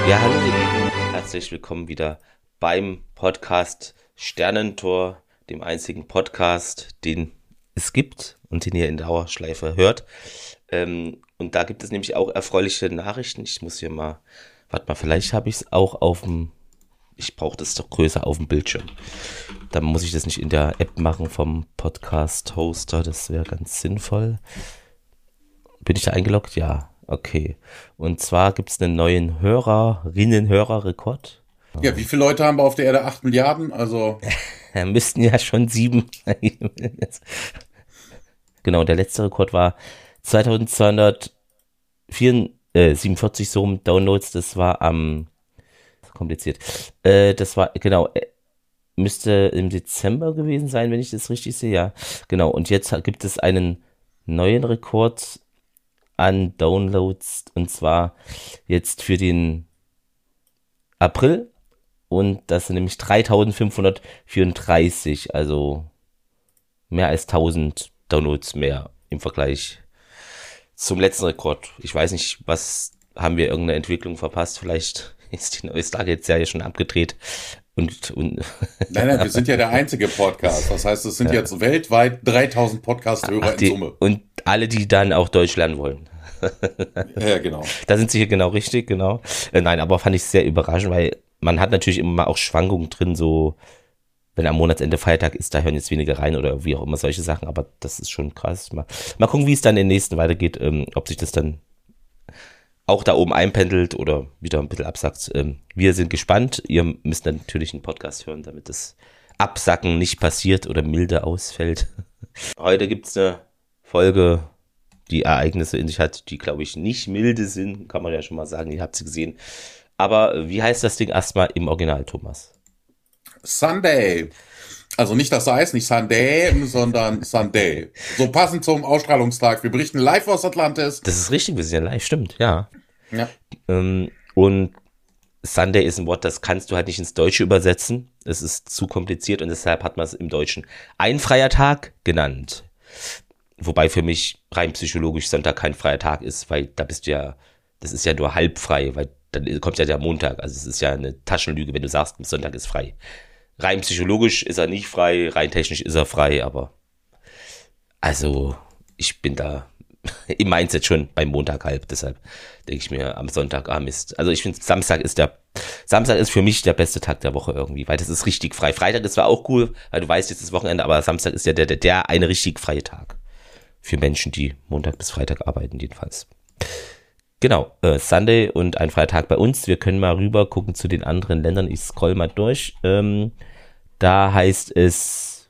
Ja, hallo ihr Lieben, herzlich willkommen wieder beim Podcast Sternentor, dem einzigen Podcast, den es gibt und den ihr in Dauerschleife hört. Und da gibt es nämlich auch erfreuliche Nachrichten. Ich muss hier mal, warte mal, vielleicht habe ich es auch ich brauche das doch größer auf dem Bildschirm. Dann muss ich das nicht in der App machen vom Podcast-Hoster, das wäre ganz sinnvoll. Bin ich da eingeloggt? Ja. Okay. Und zwar gibt es einen neuen Hörerinnen-Hörer-Rekord. Ja, wie viele Leute haben wir auf der Erde? 8 Milliarden? Also. Müssten ja schon 7. Genau, der letzte Rekord war 2247 so Downloads. Das war kompliziert. Das war, genau, müsste im Dezember gewesen sein, wenn ich das richtig sehe. Ja, genau. Und jetzt gibt es einen neuen Rekord an Downloads, und zwar jetzt für den April, und das sind nämlich 3534, also mehr als 1000 Downloads mehr im Vergleich zum letzten Rekord. Ich weiß nicht, haben wir irgendeine Entwicklung verpasst? Vielleicht ist die neue Stargate-Serie schon abgedreht. Und Nein, wir sind ja der einzige Podcast. Das heißt, es sind jetzt weltweit 3000 Podcast-Hörer in Summe. Und alle, die dann auch Deutsch lernen wollen. Ja, genau. Da sind sie hier genau richtig, genau. Nein, aber fand ich sehr überraschend, weil man hat natürlich immer mal auch Schwankungen drin, so wenn am Monatsende Feiertag ist, da hören jetzt weniger rein oder wie auch immer solche Sachen, aber das ist schon krass. Mal gucken, wie es dann in den nächsten weitergeht, ob sich das dann auch da oben einpendelt oder wieder ein bisschen absackt. Wir sind gespannt. Ihr müsst natürlich einen Podcast hören, damit das Absacken nicht passiert oder milde ausfällt. Heute gibt es eine Folge, die Ereignisse in sich hat, die, glaube ich, nicht milde sind, kann man ja schon mal sagen, ihr habt sie gesehen. Aber wie heißt das Ding erstmal im Original, Thomas? Sunday. Also nicht das heißt, nicht Sunday, sondern Sunday. So passend zum Ausstrahlungstag. Wir berichten live aus Atlantis. Das ist richtig, wir sind ja live, stimmt, ja. Ja. Und Sunday ist ein Wort, das kannst du halt nicht ins Deutsche übersetzen. Es ist zu kompliziert und deshalb hat man es im Deutschen ein freier Tag genannt. Wobei für mich rein psychologisch Sonntag kein freier Tag ist, weil da bist du ja, das ist ja nur halb frei, weil dann kommt ja der Montag. Also es ist ja eine Taschenlüge, wenn du sagst, Sonntag ist frei. Rein psychologisch ist er nicht frei, rein technisch ist er frei, aber also ich bin da im Mindset schon beim Montag halb, deshalb denke ich mir am Sonntag, Mist. Also ich finde, Samstag ist für mich der beste Tag der Woche irgendwie, weil das ist richtig frei. Freitag ist zwar auch cool, weil du weißt, jetzt ist Wochenende, aber Samstag ist ja der eine richtig freie Tag. Für Menschen, die Montag bis Freitag arbeiten, jedenfalls. Genau, Sunday und ein freier Tag bei uns. Wir können mal rüber gucken zu den anderen Ländern. Ich scroll mal durch. Da heißt es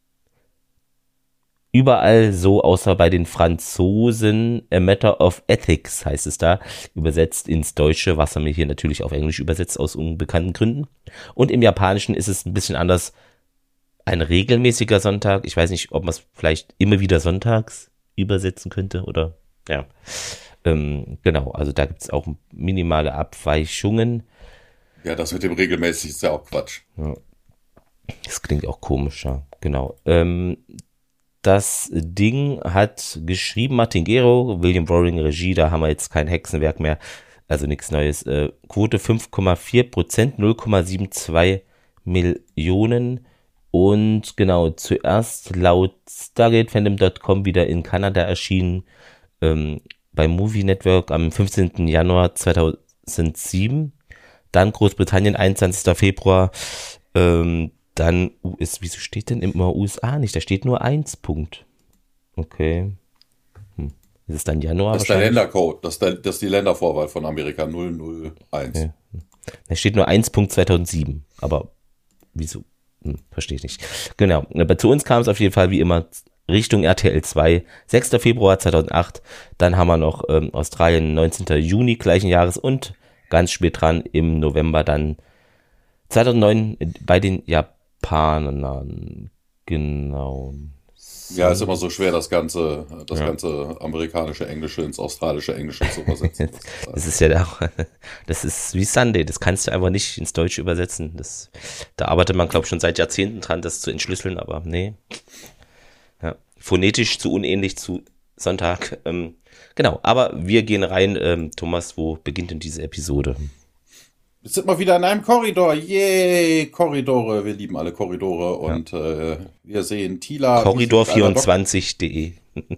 überall so, außer bei den Franzosen, a matter of ethics heißt es da. Übersetzt ins Deutsche, was haben wir hier natürlich auf Englisch übersetzt, aus unbekannten Gründen. Und im Japanischen ist es ein bisschen anders. Ein regelmäßiger Sonntag. Ich weiß nicht, ob man es vielleicht immer wieder sonntags übersetzen könnte oder ja. Genau, also da gibt es auch minimale Abweichungen. Ja, das mit dem regelmäßig ist ja auch Quatsch. Ja. Das klingt auch komisch, ja. Genau. Das Ding hat geschrieben Martin Gero, William Roaring Regie, da haben wir jetzt kein Hexenwerk mehr, also nichts Neues. Quote 5,4%, 0,72 Millionen. Und genau, zuerst laut StargateFandom.com wieder in Kanada erschienen, beim Movie Network am 15. Januar 2007. Dann Großbritannien, 21. Februar. Dann, wieso steht denn immer USA nicht? Da steht nur 1 Punkt. Okay. Ist es dann Januar? Das ist der Ländercode, das ist die Ländervorwahl von Amerika 001. Okay. Da steht nur 1.2007, aber wieso? Verstehe ich nicht. Genau, aber zu uns kam es auf jeden Fall wie immer Richtung RTL 2, 6. Februar 2008, dann haben wir noch Australien, 19. Juni gleichen Jahres und ganz spät dran im November dann 2009 bei den Japanern, genau. Ja, ist immer so schwer, das ganze amerikanische Englische ins australische Englische zu übersetzen. Das ist ja auch, das ist wie Sunday, das kannst du einfach nicht ins Deutsche übersetzen. Da arbeitet man, glaube ich, schon seit Jahrzehnten dran, das zu entschlüsseln, aber nee. Ja, phonetisch zu unähnlich zu Sonntag. Genau, aber wir gehen rein. Thomas, wo beginnt denn diese Episode? Jetzt sind wir wieder in einem Korridor. Yay, Korridore. Wir lieben alle Korridore. Und wir sehen Tila. Korridor24.de.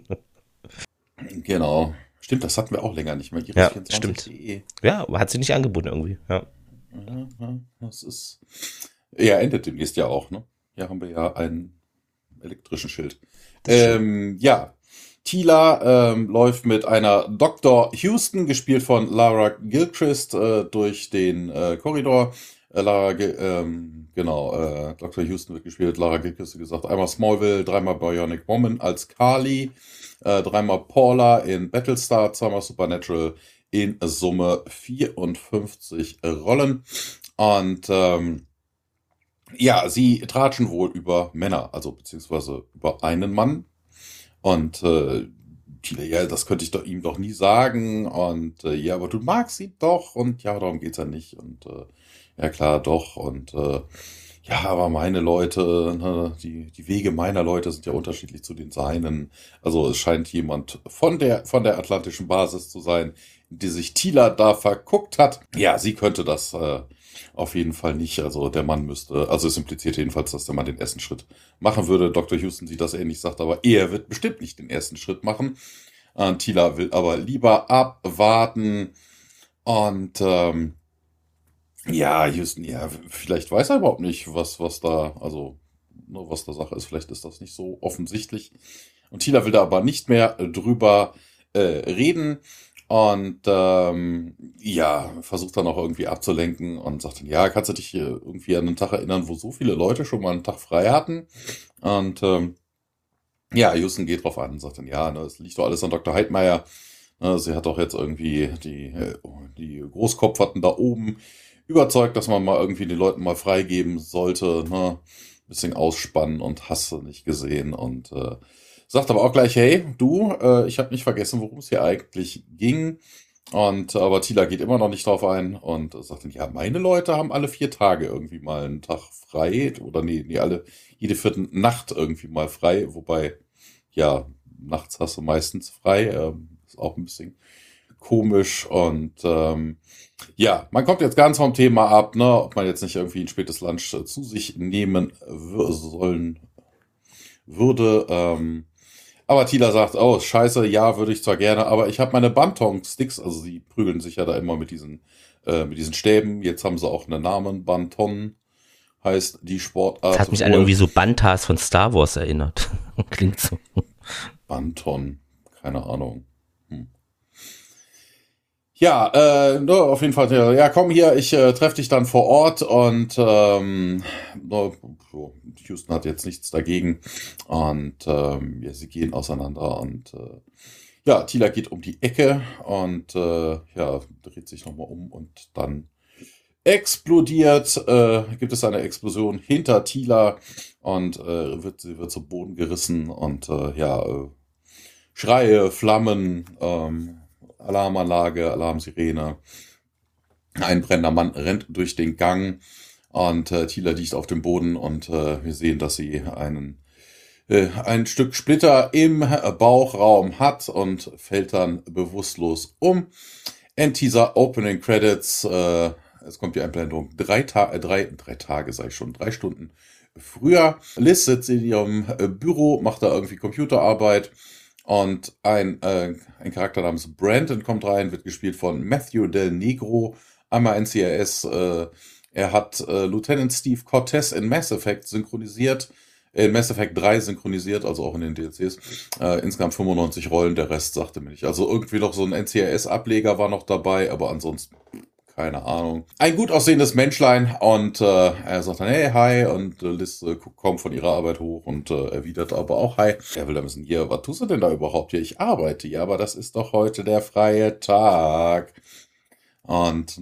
Genau. Stimmt, das hatten wir auch länger nicht mehr. Ja, stimmt. Ja, hat sie nicht angeboten irgendwie. Ja. Das ist. Ja, endet demnächst ja auch, ne? Hier haben wir ja einen elektrischen Schild. Ja. Tila läuft mit einer Dr. Houston, gespielt von Lara Gilchrist, durch den Korridor. Dr. Houston wird gespielt, Lara Gilchrist, wie gesagt, einmal Smallville, dreimal Bionic Woman als Carly, dreimal Paula in Battlestar, zweimal Supernatural, in Summe 54 Rollen. Und ja, sie tratschen wohl über Männer, also beziehungsweise über einen Mann. Und Tila, ja, das könnte ich ihm doch nie sagen. Und ja, aber du magst sie doch. Und ja, darum geht's ja nicht. Und ja, klar, doch. Und ja, aber meine Leute, ne, die Wege meiner Leute sind ja unterschiedlich zu den seinen. Also es scheint jemand von der atlantischen Basis zu sein, die sich Tila da verguckt hat. Ja, sie könnte das auf jeden Fall nicht. Also der Mann müsste, also es impliziert jedenfalls, dass der Mann den ersten Schritt machen würde. Dr. Houston sieht das ähnlich, sagt aber, er wird bestimmt nicht den ersten Schritt machen. Tila will aber lieber abwarten. Und ja, Houston, ja, vielleicht weiß er überhaupt nicht, was da, also, ne, was da Sache ist. Vielleicht ist das nicht so offensichtlich. Und Tila will da aber nicht mehr drüber reden. Und ja, versucht dann auch irgendwie abzulenken und sagt dann, ja, kannst du dich irgendwie an einen Tag erinnern, wo so viele Leute schon mal einen Tag frei hatten? Und ja, Houston geht drauf an und sagt dann, ja, ne, es liegt doch alles an Dr. Heidmeier. Ne, sie hat doch jetzt irgendwie die Großkopferten da oben überzeugt, dass man mal irgendwie den Leuten mal freigeben sollte. Ne? Bisschen ausspannen und hast du nicht gesehen. Und sagt aber auch gleich, hey, du, ich habe nicht vergessen, worum es hier eigentlich ging. Und aber Tila geht immer noch nicht drauf ein und sagt dann, ja, meine Leute haben alle 4 Tage irgendwie mal einen Tag frei. Oder nee, jede 4. Nacht irgendwie mal frei. Wobei, ja, nachts hast du meistens frei. Ist auch ein bisschen komisch. Und ja, man kommt jetzt ganz vom Thema ab, ne, ob man jetzt nicht irgendwie ein spätes Lunch zu sich nehmen sollen würde. Aber Tila sagt, oh, scheiße, ja, würde ich zwar gerne, aber ich habe meine Banton-Sticks, also sie prügeln sich ja da immer mit diesen Stäben. Jetzt haben sie auch einen Namen, Banton heißt die Sportart. Das hat mich an irgendwie so Bantas von Star Wars erinnert. Klingt so. Banton, keine Ahnung. Ja, auf jeden Fall, ja, komm hier, ich treffe dich dann vor Ort und Houston hat jetzt nichts dagegen und ja, sie gehen auseinander und ja, Tila geht um die Ecke und ja, dreht sich nochmal um und dann gibt es eine Explosion hinter Tila und sie wird zu Boden gerissen und ja, Schreie, Flammen, Alarmanlage, Alarmsirene. Ein brennender Mann rennt durch den Gang und Tila liegt auf dem Boden und wir sehen, dass sie ein Stück Splitter im Bauchraum hat und fällt dann bewusstlos um. End-Teaser, Opening Credits, es kommt die Einblendung, 3 Tage, sag ich schon, 3 Stunden früher. Liz sitzt in ihrem Büro, macht da irgendwie Computerarbeit. Und ein Charakter namens Brandon kommt rein, wird gespielt von Matthew Del Negro, einmal NCIS. Er hat Lieutenant Steve Cortez in Mass Effect synchronisiert, in Mass Effect 3 synchronisiert, also auch in den DLCs. Insgesamt 95 Rollen, der Rest sagte mir nicht. Also irgendwie noch so ein NCIS-Ableger war noch dabei, aber ansonsten keine Ahnung. Ein gut aussehendes Menschlein und er sagt dann, hey, hi, und Liz guckt kaum von ihrer Arbeit hoch und erwidert aber auch hi. Er will dann wissen, hier, was tust du denn da überhaupt hier? Ich arbeite, ja, aber das ist doch heute der freie Tag. Und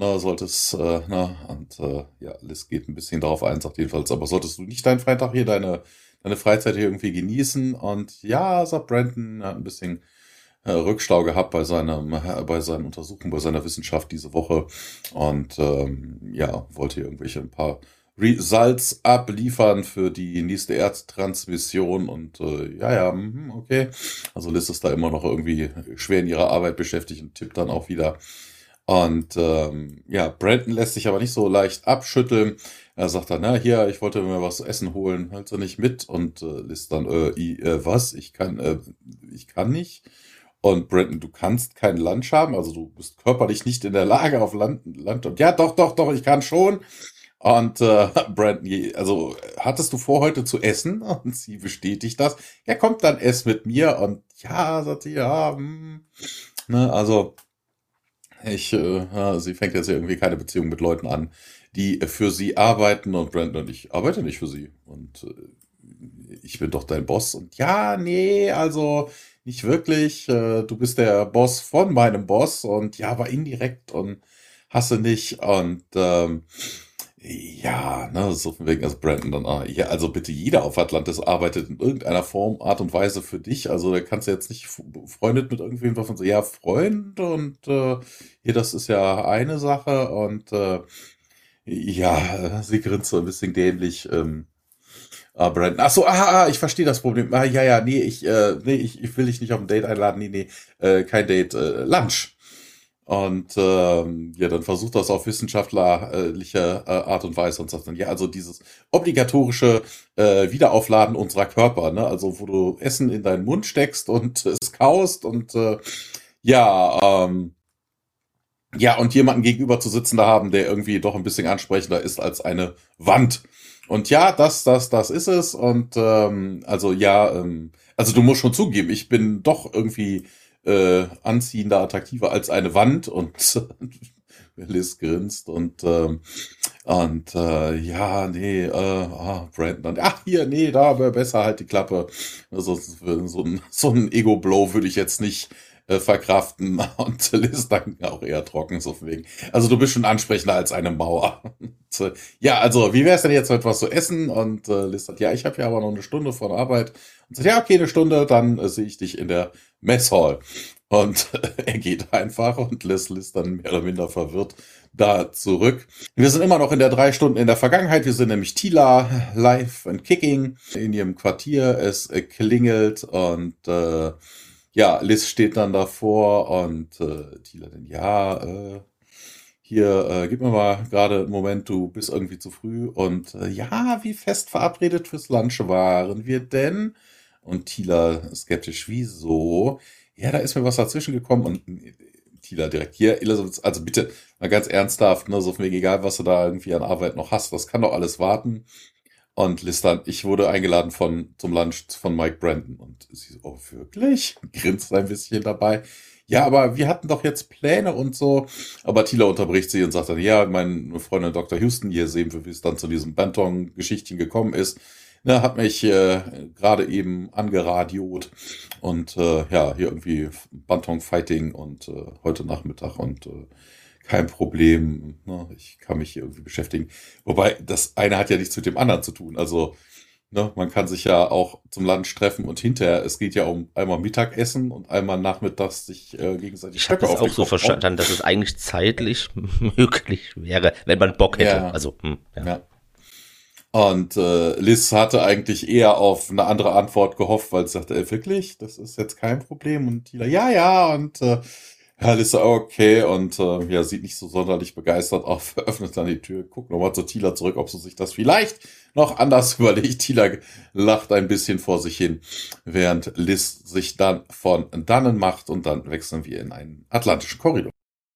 ja, Liz geht ein bisschen darauf ein, sagt jedenfalls, aber solltest du nicht deinen freien Tag hier, deine Freizeit hier irgendwie genießen? Und ja, sagt Brandon, hat ein bisschen Rückstau gehabt bei seinen Untersuchungen, bei seiner Wissenschaft diese Woche und ja, wollte hier ein paar Results abliefern für die nächste Erdtransmission und okay. Also Liz ist da immer noch irgendwie schwer in ihrer Arbeit beschäftigt und tippt dann auch wieder. Und ja, Brandon lässt sich aber nicht so leicht abschütteln. Er sagt dann, na hier, ich wollte mir was zu essen holen, halt so nicht mit. Und Liz dann, was? Ich kann nicht. Und Brandon, du kannst kein Lunch haben, also du bist körperlich nicht in der Lage auf Land. Und ja, doch, ich kann schon. Und Brandon, also hattest du vor, heute zu essen? Und sie bestätigt das. Ja, kommt dann, ess mit mir. Und ja, sagt sie, ja, ne, also ja, sie fängt jetzt irgendwie keine Beziehung mit Leuten an, die für sie arbeiten. Und Brandon, und ich arbeite nicht für sie. Und ich bin doch dein Boss. Und ja, nee, also nicht wirklich. Du bist der Boss von meinem Boss. Und ja, aber indirekt und hasse nicht. Und ja, ne, so von wegen, also Brandon dann, ja, also bitte jeder auf Atlantis arbeitet in irgendeiner Form, Art und Weise für dich. Also da kannst du jetzt nicht befreundet mit irgendwem von so, ja, Freund und hier, das ist ja eine Sache und ja, sie grinst so ein bisschen dämlich. Brandon, ach so, ich verstehe das Problem. Ja, nee, ich will dich nicht auf ein Date einladen. Nee, kein Date, Lunch. Und ja, dann versucht das auf wissenschaftliche Art und Weise und sagt dann, ja, also dieses obligatorische Wiederaufladen unserer Körper, ne? Also wo du Essen in deinen Mund steckst und es kaust und ja, ja, und jemanden gegenüber zu sitzen da haben, der irgendwie doch ein bisschen ansprechender ist als eine Wand. Und ja, das ist es. Und also ja, also du musst schon zugeben, ich bin doch irgendwie anziehender, attraktiver als eine Wand. Und Liz grinst und ja, nee, Brandon, ach hier, nee, da wäre besser halt die Klappe. Also, so ein Ego-Blow würde ich jetzt nicht verkraften und Liz dann auch eher trocken, so von wegen. Also du bist schon ansprechender als eine Mauer. Und, ja, also wie wär's denn jetzt mit was zu essen? Und Liz sagt, ja, ich habe ja aber noch eine Stunde von Arbeit. Und sagt, ja, okay, eine Stunde, dann sehe ich dich in der Messhall. Und er geht einfach und lässt Liz dann mehr oder minder verwirrt da zurück. Wir sind immer noch in der 3 Stunden in der Vergangenheit. Wir sind nämlich Tila live and kicking in ihrem Quartier. Es klingelt und ja, Liz steht dann davor und Tila dann, ja, hier, gib mir mal gerade einen Moment, du bist irgendwie zu früh. Und ja, wie fest verabredet fürs Lunch waren wir denn? Und Tila skeptisch, wieso? Ja, da ist mir was dazwischen gekommen und Tila direkt hier, Elisabeth, also bitte mal ganz ernsthaft, ne, so von wegen, egal was du da irgendwie an Arbeit noch hast, das kann doch alles warten. Und Liz dann, ich wurde eingeladen zum Lunch von Mike Brandon. Und sie so, oh, wirklich? Grinst ein bisschen dabei. Ja, aber wir hatten doch jetzt Pläne und so. Aber Tila unterbricht sie und sagt dann, ja, meine Freundin Dr. Houston, hier sehen wir, wie es dann zu diesem Banton-Geschichtchen gekommen ist. Ne, hat mich gerade eben angeradiot und ja, hier irgendwie Banton-Fighting und heute Nachmittag und kein Problem, ne, ich kann mich hier irgendwie beschäftigen. Wobei, das eine hat ja nichts mit dem anderen zu tun. Also, ne, man kann sich ja auch zum Lunch treffen und hinterher, es geht ja um einmal Mittagessen und einmal nachmittags sich gegenseitig Ich habe Stöcke das auf auch den so Kopf hauen. verstanden, dass es eigentlich zeitlich möglich wäre, wenn man Bock hätte. Ja, Also, ja. ja. Und Liz hatte eigentlich eher auf eine andere Antwort gehofft, weil sie sagte, wirklich, das ist jetzt kein Problem. Und Tila, ja, und ja, Liz, okay, und ja, sieht nicht so sonderlich begeistert auf, öffnet dann die Tür, guckt nochmal zu Tila zurück, ob sie sich das vielleicht noch anders überlegt. Tila lacht ein bisschen vor sich hin, während Liz sich dann von dannen macht und dann wechseln wir in einen atlantischen Korridor.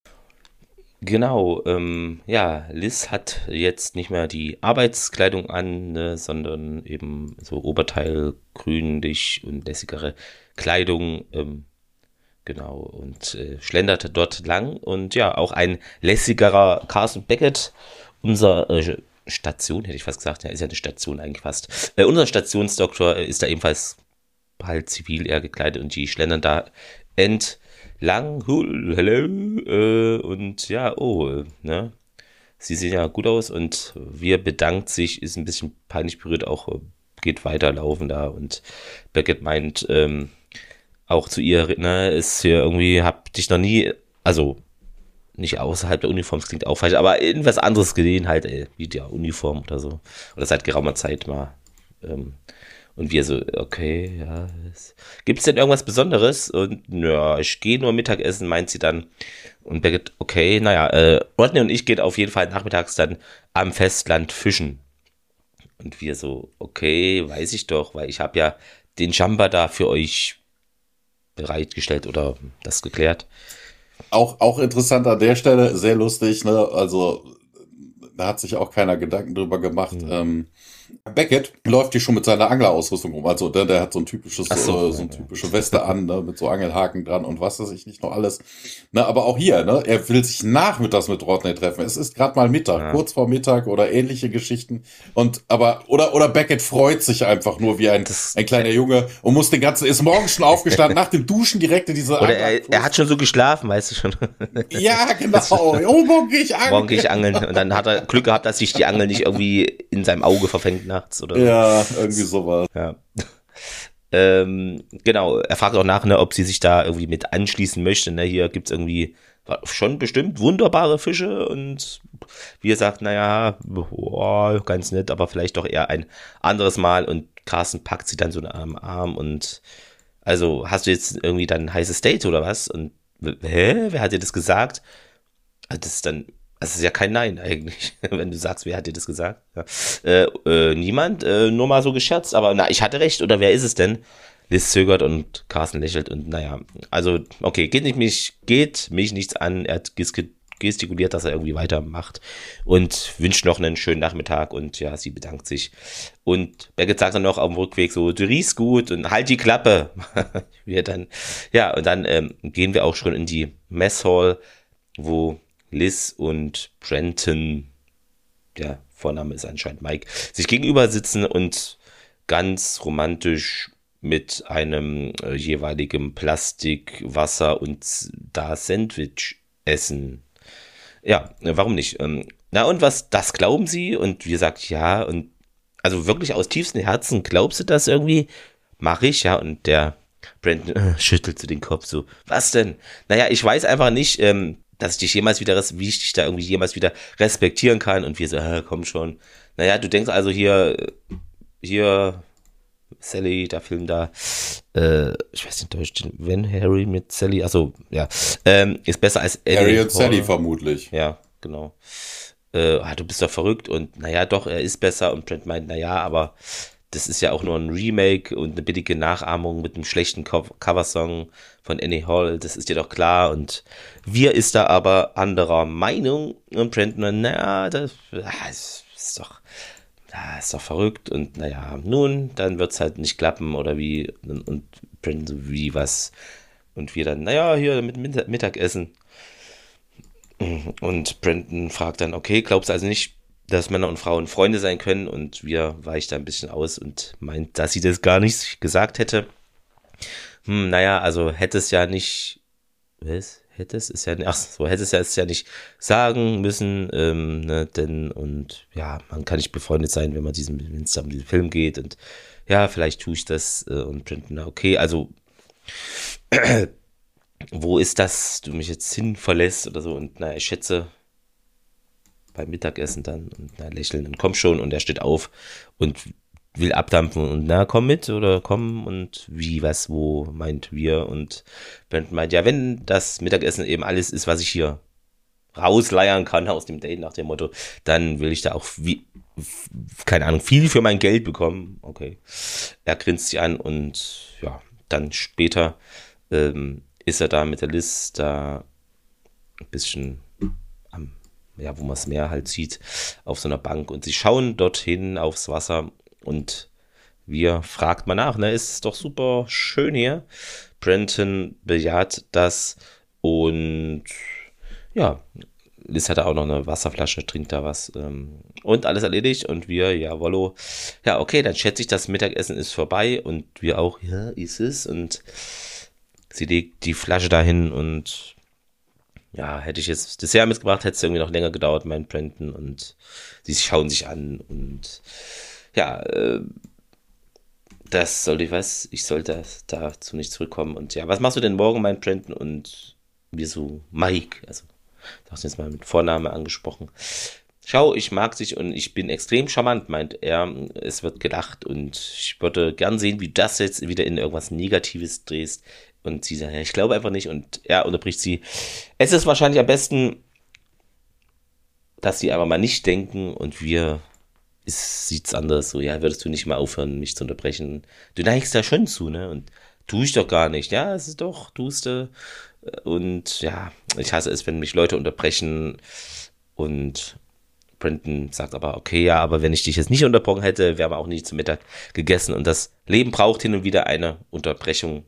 Genau, ja, Liz hat jetzt nicht mehr die Arbeitskleidung an, ne, sondern eben so Oberteil, grünlich und lässigere Kleidung, genau, und schlendert dort lang. Und ja, auch ein lässigerer Carson Beckett, unser Station, hätte ich fast gesagt, ja, ist ja eine Station eigentlich fast. Unser Stationsdoktor ist da ebenfalls halt zivil eher gekleidet und die schlendern da entlang. Hello, und ja, oh, ne? Sie sehen ja gut aus und wir bedankt sich, ist ein bisschen peinlich berührt, auch geht weiterlaufen da und Beckett meint auch zu ihr, ne, ist hier irgendwie, hab dich noch nie, also nicht außerhalb der Uniform, das klingt auch falsch, aber irgendwas anderes gesehen, halt, wie der Uniform oder so. Oder seit geraumer Zeit mal. Und wir so, okay, ja. Gibt's denn irgendwas Besonderes? Und ja, ich gehe nur Mittagessen, meint sie dann. Und Beckett, okay, naja, Rodney und ich gehen auf jeden Fall nachmittags dann am Festland fischen. Und wir so, okay, weiß ich doch, weil ich habe ja den Jamba da für euch bereitgestellt oder das geklärt. Auch interessant an der Stelle, sehr lustig, ne? Also, da hat sich auch keiner Gedanken drüber gemacht. Hm. Beckett läuft hier schon mit seiner Anglerausrüstung rum. Also der hat so ein typisches, Ach so, so ja, eine ja. typische Weste an, ne, mit so Angelhaken dran und was weiß ich nicht noch alles. Na, aber auch hier, ne, er will sich nachmittags mit Rodney treffen. Es ist gerade mal Mittag, Ja. kurz vor Mittag oder ähnliche Geschichten. Oder Beckett freut sich einfach nur wie Das, ein kleiner Junge und muss ist morgens schon aufgestanden, nach dem Duschen direkt in diese oder Angel. er hat schon so geschlafen, weißt du schon. Ja, genau. Oh, morgen gehe ich Morgen gehe angeln. ich angeln. Und dann hat er Glück gehabt, dass sich die Angel nicht irgendwie in seinem Auge verfängt nachts oder so. Ja, irgendwie sowas. Ja. Genau, er fragt auch nach, ne, ob sie sich da irgendwie mit anschließen möchte. Ne? Hier gibt's irgendwie schon bestimmt wunderbare Fische und wir sagt, naja, boah, ganz nett, aber vielleicht doch eher ein anderes Mal. Und Carsten packt sie dann so am Arm und also hast du jetzt irgendwie dann ein heißes Date oder was? Und hä, wer hat dir das gesagt? Also das ist dann, das ist ja kein Nein eigentlich, wenn du sagst, wer hat dir das gesagt? Ja. Niemand, nur mal so gescherzt, aber na, ich hatte recht, oder wer ist es denn? Liz zögert und Carsten lächelt und naja, also okay, geht mich nichts an, er hat gestikuliert, dass er irgendwie weitermacht und wünscht noch einen schönen Nachmittag und ja, sie bedankt sich. Und Beckett sagt dann noch auf dem Rückweg so, du riechst gut und halt die Klappe. Wir dann, ja, und dann gehen wir auch schon in die Messhall, wo Liz und Brenton, der Vorname ist anscheinend Mike, sich gegenüber sitzen und ganz romantisch mit einem jeweiligen Plastik, Wasser und da Sandwich essen. Ja, warum nicht? Na und was, das glauben sie? Und wir sagt ja, und also wirklich aus tiefstem Herzen glaubst du das irgendwie? Mach ich, ja, und der Brandon schüttelt so den Kopf so, was denn? Naja, ich weiß einfach nicht, dass ich dich jemals wieder, wie ich dich da irgendwie jemals wieder respektieren kann. Und wir so, komm schon. Naja, du denkst also hier, Sally, der Film da, ich weiß nicht, Deutsch, wenn Harry mit Sally, also ja, ist besser als Harry und Sally vermutlich. Ja, genau. Du bist doch verrückt und naja, doch, er ist besser und Brent meint, naja, aber das ist ja auch nur ein Remake und eine billige Nachahmung mit einem schlechten Coversong von Annie Hall, das ist dir doch klar und wir ist da aber anderer Meinung und Brent, naja, das ist doch verrückt und naja, nun, dann wird's halt nicht klappen oder wie und Brent so, wie was und wir dann, naja, hier mit Mittagessen. Und Brandon fragt dann, okay, glaubst du also nicht, dass Männer und Frauen Freunde sein können? Und wir weichen da ein bisschen aus und meint, dass sie das gar nicht gesagt hätte. Naja, also hätte es ja nicht, was? Hätte es ist ja, ach so, hätte es ja nicht sagen müssen, ne, denn, und ja, man kann nicht befreundet sein, wenn es da um diesen Film geht und ja, vielleicht tue ich das und Brandon, na okay, also wo ist das, du mich jetzt hin verlässt oder so und na, ich schätze beim Mittagessen dann und na, lächeln und komm schon und er steht auf und will abdampfen und na, komm mit oder komm und wie, was, wo, meint wir und Brandon meint, ja, wenn das Mittagessen eben alles ist, was ich hier rausleiern kann aus dem Date nach dem Motto, dann will ich da auch keine Ahnung, viel für mein Geld bekommen, okay. Er grinst sie an und ja, dann später ist er da mit der Liz da ein bisschen ja, wo man das Meer halt sieht, auf so einer Bank und sie schauen dorthin aufs Wasser und wir fragt mal nach, ne, ist doch super schön hier. Brenton bejaht das und ja, Liz hat da auch noch eine Wasserflasche, trinkt da was und alles erledigt und wir, ja, Wollo, ja, okay, dann schätze ich, das Mittagessen ist vorbei und wir auch, ja, ist es und sie legt die Flasche dahin und ja, hätte ich jetzt Dessert mitgebracht, hätte es irgendwie noch länger gedauert, mein Brandon und sie schauen sich an und ja, das sollte ich sollte dazu nicht zurückkommen und ja, was machst du denn morgen, mein Brandon und wir so, Mike, also du hast jetzt mal mit Vorname angesprochen schau, ich mag dich und ich bin extrem charmant, meint er. Es wird gelacht und ich würde gern sehen, wie du das jetzt wieder in irgendwas Negatives drehst. Und sie sagt, ja, ich glaube einfach nicht. Und er unterbricht sie. Es ist wahrscheinlich am besten, dass sie aber mal nicht denken und sieht's anders. So, ja, würdest du nicht mal aufhören, mich zu unterbrechen? Du neigst da schon zu, ne? Und tu ich doch gar nicht. Ja, es ist doch, tust du. Und ja, ich hasse es, wenn mich Leute unterbrechen. Und Brandon sagt aber, okay, ja, aber wenn ich dich jetzt nicht unterbrochen hätte, wären wir auch nie zum Mittag gegessen. Und das Leben braucht hin und wieder eine Unterbrechung.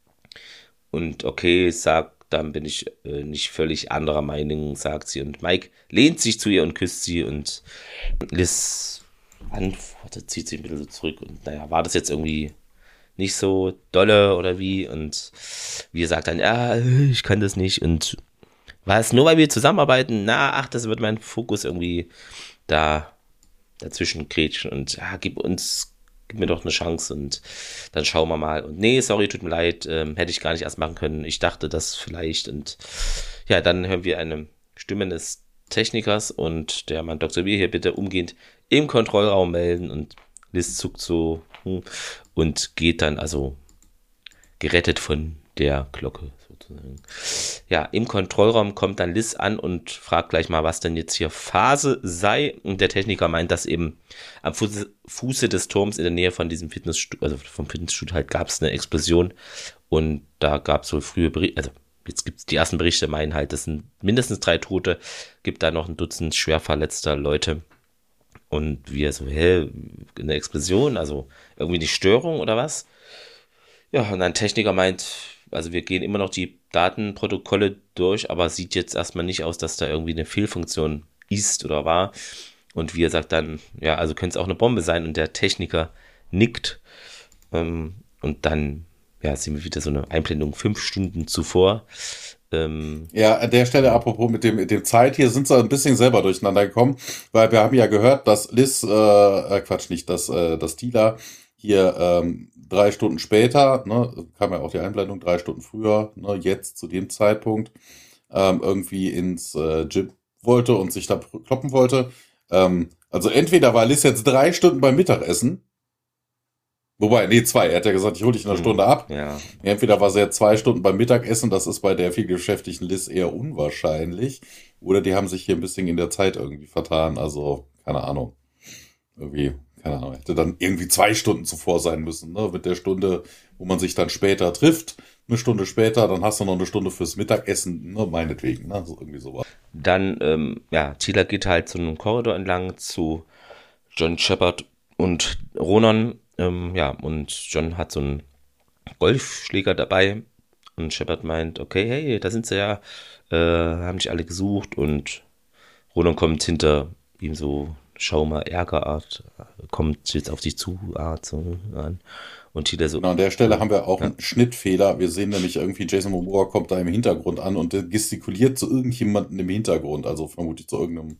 Und okay, dann bin ich nicht völlig anderer Meinung, sagt sie. Und Mike lehnt sich zu ihr und küsst sie. Und Liz antwortet, zieht sich ein bisschen so zurück. Und naja, war das jetzt irgendwie nicht so dolle oder wie? Und wir sagt dann, ja, ich kann das nicht. Und war es nur, weil wir zusammenarbeiten? Na, ach, das wird mein Fokus irgendwie da dazwischen grätschen. Und ja, gib mir doch eine Chance und dann schauen wir mal. Und nee, sorry, tut mir leid, hätte ich gar nicht erst machen können. Ich dachte das vielleicht. Und ja, dann hören wir eine Stimme des Technikers und der Mann Dr. Wir hier bitte umgehend im Kontrollraum melden und Liz zuckt so und geht dann also gerettet von der Glocke sozusagen. Ja, im Kontrollraum kommt dann Liz an und fragt gleich mal, was denn jetzt hier Phase sei. Und der Techniker meint, dass eben am Fuße des Turms in der Nähe von diesem Fitnessstudio, also vom Fitnessstudio halt, gab es eine Explosion. Und da gab es wohl frühe Berichte, also jetzt gibt es die ersten Berichte, meinen halt, das sind mindestens 3 Tote, gibt da noch ein Dutzend schwer verletzter Leute. Und wir so, eine Explosion, also irgendwie eine Störung oder was? Ja, und ein Techniker meint, also wir gehen immer noch die Datenprotokolle durch, aber sieht jetzt erstmal nicht aus, dass da irgendwie eine Fehlfunktion ist oder war. Und wie er sagt dann, ja, also könnte es auch eine Bombe sein. Und der Techniker nickt. Und dann, ja, sehen wir wieder so eine Einblendung 5 Stunden zuvor. Ja, an der Stelle, apropos mit dem Zeit, hier sind sie ein bisschen selber durcheinander gekommen, weil wir haben ja gehört, dass Liz, dass Tila hier 3 Stunden später, ne, kam ja auch die Einblendung, 3 Stunden früher, ne, jetzt zu dem Zeitpunkt, irgendwie ins Gym wollte und sich da kloppen wollte. Also entweder war Liz jetzt 3 Stunden beim Mittagessen, wobei, nee, 2. Er hat ja gesagt, ich hole dich in einer Stunde ab. Ja. Entweder war sie jetzt 2 Stunden beim Mittagessen, das ist bei der viel beschäftigten Liz eher unwahrscheinlich. Oder die haben sich hier ein bisschen in der Zeit irgendwie vertan. Also, keine Ahnung. Irgendwie, keine Ahnung. Hätte dann irgendwie 2 Stunden zuvor sein müssen, ne? Mit der Stunde, wo man sich dann später trifft. Eine Stunde später, dann hast du noch eine Stunde fürs Mittagessen, ne? Meinetwegen, ne? So irgendwie sowas. Dann, ja, Tila geht halt so einen Korridor entlang zu John Shepard und Ronan. Ja, und John hat so einen Golfschläger dabei und Shepard meint, okay, hey, da sind sie ja, haben dich alle gesucht und Ronan kommt hinter ihm so, schau mal, Ärgerart, kommt jetzt auf dich zu, Art so an und Tila so. Genau, an der Stelle haben wir auch einen Schnittfehler. Wir sehen nämlich irgendwie, Jason Momoa kommt da im Hintergrund an und der gestikuliert zu irgendjemandem im Hintergrund, also vermutlich zu irgendeinem,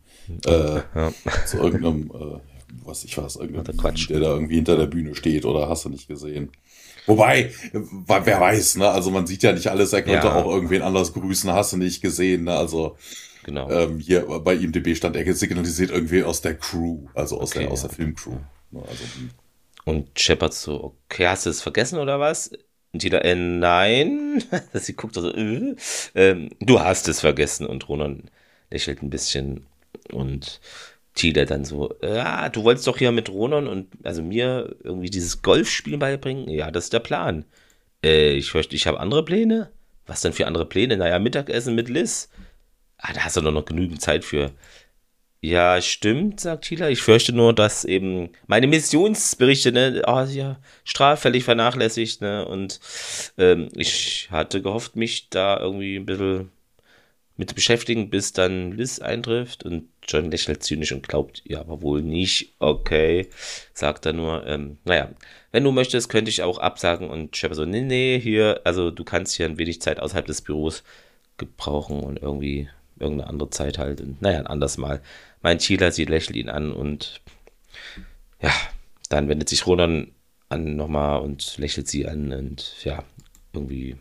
irgendeinem Quatsch. der da irgendwie hinter der Bühne steht oder hast du nicht gesehen. Wobei, wer weiß, ne? Also man sieht ja nicht alles, er könnte auch irgendwen anders grüßen, hast du nicht gesehen, ne? Also Genau. hier bei IMDb stand, er signalisiert irgendwie aus der Crew, also aus der Filmcrew. Ne? Also, und Shepard so, okay, hast du es vergessen oder was? Und Tila, nein. Sie guckt so, du hast es vergessen. Und Ronan lächelt ein bisschen und Tila dann so, ja, du wolltest doch hier mit Ronan und also mir irgendwie dieses Golfspiel beibringen? Ja, das ist der Plan. Ich fürchte, ich habe andere Pläne. Was denn für andere Pläne? Naja, Mittagessen mit Liz. Da hast du doch noch genügend Zeit für. Ja, stimmt, sagt Tila. Ich fürchte nur, dass eben meine Missionsberichte, ne, ja, straffällig vernachlässigt, ne, und ich hatte gehofft, mich da irgendwie ein bisschen mit zu beschäftigen, bis dann Liz eintrifft und John lächelt zynisch und glaubt, ja, aber wohl nicht, okay, sagt er nur, naja, wenn du möchtest, könnte ich auch absagen und Shepard so, nee, hier, also du kannst hier ein wenig Zeit außerhalb des Büros gebrauchen und irgendwie irgendeine andere Zeit halt und naja, ein anderes Mal. Mein Tila, sie lächelt ihn an und ja, dann wendet sich Ronan an nochmal und lächelt sie an und ja, irgendwie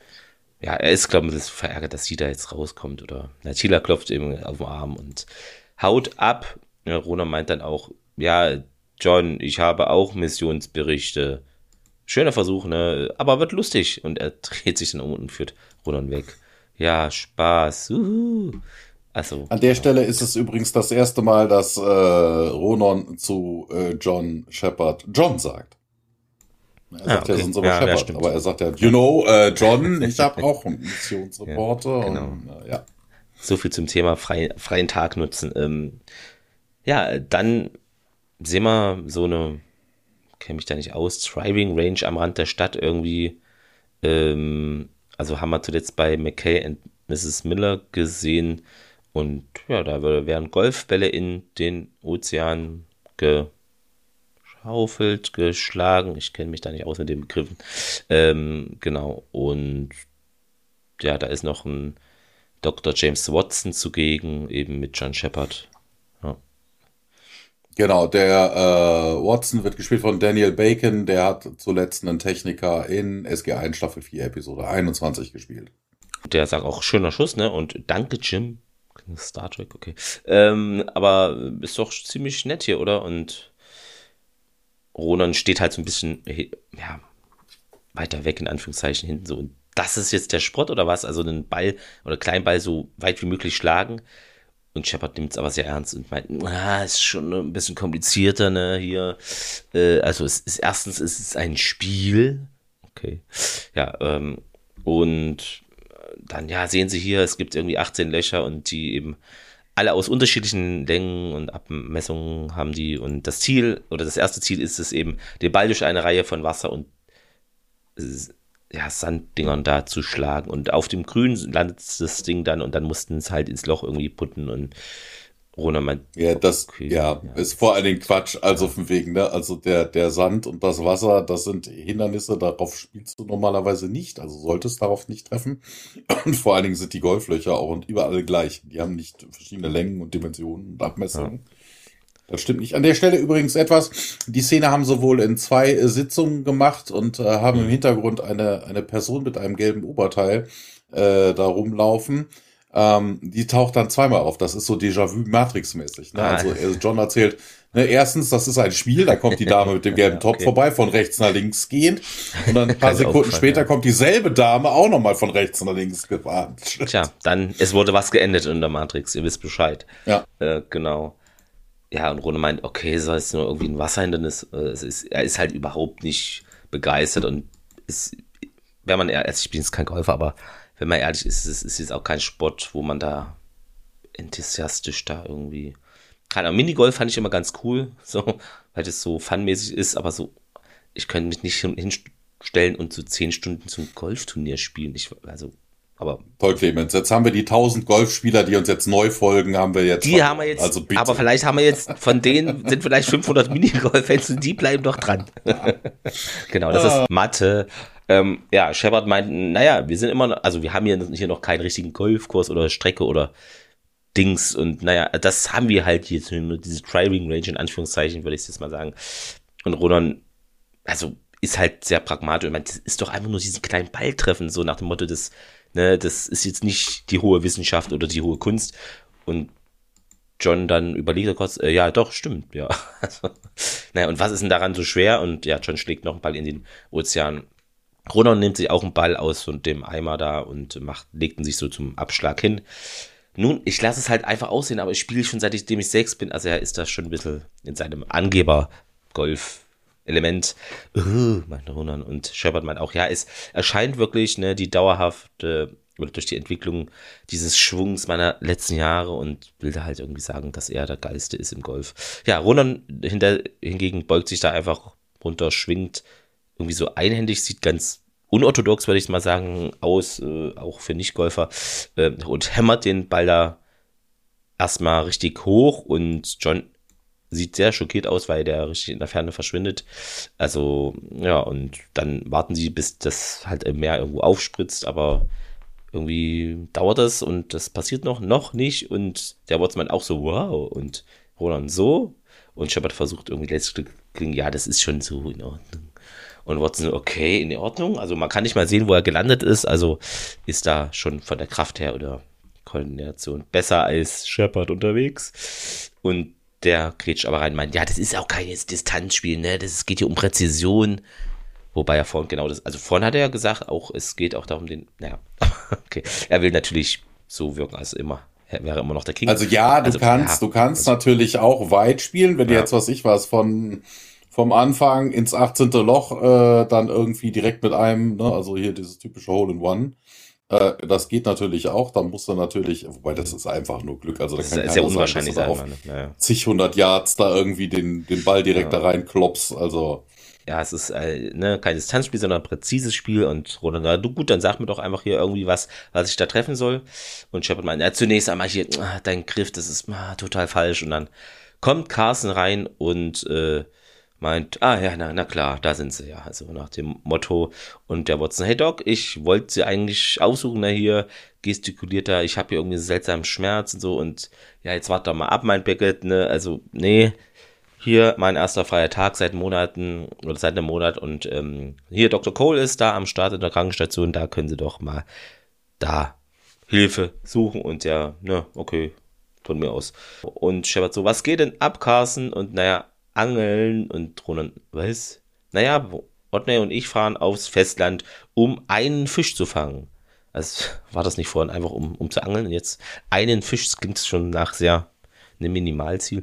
ja, er ist, glaube ich, verärgert, dass sie da jetzt rauskommt oder na, Tila klopft ihm auf den Arm und haut ab. Ja, Ronan meint dann auch, ja, John, ich habe auch Missionsberichte. Schöner Versuch, ne? Aber wird lustig. Und er dreht sich dann um und führt Ronan weg. Ja, Spaß. Also, An der genau. Stelle ist es übrigens das erste Mal, dass Ronan zu John Shepard John sagt. Er sagt ja Okay. sonst immer Ja, Shepard, stimmt. aber er sagt ja, John, ich habe auch einen Missionsreporter. Genau. Und, ja. So viel zum Thema freien Tag nutzen. Ja, dann sehen wir so eine, kenne mich da nicht aus, Driving Range am Rand der Stadt irgendwie. Also haben wir zuletzt bei McKay und Mrs. Miller gesehen. Und ja, da werden Golfbälle in den Ozean geschaufelt, geschlagen. Ich kenne mich da nicht aus mit den Begriffen. Genau. Und ja, da ist noch ein Dr. James Watson zugegen, eben mit John Shepard. Ja. Genau, der Watson wird gespielt von Daniel Bacon, der hat zuletzt einen Techniker in SG1 Staffel 4 Episode 21 gespielt. Der sagt auch schöner Schuss, ne? Und danke, Jim. Star Trek, okay. Aber ist doch ziemlich nett hier, oder? Und Ronan steht halt so ein bisschen, ja, weiter weg, in Anführungszeichen, hinten so. Und das ist jetzt der Sport oder was? Also einen Ball oder Kleinball so weit wie möglich schlagen. Und Shepard nimmt es aber sehr ernst und meint, ist schon ein bisschen komplizierter, ne, hier. Also erstens ist es ein Spiel. Okay. Ja, und dann, ja, sehen Sie hier, es gibt irgendwie 18 Löcher und die eben alle aus unterschiedlichen Längen und Abmessungen haben die. Und das Ziel, oder das erste Ziel ist es eben, den Ball durch eine Reihe von Wasser und ja, Sanddingern da zu schlagen. Und auf dem Grün landet das Ding dann und dann mussten es halt ins Loch irgendwie putten und Rona meint, Ja, das, okay, ja, ist vor allen Dingen Quatsch, also von wegen, ne? Also der Sand und das Wasser, das sind Hindernisse, darauf spielst du normalerweise nicht, also solltest darauf nicht treffen. Und vor allen Dingen sind die Golflöcher auch und überall gleich. Die haben nicht verschiedene Längen und Dimensionen und Abmessungen. Ja. Das stimmt nicht. An der Stelle übrigens etwas, die Szene haben sie wohl in 2 Sitzungen gemacht und haben im Hintergrund eine Person mit einem gelben Oberteil da rumlaufen. Die taucht dann zweimal auf. Das ist so Déjà-vu-Matrix-mäßig. Ne? Also John erzählt, ne, erstens, das ist ein Spiel, da kommt die Dame mit dem gelben Top vorbei, von rechts nach links gehend. Und dann ein paar Sekunden später kommt dieselbe Dame auch nochmal von rechts nach links gefahren. Tja, dann, es wurde was geändert in der Matrix, ihr wisst Bescheid. Ja. Genau. Ja, und Rune meint, okay, so ist nur irgendwie ein Wasserhindernis. Er ist halt überhaupt nicht begeistert und ist, wenn man ehrlich, also ich bin jetzt kein Golfer, aber wenn man ehrlich ist, es ist jetzt auch kein Sport, wo man da enthusiastisch da irgendwie. Keine Ahnung, Minigolf fand ich immer ganz cool, so, weil das so funmäßig ist, aber so, ich könnte mich nicht hinstellen und so 10 Stunden zum Golfturnier spielen. Aber toll, Clemens. Jetzt haben wir die 1000 Golfspieler, die uns jetzt neu folgen, haben wir jetzt. Die haben wir jetzt, also bitte. Aber vielleicht haben wir jetzt, von denen sind vielleicht 500 Minigolf-Fans und die bleiben doch dran. Genau, das ist Mathe. Ja, Shepard meint, naja, wir sind immer noch, also wir haben hier noch keinen richtigen Golfkurs oder Strecke oder Dings und naja, das haben wir halt jetzt nur diese Driving Range in Anführungszeichen, würde ich jetzt mal sagen. Und Ronan, also ist halt sehr pragmatisch. Ich meine, das ist doch einfach nur diesen kleinen Ball treffen, so nach dem Motto, das ist jetzt nicht die hohe Wissenschaft oder die hohe Kunst. Und John dann überlegt er kurz, ja, doch, stimmt, ja. Also, naja, und was ist denn daran so schwer? Und ja, John schlägt noch einen Ball in den Ozean. Ronan nimmt sich auch einen Ball aus von dem Eimer da und legt ihn sich so zum Abschlag hin. Nun, ich lasse es halt einfach aussehen, aber ich spiele schon seitdem ich 6 bin. Also er ist da schon ein bisschen in seinem Angeber-Golf-Element. Meint Ronan. Und Shepard meint auch, ja, es erscheint wirklich die dauerhafte, oder durch die Entwicklung dieses Schwungs meiner letzten Jahre und will da halt irgendwie sagen, dass er der Geilste ist im Golf. Ja, Ronan hingegen beugt sich da einfach runter, schwingt irgendwie so einhändig, sieht ganz unorthodox, würde ich mal sagen, aus, auch für Nicht-Golfer, und hämmert den Ball da erstmal richtig hoch und John sieht sehr schockiert aus, weil der richtig in der Ferne verschwindet. Also, ja, und dann warten sie, bis das halt im Meer irgendwo aufspritzt, aber irgendwie dauert das und das passiert noch nicht und der Watson auch so, wow, und Ronan so und Shepard versucht irgendwie letztlich zu klingen, ja, das ist schon so in Ordnung. Und Watson, okay, in Ordnung. Also man kann nicht mal sehen, wo er gelandet ist. Also ist da schon von der Kraft her oder Koordination besser als Shepard unterwegs. Und der grätscht aber rein und meint, ja, das ist auch kein Distanzspiel, ne? Das geht hier um Präzision. Wobei er vorhin genau das, also vorhin hat er ja gesagt, auch es geht auch darum, naja, okay. Er will natürlich so wirken als immer. Er wäre immer noch der King. Also ja, du kannst natürlich auch weit spielen, wenn du jetzt, vom Anfang ins 18. Loch dann irgendwie direkt mit einem, ne, also hier dieses typische Hole-in-One. Das geht natürlich auch, da musst du natürlich, wobei das ist einfach nur Glück, also da das kann ist sehr keiner unwahrscheinlich sagen, dass du sein. da auf zig 100 Yards da irgendwie den Ball direkt da rein klopst, also. Ja, es ist kein Distanzspiel, sondern ein präzises Spiel. Und Roland, na du gut, dann sag mir doch einfach hier irgendwie was ich da treffen soll. Und Shepard meint, ja, zunächst einmal hier, dein Griff, das ist total falsch. Und dann kommt Carson rein und meint, ja, na klar, da sind sie ja. Also nach dem Motto. Und der Watson, hey Doc, ich wollte sie eigentlich aussuchen, hier gestikuliert er, ich habe hier irgendwie einen seltsamen Schmerz und so. Und ja, jetzt warte doch mal ab, mein Beckett, ne, also nee. Hier mein erster freier Tag seit Monaten oder seit einem Monat und hier Dr. Cole ist da am Start in der Krankenstation, da können Sie doch mal da Hilfe suchen und ja, ne, okay, von mir aus. Und Shepard so, was geht denn ab, Carson? Und naja, angeln und Ronan, was? Naja, Rodney und ich fahren aufs Festland, um einen Fisch zu fangen. Also war das nicht vorhin einfach um zu angeln und jetzt einen Fisch, das klingt schon nach sehr einem Minimalziel.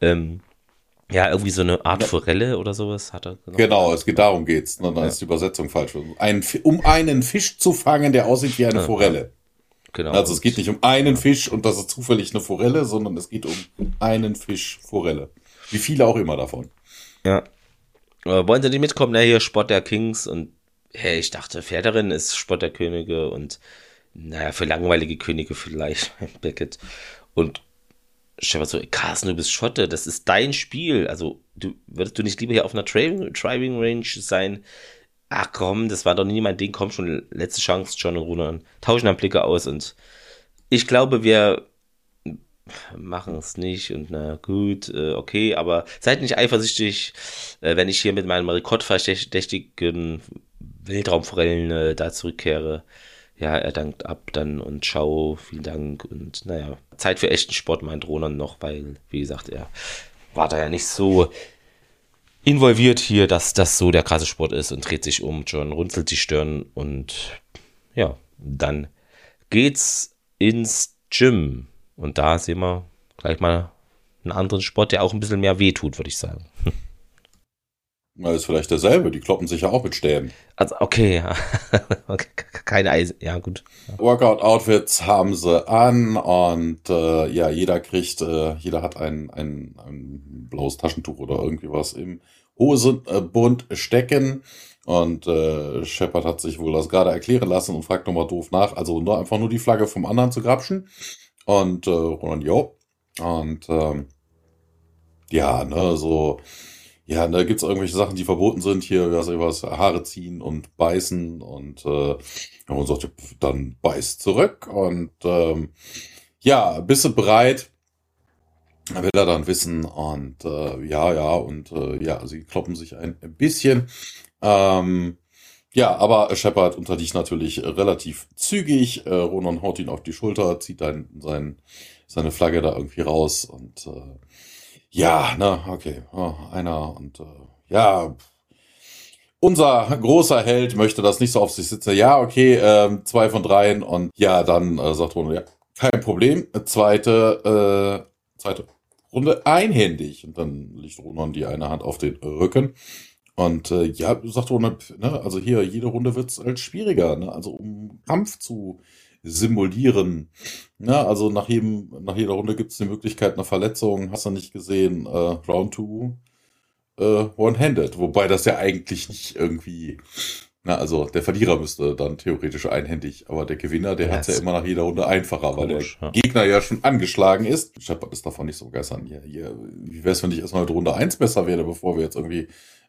Ja, irgendwie so eine Art Forelle oder sowas hat er gesagt. Genau, darum geht's. Dann ist die Übersetzung falsch. Um einen Fisch zu fangen, der aussieht wie eine Forelle. Genau. Also es geht nicht um einen Fisch und das ist zufällig eine Forelle, sondern es geht um einen Fisch Forelle. Wie viele auch immer davon. Ja. Wollen Sie nicht mitkommen? Na, hier Spott der Kings und hey, ich dachte, Pferderin ist Spott der Könige und naja, für langweilige Könige vielleicht Beckett. Und Shepard so, Carsten, du bist Schotte, das ist dein Spiel. Also, würdest du nicht lieber hier auf einer Driving Range sein? Ach komm, das war doch nie mein Ding. Komm schon, letzte Chance, John und Ronan tauschen dann Blicke aus und ich glaube, wir machen es nicht und na gut, okay, aber seid nicht eifersüchtig, wenn ich hier mit meinem rekordverdächtigen Weltraumforellen da zurückkehre. Ja, er dankt ab dann und ciao, vielen Dank und naja, Zeit für echten Sport, meint Ronan noch, weil, wie gesagt, er war da ja nicht so involviert hier, dass das so der krasse Sport ist und dreht sich um, John runzelt die Stirn und ja, dann geht's ins Gym und da sehen wir gleich mal einen anderen Sport, der auch ein bisschen mehr wehtut, würde ich sagen. Na, ist vielleicht derselbe, die kloppen sich ja auch mit Stäben. Also, okay, ja. Okay, keine Eisen, ja gut. Workout-Outfits haben sie an und jeder hat ein blaues Taschentuch oder irgendwie was im Hosenbund stecken und Shepard hat sich wohl das gerade erklären lassen und fragt nochmal doof nach, also einfach nur die Flagge vom anderen zu grapschen und Roland, jo, und ja, da gibt's irgendwelche Sachen, die verboten sind. Hier, was, Haare ziehen und beißen und man sagt, dann beiß zurück und bist du bereit? Will er dann wissen und sie kloppen sich ein bisschen. Aber Shepard unterliegt natürlich relativ zügig. Ronan haut ihn auf die Schulter, zieht seine Flagge da irgendwie raus und einer und unser großer Held möchte das nicht so auf sich sitzen. Ja, okay, 2 von 3 und ja, dann sagt Ronan, ja, kein Problem. Zweite Runde einhändig und dann legt Ronan die eine Hand auf den Rücken und sagt Ronan, ne, also hier jede Runde wird's halt schwieriger, ne, also um Kampf zu simulieren. Ja, also nach jeder Runde gibt es die Möglichkeit einer Verletzung. Hast du nicht gesehen? Round 2 one-handed. Wobei das ja eigentlich nicht irgendwie... also der Verlierer müsste dann theoretisch einhändig, aber der Gewinner, der hat es ja immer nach jeder Runde einfacher, komisch, weil der Gegner ja schon angeschlagen ist. Shepard ist davon nicht so begeistert. Wie wär's, wenn ich erstmal mit Runde 1 besser werde, bevor wir jetzt irgendwie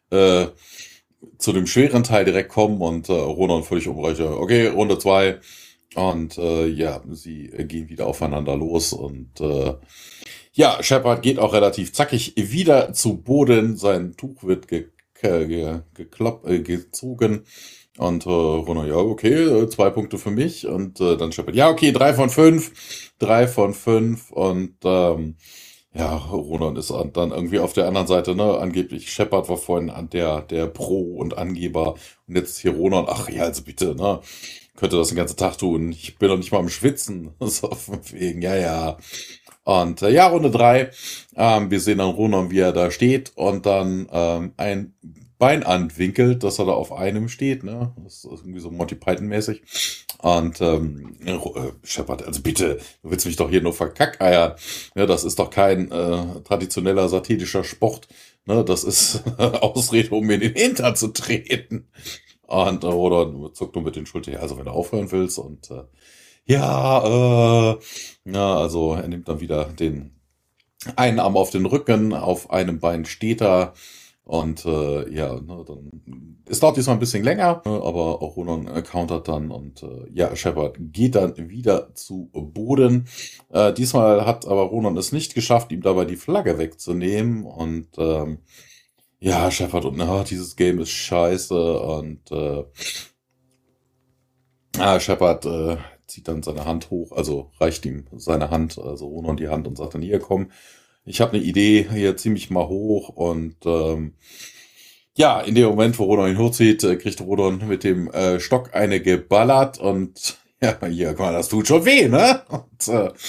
zu dem schweren Teil direkt kommen und Ronan völlig umreicht. Okay, Runde 2. Und sie gehen wieder aufeinander los und Shepard geht auch relativ zackig wieder zu Boden. Sein Tuch wird gezogen Und Ronan, ja, okay, 2 Punkte für mich. Und dann Shepard, ja, okay, 3 von 5. 3 von 5. Und ja, Ronan ist dann irgendwie auf der anderen Seite, ne? Angeblich Shepard war vorhin der Pro und Angeber. Und jetzt ist hier Ronan, ach ja, also bitte, ne? Könnte das den ganzen Tag tun. Ich bin doch nicht mal am Schwitzen. So von wegen, ja, ja. Und ja, Runde 3. Wir sehen dann Ronan, wie er da steht und dann ein Bein anwinkelt, dass er da auf einem steht. Ne? Das ist irgendwie so Monty Python-mäßig. Und Shepard, also bitte, du willst mich doch hier nur verkackeiern. Ja, das ist doch kein traditioneller satirischer Sport. Ne? Das ist Ausrede, um mir in den Hintern zu treten. Und Ronan zuckt nur mit den Schultern. Ja, also wenn du aufhören willst und ja, also er nimmt dann wieder den einen Arm auf den Rücken, auf einem Bein steht er und ja, ne, dann es dauert diesmal ein bisschen länger, ne, aber auch Ronan countert dann und ja, Shepard geht dann wieder zu Boden. Diesmal hat aber Ronan es nicht geschafft, ihm dabei die Flagge wegzunehmen und ja, Shepard und dieses Game ist scheiße und Shepard zieht dann seine Hand hoch, also reicht ihm seine Hand, also Ronan die Hand und sagt dann, hier komm, ich habe eine Idee, hier zieh mich mal hoch und ja, in dem Moment, wo Ronan ihn hochzieht, kriegt Ronan mit dem Stock eine geballert und ja, hier, guck mal, das tut schon weh, ne? Und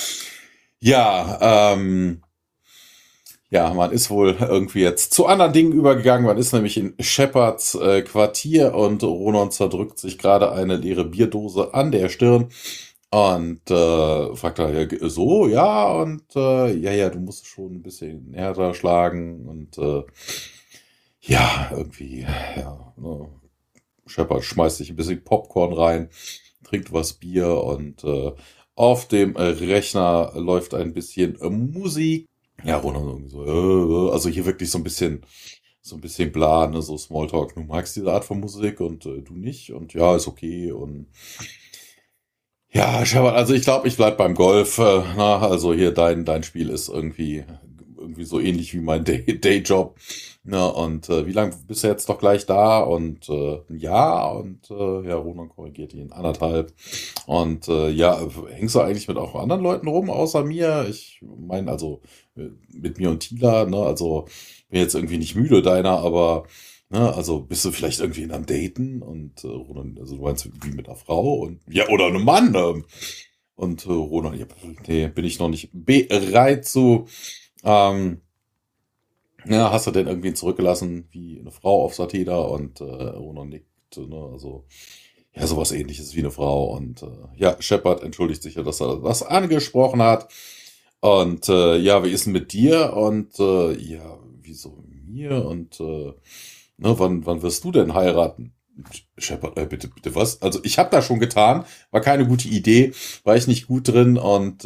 ja, ja, man ist wohl irgendwie jetzt zu anderen Dingen übergegangen. Man ist nämlich in Shepards Quartier und Ronan zerdrückt sich gerade eine leere Bierdose an der Stirn und fragt er, ja, so, ja, und ja, du musst schon ein bisschen härter schlagen und ja, irgendwie, ja, ne, Shepard schmeißt sich ein bisschen Popcorn rein, trinkt was Bier und auf dem Rechner läuft ein bisschen Musik. Ja, Ronan irgendwie so, also hier wirklich so ein bisschen bla, ne, so Smalltalk. Du magst diese Art von Musik und du nicht und ja, ist okay und ja, Shepard, also ich glaube, ich bleib beim Golf. Na, also hier dein Spiel ist irgendwie so ähnlich wie mein Dayjob. Na, und wie lange bist du jetzt doch gleich da? Und ein Jahr und ja, Ronan korrigiert ihn 1,5. Und ja, hängst du eigentlich mit auch anderen Leuten rum, außer mir? Ich meine, also mit mir und Tila, ne, also bin jetzt irgendwie nicht müde deiner, aber ne, also bist du vielleicht irgendwie in einem Daten und Ronan, also du meinst wie mit einer Frau und ja, oder einem Mann. Und Ronan, ja, nee, bin ich noch nicht bereit zu. Ähm, ja, hast du denn irgendwie zurückgelassen wie eine Frau auf Sateda und Ronan nickt, ne, also ja, sowas ähnliches wie eine Frau und ja, Shepard entschuldigt sich ja, dass er das angesprochen hat und ja, wie ist denn mit dir und ja, wieso mit mir und ne, wann wirst du denn heiraten? Shepard, bitte was? Also ich habe das schon getan, war keine gute Idee, war ich nicht gut drin und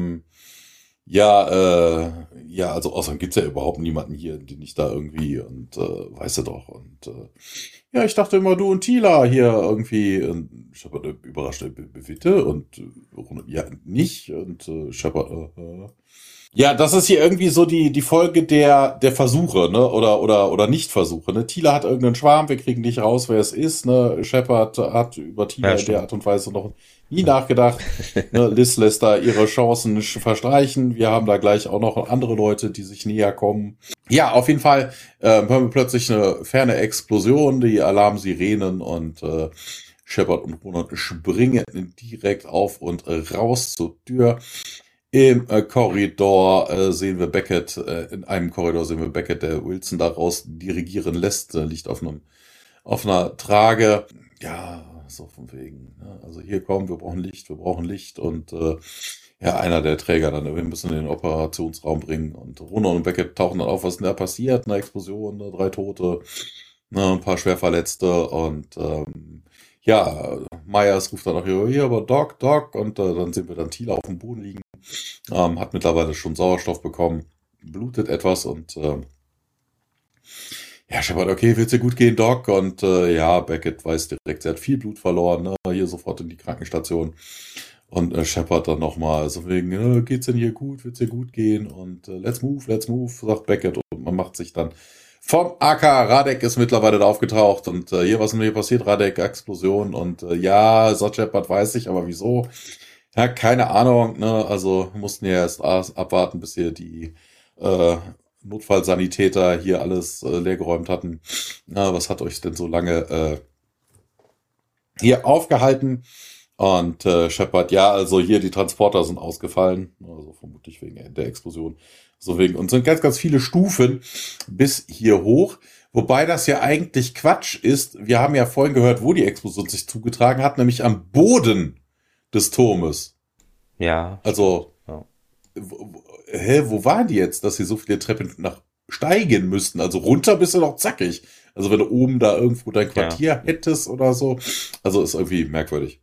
ja, also außerdem gibt's ja überhaupt niemanden hier, den ich da irgendwie und weißt du doch und ja, ich dachte immer, du und Tila hier irgendwie Shepard überrascht, bitte und ja, nicht und Shepard, ja, das ist hier irgendwie so die Folge der Versuche, ne? Oder Nicht-Versuche, ne? Tila hat irgendeinen Schwarm, wir kriegen nicht raus, wer es ist, ne? Shepard hat über Tila Ja, in der stimmt. Art und Weise noch nie nachgedacht. Ne? Liz lässt da ihre Chancen verstreichen. Wir haben da gleich auch noch andere Leute, die sich näher kommen. Ja, auf jeden Fall hören wir plötzlich eine ferne Explosion, die Alarmsirenen und Shepard und Ronan springen direkt auf und raus zur Tür. Im Korridor sehen wir Beckett, in einem Korridor sehen wir Beckett, der Wilson daraus dirigieren lässt, liegt auf einer Trage. Ja, so von wegen. Ne? Also hier kommen, wir brauchen Licht und ja, einer der Träger dann, wir müssen in den Operationsraum bringen und Ronan und Beckett tauchen dann auf, was denn da passiert, eine Explosion, ne? 3 Tote, ne? Ein paar Schwerverletzte und ja, Myers ruft dann auch hier, aber Doc und dann sehen wir dann Tila auf dem Boden liegen. Hat mittlerweile schon Sauerstoff bekommen, blutet etwas und ja, Shepard, okay, wird's dir gut gehen, Doc? Und ja, Beckett weiß direkt, sie hat viel Blut verloren, ne? Hier sofort in die Krankenstation. Und Shepard dann nochmal, so wegen, geht's denn hier gut, wird's dir gut gehen? Und let's move, sagt Beckett. Und man macht sich dann vom AK Radek ist mittlerweile da aufgetaucht und hier, was ist denn hier passiert? Radek, Explosion und ja, Shepard weiß ich, aber wieso? Ja, keine Ahnung, ne? Also mussten ja erst abwarten, bis hier die äh, Notfallsanitäter hier alles leergeräumt hatten. Na, was hat euch denn so lange hier aufgehalten? Und Shepard, ja, also hier die Transporter sind ausgefallen, also vermutlich wegen der Explosion. So wegen, und sind ganz, ganz viele Stufen bis hier hoch. Wobei das ja eigentlich Quatsch ist. Wir haben ja vorhin gehört, wo die Explosion sich zugetragen hat, nämlich am Boden des Turmes. Ja, stimmt. Also, Ja. wo waren die jetzt, dass sie so viele Treppen nach steigen müssten? Also runter bist du doch zackig. Also wenn du oben da irgendwo dein Ja. Quartier hättest oder so. Also ist irgendwie merkwürdig.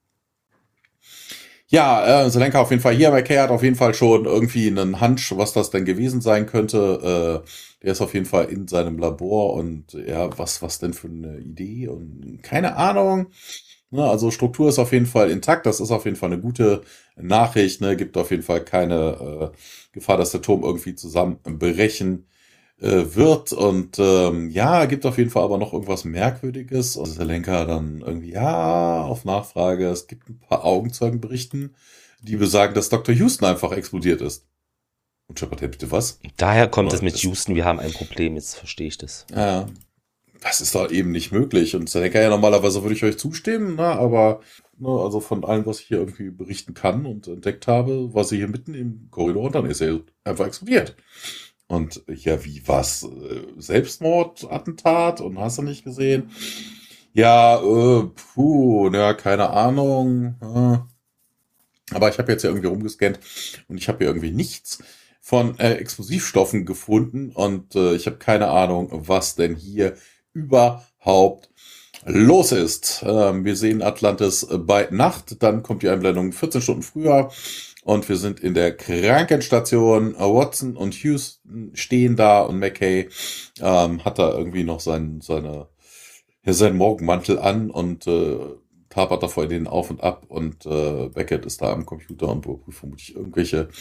Ja, Selenka auf jeden Fall hier. McKay hat auf jeden Fall schon irgendwie einen Hunch, was das denn gewesen sein könnte. Der ist auf jeden Fall in seinem Labor und ja, was denn für eine Idee und keine Ahnung. Ne, also Struktur ist auf jeden Fall intakt. Das ist auf jeden Fall eine gute Nachricht. Ne, gibt auf jeden Fall keine Gefahr, dass der Turm irgendwie zusammenbrechen wird und ja, gibt auf jeden Fall aber noch irgendwas Merkwürdiges. Und Selenka dann irgendwie, ja, auf Nachfrage, es gibt ein paar Augenzeugenberichten, die besagen, dass Dr. Houston einfach explodiert ist. Und Shepard, hey, bitte was? Daher kommt es Aber mit das, Houston, wir haben ein Problem, jetzt verstehe ich das. das ist doch eben nicht möglich. Und Selenka, ja, normalerweise würde ich euch zustimmen, ne, aber ne, also von allem, was ich hier irgendwie berichten kann und entdeckt habe, war sie hier mitten im Korridor und dann ist er einfach explodiert. Und ja, wie was? Selbstmordattentat und hast du nicht gesehen? Ja, ja, keine Ahnung. Aber ich habe jetzt ja irgendwie rumgescannt und ich habe hier irgendwie nichts von Explosivstoffen gefunden und ich habe keine Ahnung, was denn hier überhaupt los ist. Wir sehen Atlantis bei Nacht, dann kommt die Einblendung 14 Stunden früher. Und wir sind in der Krankenstation. Watson und Houston stehen da und McKay hat da irgendwie noch seinen Morgenmantel an und tapert da vor denen auf und ab und Beckett ist da am Computer und überprüft vermutlich irgendwelche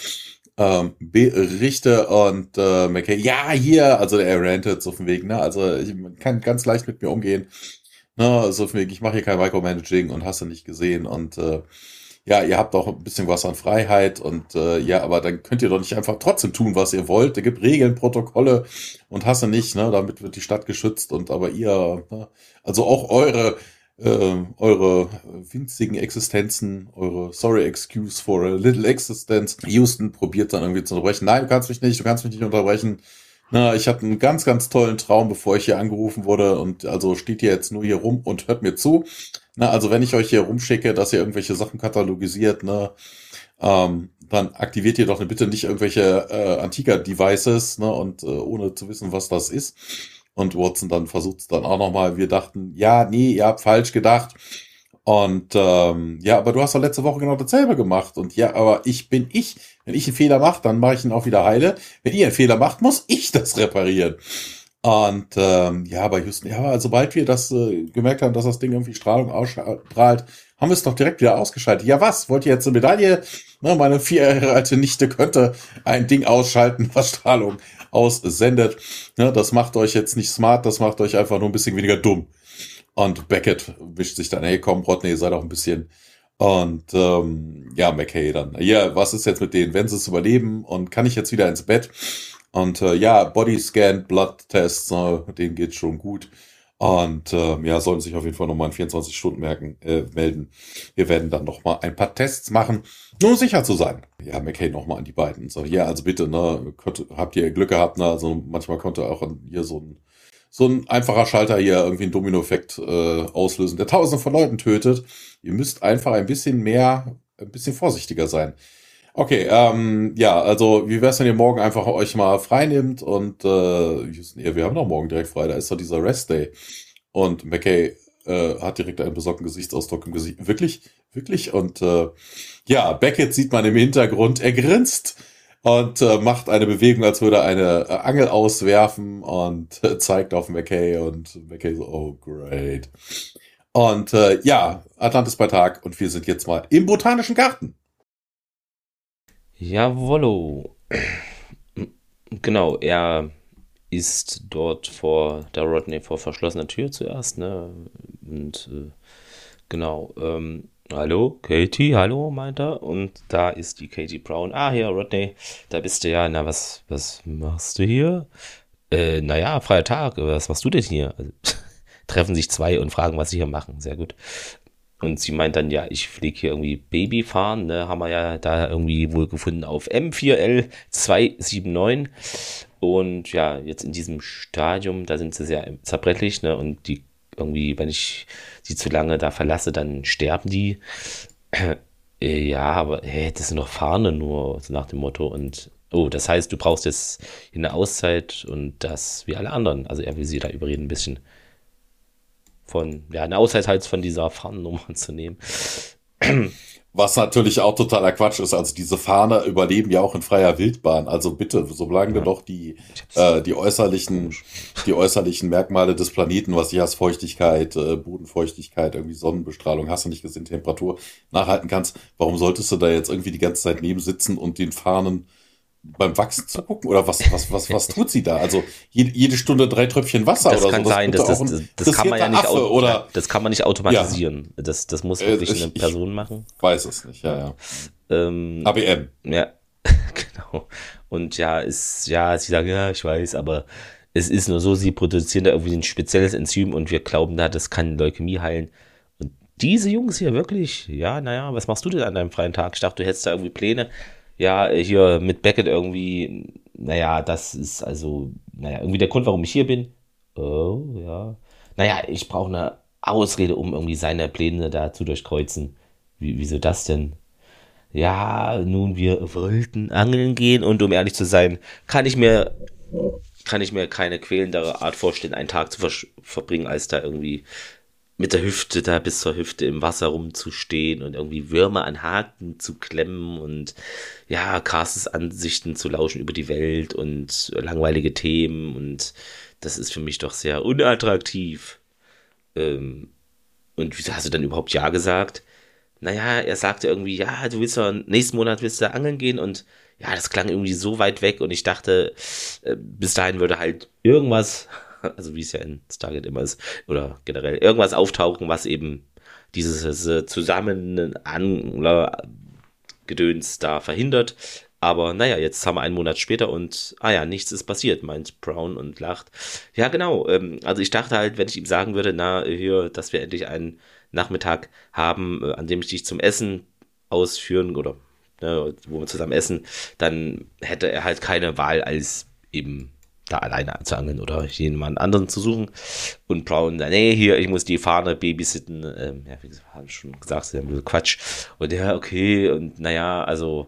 Berichte und McKay, ja, hier, also er rantet so von wegen, ne, also man kann ganz leicht mit mir umgehen, ne, so von wegen, ich mache hier kein Micromanaging und hast du nicht gesehen und ja, ihr habt auch ein bisschen was an Freiheit und ja, aber dann könnt ihr doch nicht einfach trotzdem tun, was ihr wollt. Es gibt Regeln, Protokolle und hasse nicht, ne? Damit wird die Stadt geschützt und aber ihr, ne? Also auch eure winzigen Existenzen, eure sorry excuse for a little existence. Houston probiert dann irgendwie zu unterbrechen. Nein, du kannst mich nicht unterbrechen. Na, ich hatte einen ganz, ganz tollen Traum, bevor ich hier angerufen wurde und also steht ihr jetzt nur hier rum und hört mir zu. Na, also wenn ich euch hier rumschicke, dass ihr irgendwelche Sachen katalogisiert, ne, dann aktiviert ihr doch bitte nicht irgendwelche Antika-Devices, ne, und ohne zu wissen, was das ist. Und Watson dann versucht es dann auch nochmal. Wir dachten, ja, nee, ihr habt falsch gedacht. Und ja, aber du hast doch letzte Woche genau dasselbe gemacht. Und ja, aber ich bin ich. Wenn ich einen Fehler mache, dann mache ich ihn auch wieder heile. Wenn ihr einen Fehler macht, muss ich das reparieren. Und ja, bei Houston, ja, aber sobald wir das gemerkt haben, dass das Ding irgendwie Strahlung ausstrahlt, haben wir es doch direkt wieder ausgeschaltet. Ja, was? Wollt ihr jetzt eine Medaille? Ne, meine 4 Jahre alte Nichte könnte ein Ding ausschalten, was Strahlung aussendet. Ne, das macht euch jetzt nicht smart, das macht euch einfach nur ein bisschen weniger dumm. Und Beckett wischt sich dann, hey, komm, Rodney, sei doch ein bisschen. Und ja, McKay dann, ja, was ist jetzt mit denen, wenn sie es überleben und kann ich jetzt wieder ins Bett? Und ja, Bodyscan, Bloodtests, denen geht's schon gut. Und ja, sollen sich auf jeden Fall nochmal in 24 Stunden melden. Wir werden dann nochmal ein paar Tests machen, nur um sicher zu sein. Ja, McKay nochmal an die beiden. So, ja, also bitte, ne, habt ihr Glück gehabt, ne? Also manchmal konnte auch hier so ein einfacher Schalter hier irgendwie einen Dominoeffekt auslösen, der tausende von Leuten tötet. Ihr müsst einfach ein bisschen vorsichtiger sein. Okay, ja, also wie wär's, wenn ihr morgen einfach euch mal frei nehmt und wir haben doch morgen direkt frei, da ist doch dieser Rest Day. Und McKay hat direkt einen besorgten Gesichtsausdruck im Gesicht. Wirklich? Wirklich? Und ja, Beckett sieht man im Hintergrund, er grinst und macht eine Bewegung, als würde er eine Angel auswerfen und zeigt auf McKay und McKay so, oh great. Und ja, Atlantis bei Tag und wir sind jetzt mal im Botanischen Garten. Jawollo. Genau, er ist dort vor der Rodney vor verschlossener Tür zuerst, ne? Und genau, hallo, Katie, hallo, meint er. Und da ist die Katie Brown. Ah, hier, Rodney, da bist du ja. Na, was machst du hier? Naja, freier Tag, was machst du denn hier? Also, treffen sich zwei und fragen, was sie hier machen. Sehr gut. Und sie meint dann, ja, ich fliege hier irgendwie Baby fahren, ne, haben wir ja da irgendwie wohl gefunden auf M4L 279. Und ja, jetzt in diesem Stadium, da sind sie sehr zerbrechlich, ne, und die irgendwie, wenn ich sie zu lange da verlasse, dann sterben die. Ja, aber hey, das sind doch Fahne nur, so nach dem Motto. Und oh, das heißt, du brauchst jetzt eine Auszeit und das wie alle anderen. Also er will sie da überreden, ein bisschen von, ja, eine Auszeit halt von dieser Fahnennummer zu nehmen. Was natürlich auch totaler Quatsch ist. Also diese Fahne überleben ja auch in freier Wildbahn. Also bitte, solange du Ja, doch die äußerlichen Merkmale des Planeten, was ich als Feuchtigkeit, Bodenfeuchtigkeit, irgendwie Sonnenbestrahlung, hast du nicht gesehen, Temperatur nachhalten kannst, warum solltest du da jetzt irgendwie die ganze Zeit neben sitzen und den Fahnen beim Wachsen zugucken? Oder was tut sie da? Also jede Stunde 3 Tröpfchen Wasser das oder kann so. sein, Das das, könnte das, auch ein das kann man ja nicht, interessierter Affe oder das kann man nicht ja, automatisieren. Das muss wirklich eine ich Person machen. weiß es nicht. Ja. Ähm, ABM. ja, genau. Und ja, sie sagen, ja, ich weiß, aber es ist nur so, sie produzieren da irgendwie ein spezielles Enzym und wir glauben da, das kann Leukämie heilen. Und diese Jungs hier wirklich, ja, naja, was machst du denn an deinem freien Tag? Ich dachte, du hättest da irgendwie Pläne. Ja, hier mit Beckett irgendwie, naja, das ist also, naja, irgendwie der Grund, warum ich hier bin. Oh, ja. Naja, ich brauche eine Ausrede, um irgendwie seine Pläne da zu durchkreuzen. Wieso das denn? Ja, nun, wir wollten angeln gehen und um ehrlich zu sein, kann ich mir keine quälendere Art vorstellen, einen Tag zu verbringen, als da irgendwie mit der Hüfte da bis zur Hüfte im Wasser rumzustehen und irgendwie Würmer an Haken zu klemmen und ja, Carstens Ansichten zu lauschen über die Welt und langweilige Themen und das ist für mich doch sehr unattraktiv. Ähm, und wieso hast du dann überhaupt Ja gesagt? Naja, er sagte irgendwie, ja, du willst ja, nächsten Monat willst du angeln gehen und ja, das klang irgendwie so weit weg und ich dachte, bis dahin würde halt irgendwas, also wie es ja in Stargate immer ist, oder generell irgendwas auftauchen, was eben dieses Zusammenangler-Gedöns da verhindert. Aber naja, jetzt haben wir einen Monat später und, ja, nichts ist passiert, meint Brown und lacht. Ja, genau, also ich dachte halt, wenn ich ihm sagen würde, na, hier, dass wir endlich einen Nachmittag haben, an dem ich dich zum Essen ausführen oder ne, wo wir zusammen essen, dann hätte er halt keine Wahl, als eben da alleine zu angeln oder jemand anderen zu suchen. Und Brown, nee, hier, ich muss die Fahne babysitten. Ja, wie gesagt, hab ich schon gesagt, ist ja ein bisschen Quatsch. Und ja, okay, und naja, also,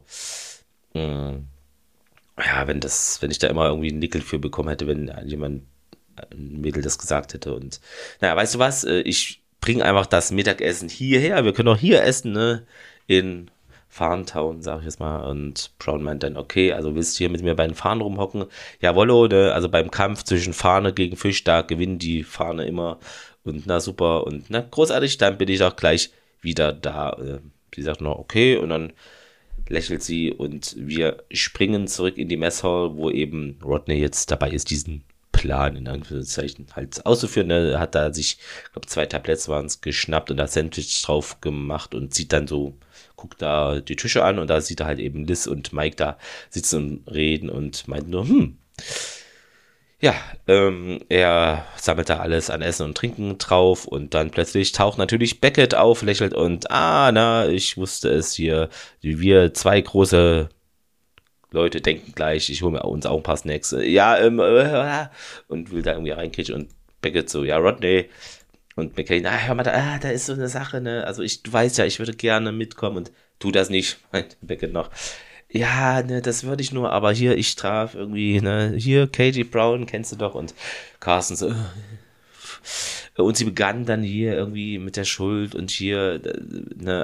ja, wenn ich da immer irgendwie einen Nickel für bekommen hätte, wenn jemand, ein Mädel das gesagt hätte. Und naja, weißt du was? Ich bringe einfach das Mittagessen hierher. Wir können auch hier essen, ne? In Farntown, sag ich jetzt mal. Und Brown meint dann, okay, also willst du hier mit mir bei den Fahnen rumhocken? Jawollo, ne? Also beim Kampf zwischen Fahne gegen Fisch, da gewinnen die Fahne immer. Und na super und na großartig, dann bin ich auch gleich wieder da. Sie sagt noch, okay, und dann lächelt sie und wir springen zurück in die Messhall, wo eben Rodney jetzt dabei ist, diesen Plan in Anführungszeichen halt auszuführen. Er hat da sich, ich glaube 2 Tabletts waren es, geschnappt und da Sandwich drauf gemacht und sieht dann so, guckt da die Tische an und da sieht er halt eben Liz und Mike da sitzen und reden und meint nur, ja, er sammelt da alles an Essen und Trinken drauf und dann plötzlich taucht natürlich Beckett auf, lächelt und, na, ich wusste es hier, wir 2 große Leute denken gleich, ich hole mir uns auch ein paar Snacks. Ja, und will da irgendwie reinkriegen und Beckett so, ja, Rodney. Und McCain, hör mal, da ist so eine Sache, ne? Also du weißt ja, ich würde gerne mitkommen und tu das nicht, meint Beckett noch. Ja, ne, das würde ich nur, aber hier, ich traf irgendwie, ne, hier, Katie Brown, kennst du doch, und Carsten so, und sie begann dann hier irgendwie mit der Schuld und hier, ne,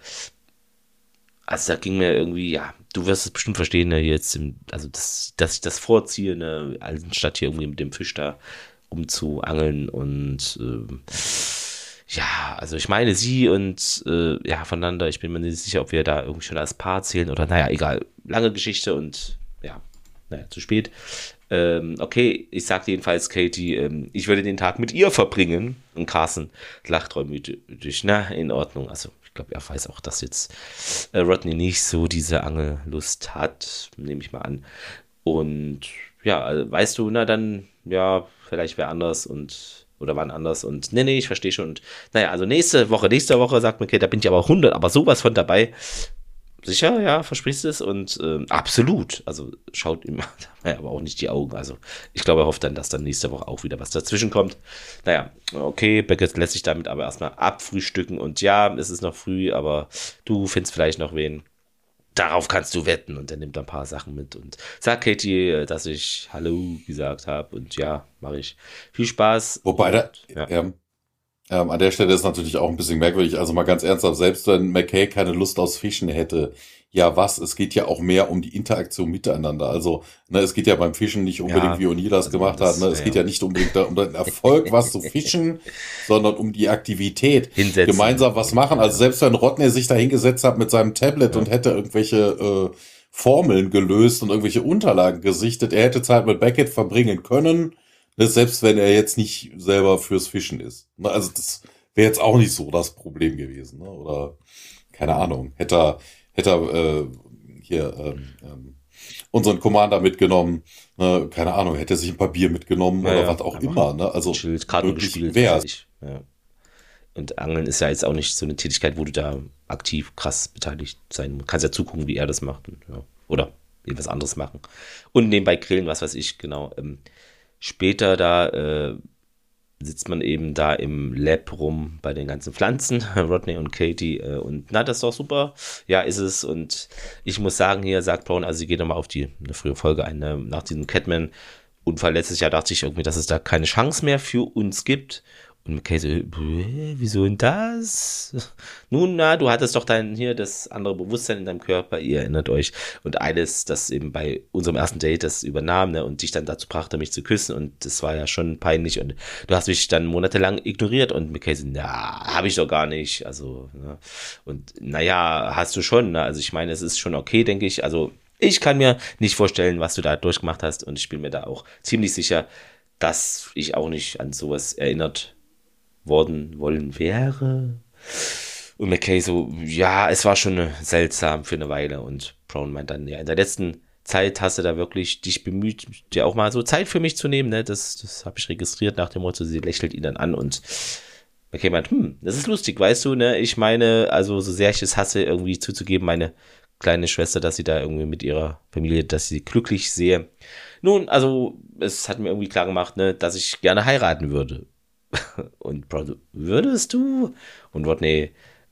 also da ging mir irgendwie, ja, du wirst es bestimmt verstehen, ne, jetzt, also dass ich das vorziehe, ne, anstatt hier irgendwie mit dem Fisch da rumzuangeln und ja, also ich meine sie und ja, voneinander, ich bin mir nicht sicher, ob wir da irgendwie schon als Paar zählen oder naja, egal, lange Geschichte und ja, naja, zu spät. Okay, ich sagte jedenfalls Katie, ich würde den Tag mit ihr verbringen. Und Carson lacht reumütig. Na, in Ordnung. Also, ich glaube, er weiß auch, dass jetzt Rodney nicht so diese Angellust hat, nehme ich mal an. Und ja, also, weißt du, na dann, ja, vielleicht wäre anders oder wann anders und nee, ich verstehe schon. Und naja, also nächste Woche, sagt mir, okay, da bin ich aber 100, aber sowas von dabei. Sicher, ja, versprichst du es und absolut. Also schaut ihm aber auch nicht die Augen. Also ich glaube, er hofft dann, dass dann nächste Woche auch wieder was dazwischen kommt. Naja, okay, Beckett lässt sich damit aber erstmal abfrühstücken und ja, es ist noch früh, aber du findest vielleicht noch wen. Darauf kannst du wetten und er nimmt ein paar Sachen mit und sagt Katie, dass ich Hallo gesagt habe und ja, mache ich. Viel Spaß. Wobei, Ja. an der Stelle ist natürlich auch ein bisschen merkwürdig. Also mal ganz ernsthaft, selbst wenn McKay keine Lust aufs Fischen hätte, ja was, es geht ja auch mehr um die Interaktion miteinander. Also, ne, es geht ja beim Fischen nicht unbedingt, Ja, wie O'Neill das also gemacht hat, ne? Es geht ja nicht unbedingt um den Erfolg, was zu fischen, sondern um die Aktivität. hinsetzen. Gemeinsam was machen. Also selbst wenn Rodney sich da hingesetzt hat mit seinem Tablet und hätte irgendwelche Formeln gelöst und irgendwelche Unterlagen gesichtet, er hätte Zeit mit Beckett verbringen können, ne, selbst wenn er jetzt nicht selber fürs Fischen ist. Ne, also das wäre jetzt auch nicht so das Problem gewesen. Ne? Oder keine Ahnung, hätte er hier unseren Commander mitgenommen, ne? Keine Ahnung, hätte er sich ein paar Bier mitgenommen Ja, oder ja, was auch einfach immer. Ne? Also chillt, Karten möglich gespielt, wäre. Ja. Und Angeln ist ja jetzt auch nicht so eine Tätigkeit, wo du da aktiv krass beteiligt sein musst. Du kannst ja zugucken, wie er das macht. Und, ja. Oder irgendwas anderes machen. Und nebenbei grillen, was weiß ich, genau. Später da sitzt man eben da im Lab rum bei den ganzen Pflanzen, Rodney und Katie, und na, das ist doch super. Ja, ist es. Und ich muss sagen, hier sagt Brown, also sie geht nochmal auf eine frühe Folge ein, ne? Nach diesem Catman-Unfall letztes Jahr dachte ich irgendwie, dass es da keine Chance mehr für uns gibt. Und McKay so, wieso denn das? Nun, na, du hattest doch hier das andere Bewusstsein in deinem Körper, ihr erinnert euch. Und eines, das eben bei unserem ersten Date das übernahm, ne, und dich dann dazu brachte, mich zu küssen. Und das war ja schon peinlich. Und du hast mich dann monatelang ignoriert. Und McKay so, na, habe ich doch gar nicht. Also, ne. Und naja, hast du schon. Ne? Also ich meine, es ist schon okay, denke ich. Also ich kann mir nicht vorstellen, was du da durchgemacht hast. Und ich bin mir da auch ziemlich sicher, dass ich auch nicht an sowas erinnert wollen wäre. Und McKay so, ja, es war schon seltsam für eine Weile. Und Brown meint dann, ja, in der letzten Zeit hast du da wirklich dich bemüht, dir auch mal so Zeit für mich zu nehmen. Ne? Das habe ich registriert nach dem Motto, sie lächelt ihn dann an und McKay meint, das ist lustig, weißt du, ne? Ich meine, also so sehr ich es hasse, irgendwie zuzugeben, meine kleine Schwester, dass sie da irgendwie mit ihrer Familie, dass ich sie glücklich sehe. Nun, also, es hat mir irgendwie klar gemacht, ne, dass ich gerne heiraten würde. Und Brown so, würdest du? Und Rodney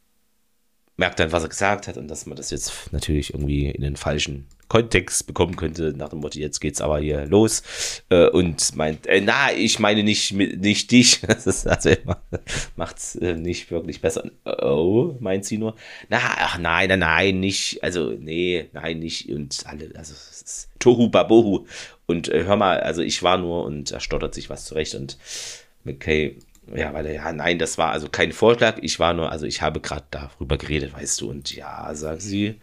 merkt dann, was er gesagt hat und dass man das jetzt natürlich irgendwie in den falschen Kontext bekommen könnte, nach dem Motto, jetzt geht's aber hier los, und meint, na, ich meine nicht dich, das ist, also macht's nicht wirklich besser. Oh, meint sie nur, na, ach nein, nicht, also nee, nein, nicht, und alle, also es ist Tohu Babohu und hör mal, also ich war nur, und er stottert sich was zurecht und McKay, ja, weil nein, das war also kein Vorschlag, ich war nur, also ich habe gerade darüber geredet, weißt du, und ja, sagt sie,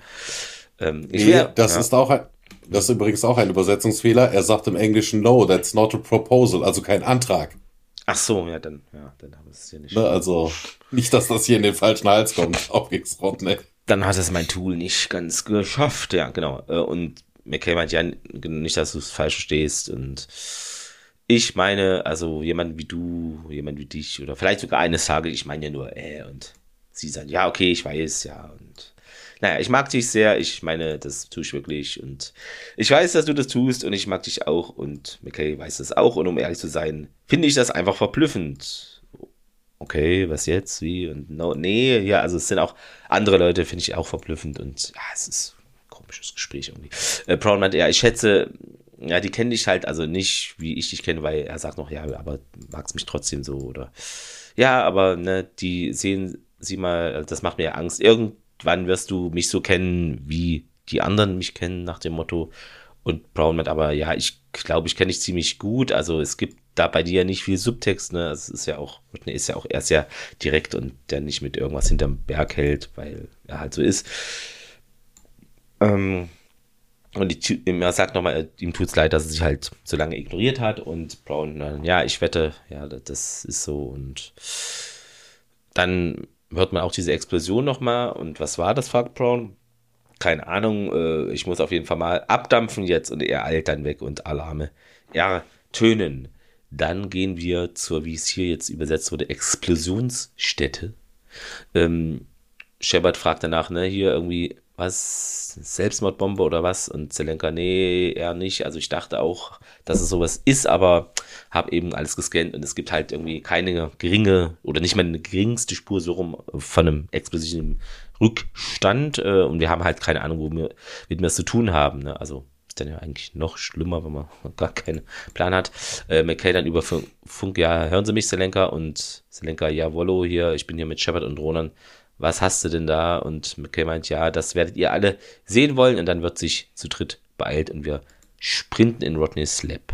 das ist übrigens auch ein Übersetzungsfehler. Er sagt im Englischen, no, that's not a proposal, also kein Antrag. Ach so, dann haben wir es hier nicht. Ne, also, nicht, dass das hier in den falschen Hals kommt, auf geht's Rodney. Dann hat es mein Tool nicht ganz geschafft, ja, genau. Und McKay meint ja nicht, dass du es falsch verstehst und ich meine, also jemand wie du, jemand wie dich oder vielleicht sogar eines Tages, ich meine ja nur, und sie sagt, ja, okay, ich weiß, ja, und naja, ich mag dich sehr, ich meine, das tue ich wirklich und ich weiß, dass du das tust und ich mag dich auch und McKay weiß das auch und um ehrlich zu sein, finde ich das einfach verblüffend. Okay, was jetzt, wie und no, nee, ja, also es sind auch andere Leute, finde ich auch verblüffend und ja, es ist ein komisches Gespräch irgendwie. Brown meint, ja, ich schätze, ja, die kennen dich halt, also nicht, wie ich dich kenne, weil er sagt noch, ja, aber magst mich trotzdem so, oder ja, aber ne, die sehen sie mal, das macht mir ja Angst. Irgendwann wirst du mich so kennen, wie die anderen mich kennen, nach dem Motto. Und Brown meint aber, ja, ich glaube, ich kenne dich ziemlich gut, also es gibt da bei dir nicht viel Subtext, ne, es ist ja auch, Whitney ist ja auch erst sehr direkt und der nicht mit irgendwas hinterm Berg hält, weil er halt so ist. Und er sagt nochmal, ihm tut's leid, dass er sich halt so lange ignoriert hat. Und Brown dann, ja, ich wette, ja, das ist so. Und dann hört man auch diese Explosion nochmal. Und was war das, fragt Brown? Keine Ahnung, ich muss auf jeden Fall mal abdampfen jetzt. Und er eilt dann weg und Alarme ertönen. Dann gehen wir zur, wie es hier jetzt übersetzt wurde, Explosionsstätte. Shepard fragt danach, ne, hier irgendwie, was, Selbstmordbombe oder was? Und Zelenka, nee, eher nicht. Also ich dachte auch, dass es sowas ist, aber habe eben alles gescannt und es gibt halt irgendwie keine geringe oder nicht mal eine geringste Spur so rum von einem explosiven Rückstand und wir haben halt keine Ahnung, womit wir es zu tun haben. Ne? Also ist dann ja eigentlich noch schlimmer, wenn man gar keinen Plan hat. McKay dann über Funk, ja, hören Sie mich, Zelenka? Und Zelenka, jawollo, hier, ich bin hier mit Shepard und Ronan. Was hast du denn da? Und McKay meint, ja, das werdet ihr alle sehen wollen. Und dann wird sich zu dritt beeilt und wir sprinten in Rodneys Lab.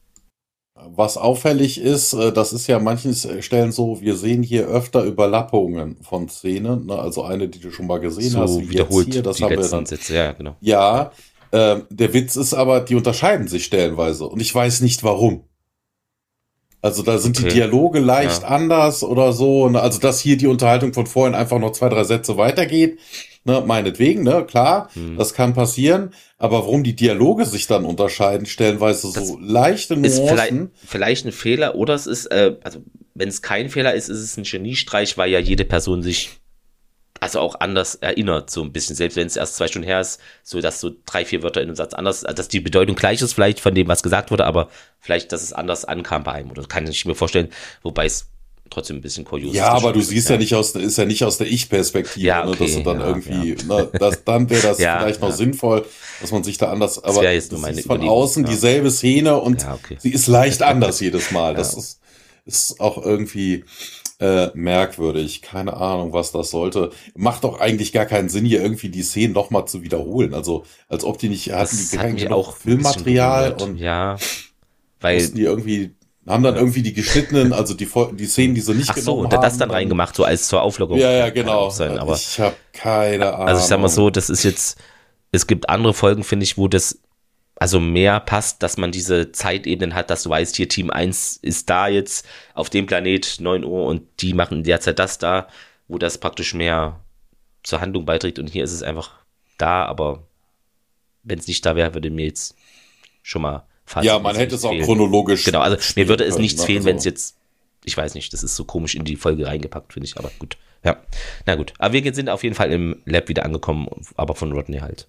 Was auffällig ist, das ist ja an manchen Stellen so, wir sehen hier öfter Überlappungen von Szenen, ne? Also eine, die du schon mal gesehen hast, So wiederholt jetzt hier, das die haben wir letzten dann. Sätze, ja, genau. Ja, der Witz ist aber, die unterscheiden sich stellenweise und ich weiß nicht warum. Also da sind die Okay. Dialoge leicht Ja. anders oder so. Ne? Also dass hier die Unterhaltung von vorhin einfach noch 2, 3 Sätze weitergeht, ne? Meinetwegen, ne, klar, das kann passieren. Aber warum die Dialoge sich dann unterscheiden, stellenweise Das so leichte ist Nuancen. vielleicht ein Fehler oder es ist, also wenn es kein Fehler ist, ist es ein Geniestreich, weil ja jede Person sich also auch anders erinnert, so ein bisschen, selbst wenn es erst 2 Stunden her ist, so dass so 3, 4 Wörter in einem Satz anders, dass die Bedeutung gleich ist vielleicht von dem, was gesagt wurde, aber vielleicht, dass es anders ankam bei einem, oder kann ich mir vorstellen, wobei es trotzdem ein bisschen kurios Ja, aber du ist. siehst ja nicht ist ja nicht aus der Ich-Perspektive, Ja, ne, okay, dass du dann ja, irgendwie, ne, dann wäre das Ja, vielleicht noch ja. sinnvoll, dass man sich da anders, Das aber wäre jetzt du nur meine siehst von Überlegung, außen ja. dieselbe Szene und Ja, okay. sie ist leicht anders jedes Mal. Das Ja. ist auch irgendwie merkwürdig. Keine Ahnung, was das sollte. Macht doch eigentlich gar keinen Sinn, hier irgendwie die Szenen nochmal zu wiederholen. Also, als ob die nicht, hatten die Das hat kein mich genug auch ein bisschen Filmmaterial gewundert. und Ja, weil, mussten die irgendwie, haben dann irgendwie die geschnittenen, also die Szenen, die sie nicht ach so, genommen und das haben, dann reingemacht, so als zur Auflockerung. ja, Kann genau. auch sein, aber Ich habe keine Ahnung. also ich sag mal so, das ist jetzt, es gibt andere Folgen, finde ich, wo das also mehr passt, dass man diese Zeitebenen hat, dass du weißt, hier Team 1 ist da jetzt auf dem Planet 9 Uhr und die machen in der Zeit das da, wo das praktisch mehr zur Handlung beiträgt und hier ist es einfach da, aber wenn es nicht da wäre, würde mir jetzt schon mal Ja, man hätte es auch fehlen. chronologisch. Genau, also mir würde es können, nichts ne? fehlen, Also, wenn es jetzt, ich weiß nicht, das ist so komisch in die Folge reingepackt, finde ich, aber gut. Ja, na gut. Aber wir sind auf jeden Fall im Lab wieder angekommen, aber von Rodney halt.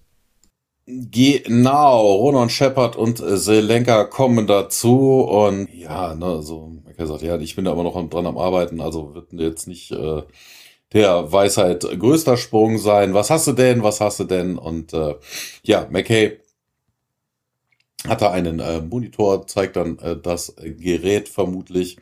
Genau, Ronan Shepard und Zelenka kommen dazu und ja, ne, so, er sagt, ja, ich bin da immer noch dran am Arbeiten, also wird jetzt nicht der Weisheit größter Sprung sein. Was hast du denn? Was hast du denn? Und ja, McKay hat da einen Monitor, zeigt dann das Gerät vermutlich,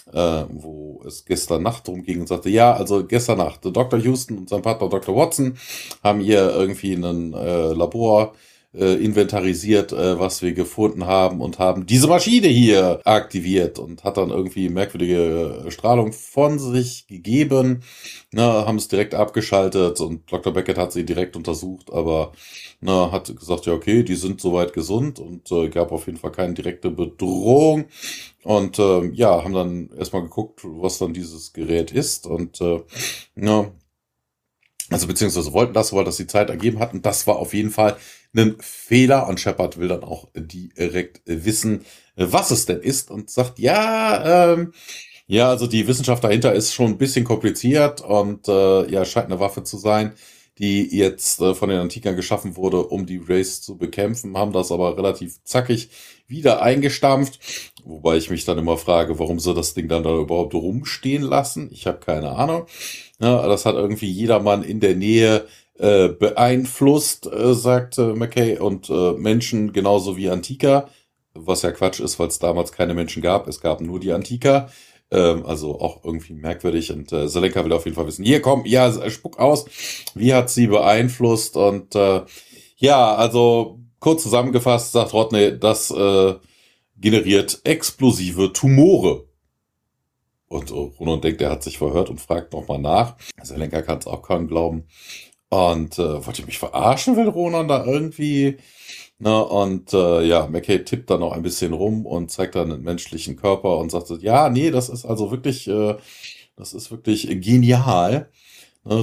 wo es gestern Nacht drum ging und sagte, ja, also gestern Nacht, Dr. Houston und sein Partner Dr. Watson haben hier irgendwie ein Labor inventarisiert, was wir gefunden haben und haben diese Maschine hier aktiviert und hat dann irgendwie merkwürdige Strahlung von sich gegeben. Na, haben es direkt abgeschaltet und Dr. Beckett hat sie direkt untersucht, aber na, hat gesagt, ja okay, die sind soweit gesund und gab auf jeden Fall keine direkte Bedrohung. Und ja, haben dann erstmal geguckt, was dann dieses Gerät ist und ja, also beziehungsweise wollten das, weil das die Zeit ergeben hat. Und das war auf jeden Fall ein Fehler. Und Shepard will dann auch direkt wissen, was es denn ist. Und sagt, ja, ja, also die Wissenschaft dahinter ist schon ein bisschen kompliziert. Und ja, scheint eine Waffe zu sein, die jetzt von den Antikern geschaffen wurde, um die Wraiths zu bekämpfen. Haben das aber relativ zackig wieder eingestampft. Wobei ich mich dann immer frage, warum sie das Ding dann da überhaupt rumstehen lassen. Ich habe keine Ahnung. Ja, das hat irgendwie jedermann in der Nähe beeinflusst, sagt McKay, und Menschen genauso wie Antiker, was ja Quatsch ist, weil es damals keine Menschen gab, es gab nur die Antiker, also auch irgendwie merkwürdig und Zelenka will auf jeden Fall wissen, hier komm, ja, spuck aus, wie hat sie beeinflusst und ja, also kurz zusammengefasst sagt Rodney, das generiert explosive Tumore. Und Ronan denkt, er hat sich verhört und fragt nochmal nach. Zelenka kann es auch kaum glauben. Und wollt ihr mich verarschen, will Ronan da irgendwie Ne, und ja, McKay tippt dann noch ein bisschen rum und zeigt dann einen menschlichen Körper und sagt so, ja, nee, das ist wirklich genial. Ne,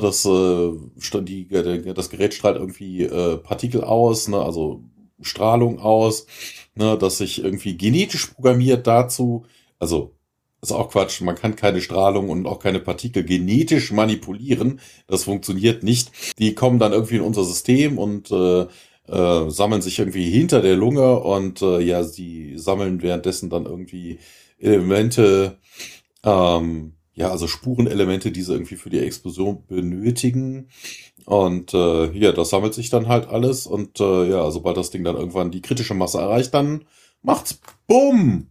das Gerät strahlt irgendwie Partikel aus, ne, also Strahlung aus, ne, das sich irgendwie genetisch programmiert dazu, also ist auch Quatsch, man kann keine Strahlung und auch keine Partikel genetisch manipulieren, das funktioniert nicht. Die kommen dann irgendwie in unser System und sammeln sich irgendwie hinter der Lunge und ja, sie sammeln währenddessen dann irgendwie Elemente, ja, also Spurenelemente, die sie irgendwie für die Explosion benötigen. Und ja, das sammelt sich dann halt alles. Und ja, sobald das Ding dann irgendwann die kritische Masse erreicht, dann macht's Bumm!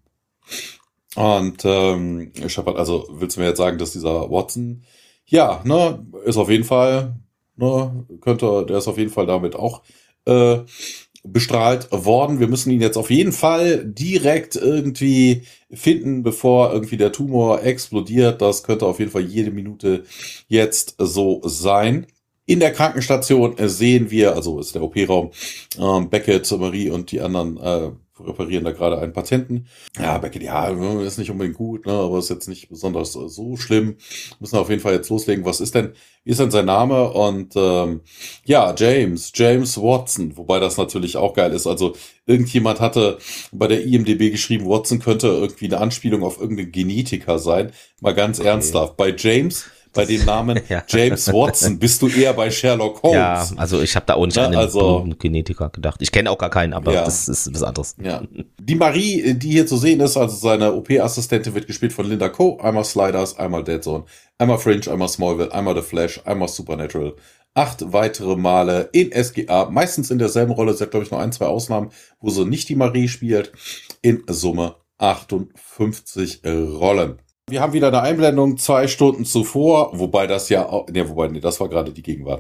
Und Shepard, also willst du mir jetzt sagen, dass dieser Watson, ja, ne, ist auf jeden Fall, ne, der ist auf jeden Fall damit auch äh, bestrahlt worden. Wir müssen ihn jetzt auf jeden Fall direkt irgendwie finden, bevor irgendwie der Tumor explodiert. Das könnte auf jeden Fall jede Minute jetzt so sein. In der Krankenstation sehen wir, also ist der OP-Raum, Beckett, Marie und die anderen reparieren da gerade einen Patienten. Ja, Beckett, ja, ist nicht unbedingt gut, ne, aber ist jetzt nicht besonders so schlimm. Müssen wir auf jeden Fall jetzt loslegen. Wie ist denn sein Name? Und ja, James Watson, wobei das natürlich auch geil ist. Also irgendjemand hatte bei der IMDb geschrieben, Watson könnte irgendwie eine Anspielung auf irgendeinen Genetiker sein. Mal ganz ernsthaft. Bei dem Namen Ja. James Watson bist du eher bei Sherlock Holmes. Ja, also ich habe da auch nicht an den berühmten Genetiker gedacht. Ich kenne auch gar keinen, aber Ja. das ist was anderes. Ja. Die Marie, die hier zu sehen ist, also seine OP-Assistentin, wird gespielt von Linda Coe. Einmal Sliders, einmal Dead Zone, einmal Fringe, einmal Smallville, einmal The Flash, einmal Supernatural. 8 weitere Male in SGA, meistens in derselben Rolle. Sie hat, glaube ich, noch 1, 2 Ausnahmen, wo sie nicht die Marie spielt. In Summe 58 Rollen. Wir haben wieder eine Einblendung 2 Stunden zuvor, wobei das ja, das war gerade die Gegenwart.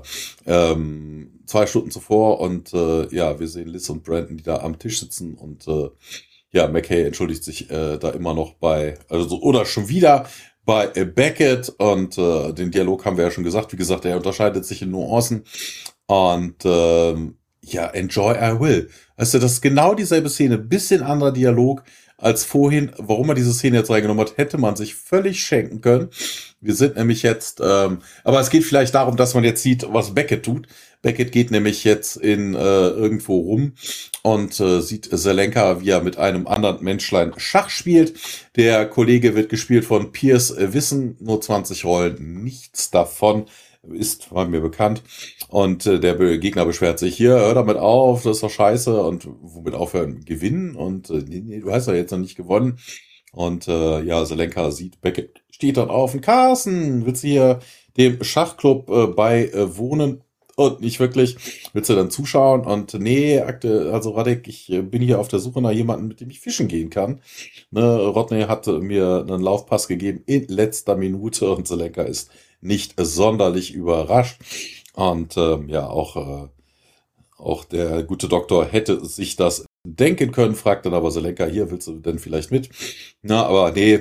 2 Stunden zuvor und ja, wir sehen Liz und Brandon, die da am Tisch sitzen und ja, McKay entschuldigt sich da immer noch oder schon wieder bei Beckett und den Dialog haben wir ja schon gesagt. Wie gesagt, er unterscheidet sich in Nuancen und ja, enjoy I will. Weißt du, das ist genau dieselbe Szene, bisschen anderer Dialog als vorhin. Warum er diese Szene jetzt reingenommen hat, hätte man sich völlig schenken können. Wir sind nämlich jetzt, aber es geht vielleicht darum, dass man jetzt sieht, was Beckett tut. Beckett geht nämlich jetzt irgendwo rum und sieht Zelenka, wie er mit einem anderen Menschlein Schach spielt. Der Kollege wird gespielt von Pierce Wissen, nur 20 Rollen, nichts davon war mir bekannt. Und der Gegner beschwert sich, hier, hör damit auf, das ist doch scheiße. Und womit aufhören? Gewinnen? Und nee, du hast ja jetzt noch nicht gewonnen. Und ja, Zelenka sieht, Beckett steht dann auf. Und Carsten, willst du hier dem Schachclub beiwohnen? Und nicht wirklich. Willst du dann zuschauen? Und nee, also Radek, ich bin hier auf der Suche nach jemandem, mit dem ich fischen gehen kann. Ne, Rodney hatte mir einen Laufpass gegeben in letzter Minute und Zelenka ist nicht sonderlich überrascht. Und ja, auch der gute Doktor hätte sich das denken können, fragt dann aber Zelenka, hier, willst du denn vielleicht mit? Na, aber nee,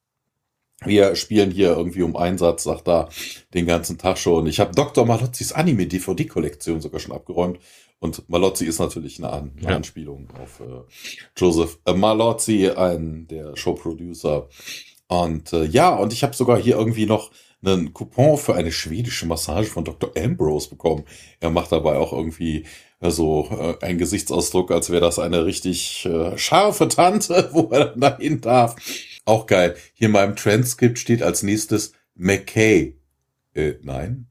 wir spielen hier irgendwie um Einsatz, sagt da den ganzen Tag schon. Ich habe Dr. Malozzis Anime-DVD-Kollektion sogar schon abgeräumt. Und Malozzi ist natürlich eine Anspielung auf Joseph Malozzi, einen der Showproducer. Und ja, und ich habe sogar hier irgendwie noch einen Coupon für eine schwedische Massage von Dr. Ambrose bekommen. Er macht dabei auch irgendwie so einen Gesichtsausdruck, als wäre das eine richtig scharfe Tante, wo er dann dahin darf. Auch geil. Hier in meinem Transkript steht als nächstes McKay. Nein.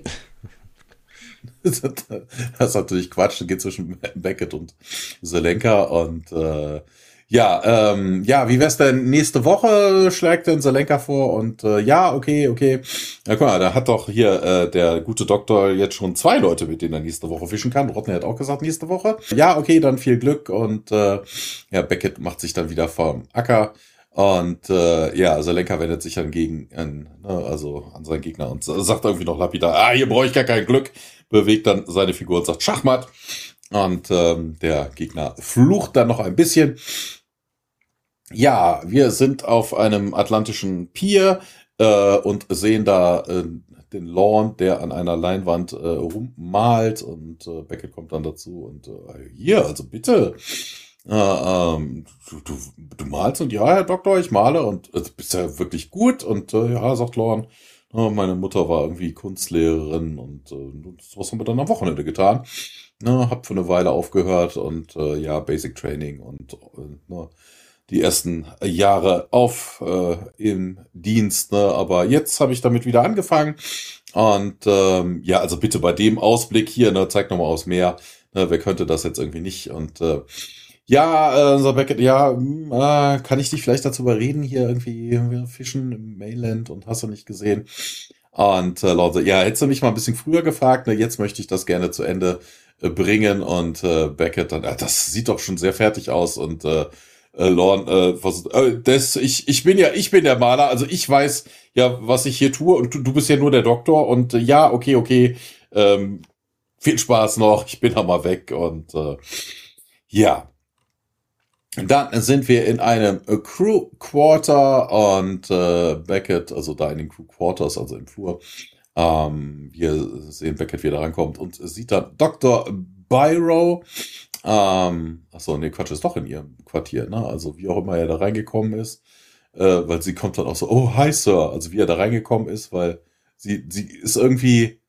Das ist natürlich Quatsch. Das geht zwischen Beckett und Zelenka und ja, wie wär's denn nächste Woche, schlägt denn Zelenka vor und ja, okay. Ja, guck mal, da hat doch hier der gute Doktor jetzt schon 2 Leute, mit denen er nächste Woche fischen kann. Rodney hat auch gesagt, nächste Woche. Ja, okay, dann viel Glück und ja, Beckett macht sich dann wieder vom Acker und ja, Zelenka wendet sich dann an seinen Gegner und sagt irgendwie noch lapidar, hier brauche ich gar kein Glück, bewegt dann seine Figur und sagt Schachmatt und der Gegner flucht dann noch ein bisschen. Ja, wir sind auf einem atlantischen Pier und sehen da den Lorne, der an einer Leinwand rummalt und Beckett kommt dann dazu und hier, also bitte, du malst und ja, Herr Doktor, ich male und bist ja wirklich gut und ja, sagt Lorne, meine Mutter war irgendwie Kunstlehrerin und was haben wir dann am Wochenende getan? Hab für eine Weile aufgehört und ja, Basic Training und die ersten Jahre im Dienst, ne? Aber jetzt habe ich damit wieder angefangen und ja, also bitte bei dem Ausblick hier, ne, zeig noch mal aus mehr, ne, wer könnte das jetzt irgendwie nicht und ja, so Beckett, ja, kann ich dich vielleicht dazu überreden, hier irgendwie fischen im Mainland und hast du nicht gesehen? Und Leute, ja, hättest du mich mal ein bisschen früher gefragt, ne, jetzt möchte ich das gerne zu Ende bringen und Beckett dann, das sieht doch schon sehr fertig aus und Lorne versucht, ich bin der Maler, also ich weiß ja, was ich hier tue und du bist ja nur der Doktor und ja, okay, viel Spaß noch, ich bin da mal weg und ja. Dann sind wir in einem Crew Quarter und Beckett, also da in den Crew Quarters, also im Flur, wir sehen Beckett, wie er da rankommt und sieht dann Dr. Byro. Achso, nee, Quatsch, ist doch in ihrem Quartier, ne? Also wie auch immer er da reingekommen ist, weil sie kommt dann auch so, oh, hi Sir, also wie er da reingekommen ist, weil sie ist irgendwie,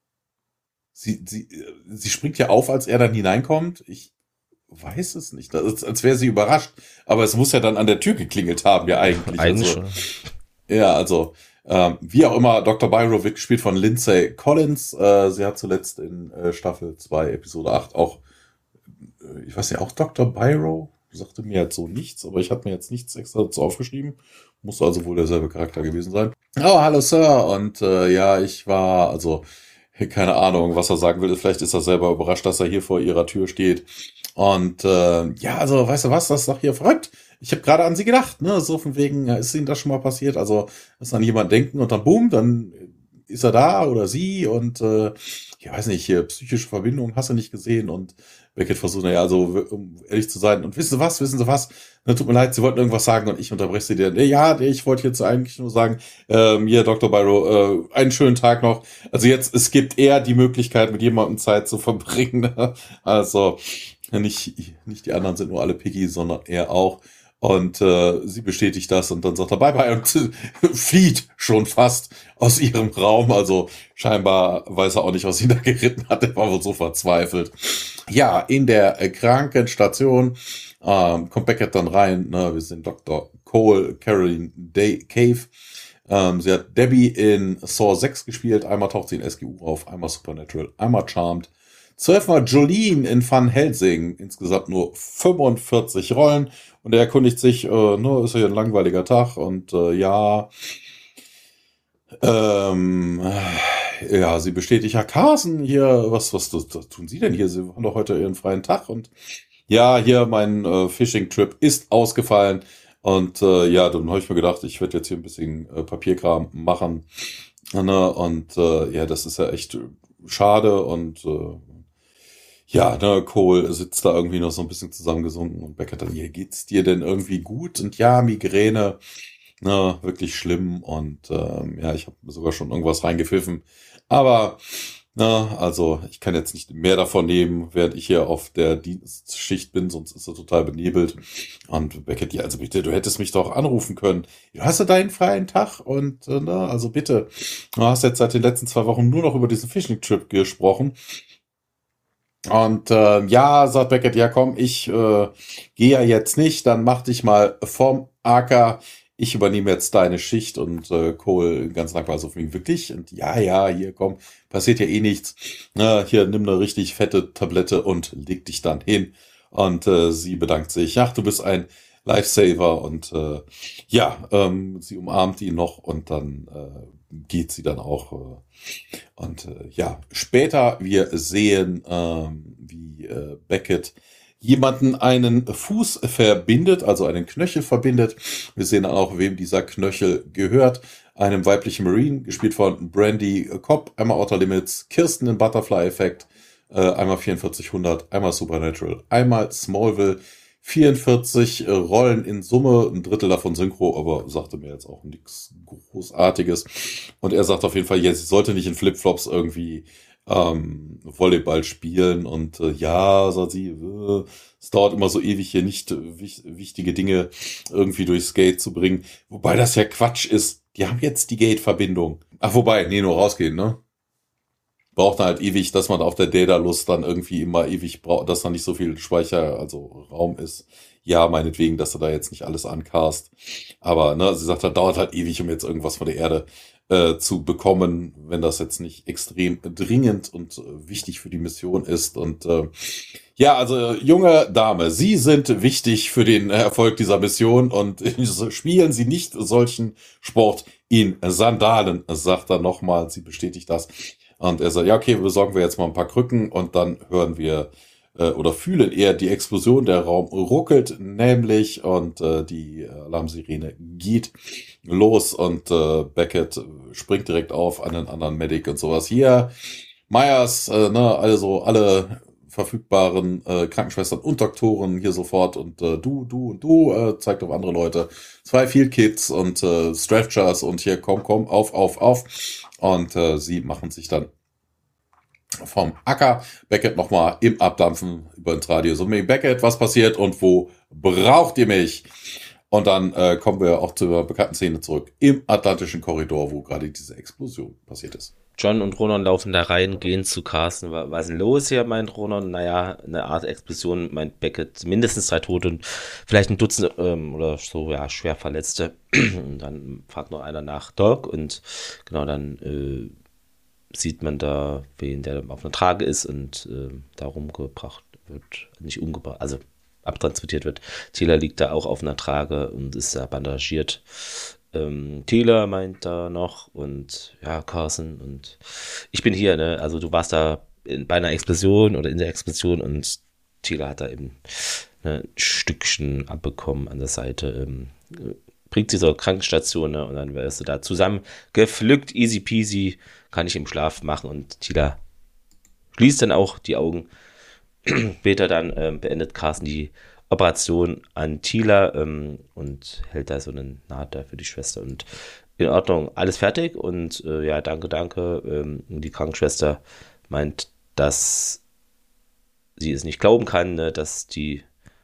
sie springt ja auf, als er dann hineinkommt. Ich weiß es nicht, als wäre sie überrascht, aber es muss ja dann an der Tür geklingelt haben, ja eigentlich. Eigentlich also, schon. Ja, also wie auch immer, Dr. Byro wird gespielt von Lindsay Collins. Sie hat zuletzt in Staffel 2, Episode 8 auch, ich weiß ja auch Dr. Byro, sagte mir jetzt so nichts, aber ich habe mir jetzt nichts extra dazu aufgeschrieben. Muss also wohl derselbe Charakter gewesen sein. Oh, hallo Sir. Und ja, ich war, also keine Ahnung, was er sagen will. Vielleicht ist er selber überrascht, dass er hier vor ihrer Tür steht. Und ja, also weißt du was, das ist doch hier verrückt. Ich habe gerade an sie gedacht, ne? So von wegen, ist Ihnen das schon mal passiert? Also, dass an jemand denken und dann boom, dann ist er da oder sie und ich weiß nicht, hier psychische Verbindung hast du nicht gesehen und Beckett versucht, naja, also um ehrlich zu sein und wissen Sie was? Na, tut mir leid, Sie wollten irgendwas sagen und ich unterbreche Sie dir. Ja, ich wollte jetzt eigentlich nur sagen, hier Dr. Byro, einen schönen Tag noch. Also jetzt, es gibt eher die Möglichkeit, mit jemandem Zeit zu verbringen. Ne? Also nicht die anderen sind nur alle picky, sondern er auch. Und sie bestätigt das und dann sagt er Bye-bye und flieht schon fast aus ihrem Raum. Also scheinbar weiß er auch nicht, was ihn da geritten hat. Er war wohl so verzweifelt. Ja, in der Krankenstation kommt Beckett dann rein. Ne? Wir sind Dr. Cole, Caroline Cave. Sie hat Debbie in Saw 6 gespielt. Einmal taucht sie in SGU auf, einmal Supernatural, einmal Charmed. 12-mal Jolene in Van Helsing. Insgesamt nur 45 Rollen. Und er erkundigt sich, ist ja ein langweiliger Tag und ja, sie bestätigt, ja, Carson, hier, was tun Sie denn hier? Sie haben doch heute Ihren freien Tag und ja, hier, mein Fishing-Trip ist ausgefallen und ja, dann habe ich mir gedacht, ich werde jetzt hier ein bisschen Papierkram machen, ne? Und ja, das ist ja echt schade und ja, ne, Cole sitzt da irgendwie noch so ein bisschen zusammengesunken und Beckett dann, hier, geht's dir denn irgendwie gut? Und ja, Migräne, ne, wirklich schlimm und ja, ich habe sogar schon irgendwas reingepfiffen. Aber, ne, also ich kann jetzt nicht mehr davon nehmen, während ich hier auf der Dienstschicht bin, sonst ist er total benebelt. Und Beckett, ja, also bitte, du hättest mich doch anrufen können. Ja, hast du deinen freien Tag? Und ne, also bitte, du hast jetzt seit den letzten 2 Wochen nur noch über diesen Fishing-Trip gesprochen. Und ja, sagt Beckett, ja komm, ich gehe ja jetzt nicht, dann mach dich mal vom Acker, ich übernehme jetzt deine Schicht und Cole ganz dankbar so für mich, wirklich? Und ja, hier komm, passiert ja eh nichts. Na, hier, nimm eine richtig fette Tablette und leg dich dann hin. Und sie bedankt sich, ach, du bist ein Lifesaver und ja, sie umarmt ihn noch und dann geht sie dann auch. Und ja, später wir sehen, wie Beckett jemanden einen Fuß verbindet, also einen Knöchel verbindet. Wir sehen dann auch, wem dieser Knöchel gehört. Einem weiblichen Marine, gespielt von Brandy Cobb, einmal Outer Limits, Kirsten in Butterfly Effect, einmal 4400, einmal Supernatural, einmal Smallville. 44 Rollen in Summe, ein Drittel davon Synchro, aber sagte mir jetzt auch nichts Großartiges. Und er sagt auf jeden Fall, ja, sie sollte nicht in Flipflops irgendwie Volleyball spielen. Und ja, sagt sie, es dauert immer so ewig hier nicht wichtige Dinge irgendwie durchs Gate zu bringen. Wobei das ja Quatsch ist. Die haben jetzt die Gate-Verbindung. Ach, wobei, nee, nur rausgehen, ne? Braucht dann halt ewig, dass man auf der Daedalus dann irgendwie immer ewig braucht, dass da nicht so viel Speicher, also Raum ist. Ja, meinetwegen, dass du da jetzt nicht alles ancast. Aber, ne, sie sagt, das dauert halt ewig, um jetzt irgendwas von der Erde zu bekommen, wenn das jetzt nicht extrem dringend und wichtig für die Mission ist. Und ja, also junge Dame, Sie sind wichtig für den Erfolg dieser Mission und spielen Sie nicht solchen Sport in Sandalen, sagt er nochmal. Sie bestätigt das. Und er sagt, ja, okay, besorgen wir jetzt mal ein paar Krücken und dann hören wir oder fühlen eher die Explosion. Der Raum ruckelt nämlich und die Alarmsirene geht los und Beckett springt direkt auf an einen anderen Medic und sowas. Hier, Myers, ne, also alle verfügbaren Krankenschwestern und Doktoren hier sofort und du und du, zeigt auf andere Leute. 2 Field Kids und Stretchers und hier komm, auf. Und sie machen sich dann vom Acker. Beckett nochmal im Abdampfen über ins Radio. So, Beckett, was passiert und wo braucht ihr mich? Und dann kommen wir auch zur bekannten Szene zurück im Atlantischen Korridor, wo gerade diese Explosion passiert ist. John und Ronan laufen da rein, gehen zu Carson. Was ist denn los hier, meint Ronan? Naja, eine Art Explosion, meint Beckett. Mindestens 3 Tote und vielleicht ein Dutzend oder so, ja, schwer Verletzte. Und dann fragt noch einer nach Doc und genau, dann sieht man da, wen der auf einer Trage ist und da rumgebracht wird, nicht umgebracht, also abtransportiert wird. Taylor liegt da auch auf einer Trage und ist da bandagiert. Taylor meint da noch und ja, Carson und ich bin hier, ne, also du warst da bei einer Explosion oder in der Explosion und Taylor hat da eben ein Stückchen abbekommen an der Seite, bringt sie zur Krankenstation, ne, und dann wirst du da zusammen gepflückt, easy peasy, kann ich im Schlaf machen und Taylor schließt dann auch die Augen. Später dann beendet Carson die Operation an Taylor und hält da so einen Naht da für die Schwester und in Ordnung, alles fertig und ja, danke. Die Krankenschwester meint, dass sie es nicht glauben kann, ne, dass die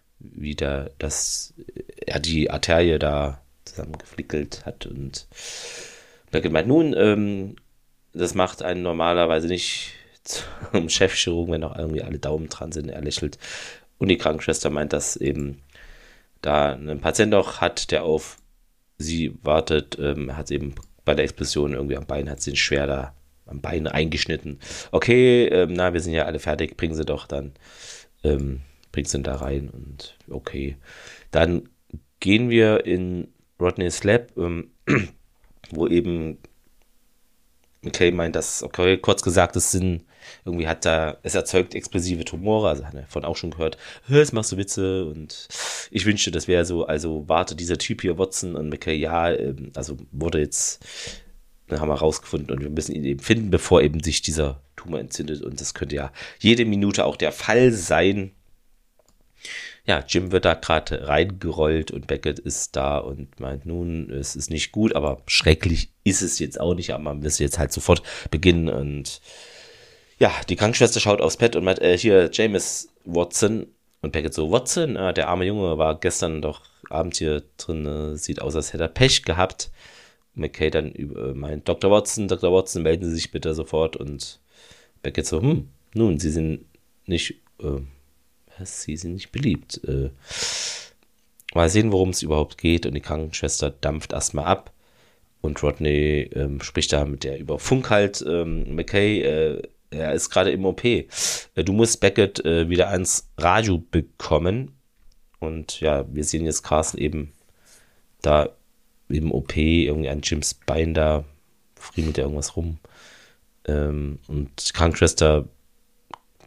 Arterie da zusammengeflickelt hat und Beckett meint, nun, das macht einen normalerweise nicht zum Chefchirurgen, wenn auch irgendwie alle Daumen dran sind, er lächelt. Und die Krankenschwester meint, dass eben da ein Patient auch hat, der auf sie wartet, hat eben bei der Explosion irgendwie am Bein, hat sie den schwer da am Bein eingeschnitten. Okay, wir sind ja alle fertig, bringen sie doch dann, bringt sie da rein und okay. Dann gehen wir in Rodney's Lab, wo eben McKay meint, dass, okay, kurz gesagt, es erzeugt explosive Tumore, also hat er davon auch schon gehört, es machst du Witze und ich wünschte, das wäre so, also warte, dieser Typ hier, Watson und McKay, ja, also wurde jetzt, haben wir rausgefunden und wir müssen ihn eben finden, bevor eben sich dieser Tumor entzündet und das könnte ja jede Minute auch der Fall sein. Ja, Jim wird da gerade reingerollt und Beckett ist da und meint, nun, es ist nicht gut, aber schrecklich ist es jetzt auch nicht, aber man müsste jetzt halt sofort beginnen und ja, die Krankenschwester schaut aufs Bett und meint, hier, James Watson und Beckett so, Watson, der arme Junge war gestern doch abends hier drin, sieht aus, als hätte er Pech gehabt. McKay dann meint, Dr. Watson, melden Sie sich bitte sofort und Beckett so, nun, Sie sind nicht beliebt. Mal sehen, worum es überhaupt geht. Und die Krankenschwester dampft erstmal ab. Und Rodney spricht da mit der über Funk halt. McKay, er ist gerade im OP. Du musst Beckett wieder ans Radio bekommen. Und ja, wir sehen jetzt Carson eben da im OP, irgendwie an Jims Bein da, friemelt er irgendwas rum. Und die Krankenschwester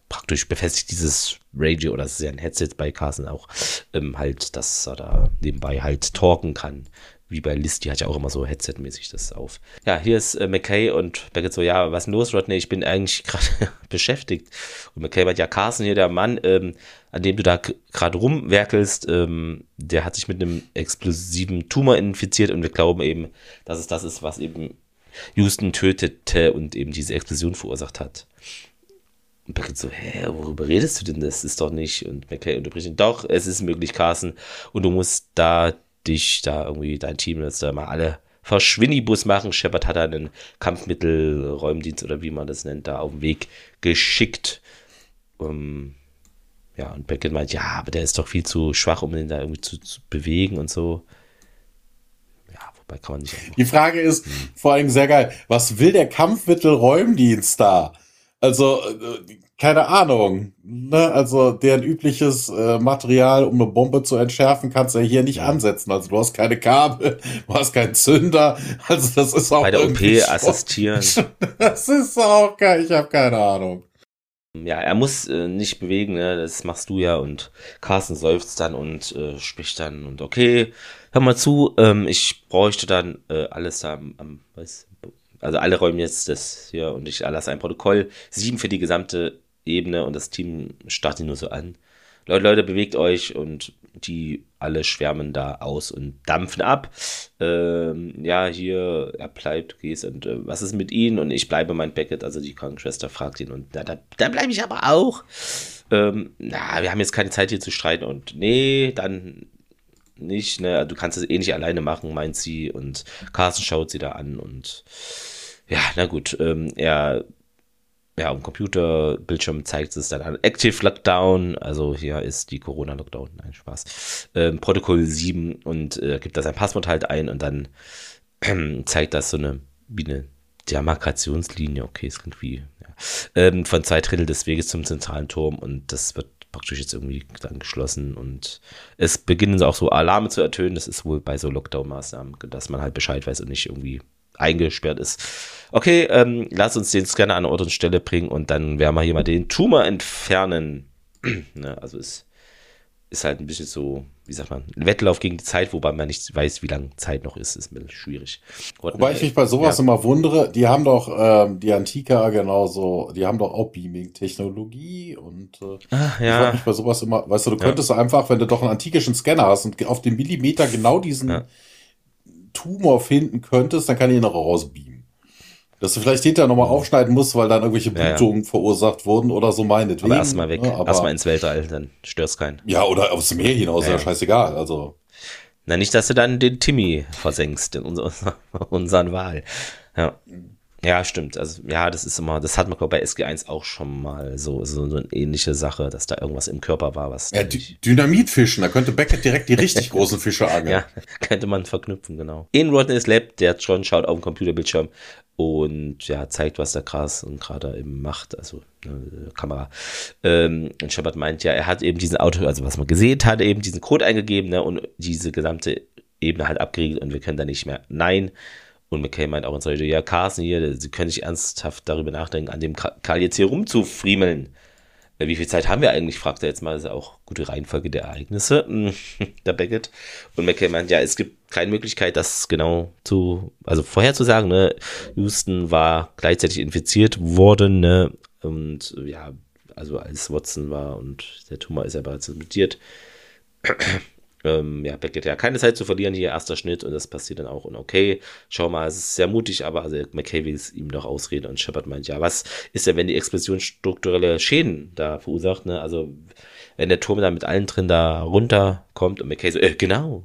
praktisch befestigt dieses Radio, oder es ist ja ein Headset bei Carson auch, halt, dass er da nebenbei halt talken kann. Wie bei Liz, die hat ja auch immer so Headset-mäßig das auf. Ja, hier ist McKay und Beckett so, ja, was ist denn los, Rodney? Ich bin eigentlich gerade beschäftigt. Und McKay meint, ja, Carson hier, der Mann, an dem du da gerade rumwerkelst, der hat sich mit einem explosiven Tumor infiziert und wir glauben eben, dass es das ist, was eben Houston tötete und eben diese Explosion verursacht hat. Und Beckett so, worüber redest du denn? Das ist doch nicht. Und McKay unterbricht ihn, doch, es ist möglich, Carson. Und du musst dich da irgendwie, dein Team jetzt da mal alle Verschwindibus machen. Shepard hat da einen Kampfmittelräumdienst oder wie man das nennt, da auf den Weg geschickt. Ja, und Beckett meint, ja, aber der ist doch viel zu schwach, um ihn da irgendwie zu bewegen und so. Ja, wobei kann man nicht. Die Frage ist vor allem sehr geil. Was will der Kampfmittelräumdienst da? Also, keine Ahnung. Ne? Also, deren übliches Material, um eine Bombe zu entschärfen, kannst du ja hier nicht ansetzen. Also, du hast keine Kabel, du hast keinen Zünder. Also, das ist auch bei der OP assistieren. Das ist auch geil. Ich habe keine Ahnung. Ja, er muss nicht bewegen, ne? Das machst du ja. Und Carson seufzt dann und spricht dann und okay, hör mal zu, ich bräuchte dann alles da also alle räumen jetzt das hier und ich erlasse ein Protokoll, 7 für die gesamte Ebene und das Team starrt ihn nur so an. Leute, bewegt euch und die alle schwärmen da aus und dampfen ab. Ja, hier, er bleibt, gehst und was ist mit Ihnen? Und ich bleibe, mein Beckett, also die Krankenschwester fragt ihn und da bleibe ich aber auch. Wir haben jetzt keine Zeit hier zu streiten und nee, dann nicht, ne, du kannst es eh nicht alleine machen, meint sie und Carson schaut sie da an und ja, na gut, am Computerbildschirm zeigt es dann an. Active Lockdown, also hier ist die Corona-Lockdown, nein, Spaß. Protokoll 7 und gibt da sein Passwort halt ein und dann zeigt das wie eine Demarkationslinie, okay, es klingt wie, ja, von 2/3 des Weges zum zentralen Turm und das wird praktisch jetzt irgendwie dann geschlossen und es beginnen auch so Alarme zu ertönen, das ist wohl bei so Lockdown-Maßnahmen, dass man halt Bescheid weiß und nicht irgendwie eingesperrt ist. Okay, lass uns den Scanner an Ort und Stelle bringen und dann werden wir hier mal den Tumor entfernen. Ne, also es ist halt ein bisschen so, wie sagt man, ein Wettlauf gegen die Zeit, wobei man nicht weiß, wie lange Zeit noch ist ein bisschen schwierig. Wobei ich mich bei sowas immer wundere, die haben doch, die Antiker genauso, die haben doch auch Beaming-Technologie und ich frage mich bei sowas immer, weißt du, könntest einfach, wenn du doch einen antikischen Scanner hast und auf den Millimeter genau diesen Tumor finden könntest, dann kann ich ihn noch rausbeamen. Dass du vielleicht hinterher nochmal aufschneiden musst, weil dann irgendwelche Blutungen verursacht wurden oder so meinetwegen. Aber erstmal weg, erstmal ins Weltall, dann stört's keinen. Ja, oder aufs Meer hinaus, ja scheißegal, also. Na, nicht, dass du dann den Timmy versenkst, in unseren Wal. Ja. Ja, stimmt. Also, ja, das ist immer, das hat man, glaube ich, bei SG1 auch schon mal so eine ähnliche Sache, dass da irgendwas im Körper war, was. Ja, Dynamitfischen, da könnte Beckett direkt die richtig großen Fische angeln. Ja, könnte man verknüpfen, genau. In Rodney's Lab, der John schaut auf den Computerbildschirm und ja, zeigt, was der Carson gerade eben macht, also Kamera. Und Shepard meint ja, er hat eben diesen Auto, also was man gesehen hat, eben diesen Code eingegeben, ne, und diese gesamte Ebene halt abgeriegelt und wir können da nicht mehr. Nein. Und McKay meint auch ins Radio, ja, Carson hier, Sie können sich ernsthaft darüber nachdenken, an dem Karl jetzt hier rumzufriemeln. Wie viel Zeit haben wir eigentlich, fragt er jetzt mal, das ist ja auch gute Reihenfolge der Ereignisse, der Beckett. Und McKay meint, ja, es gibt keine Möglichkeit, das genau vorherzusagen, ne. Houston war gleichzeitig infiziert worden, ne, und ja, also als Watson war und der Tumor ist ja bereits mutiert. Beckett, ja, keine Zeit zu verlieren, hier erster Schnitt und das passiert dann auch und okay, schau mal, es ist sehr mutig, aber also McKay will es ihm doch ausreden und Shepard meint, ja, was ist denn, wenn die Explosion strukturelle Schäden da verursacht, ne, also wenn der Turm da mit allen drin da runterkommt und McKay so, genau.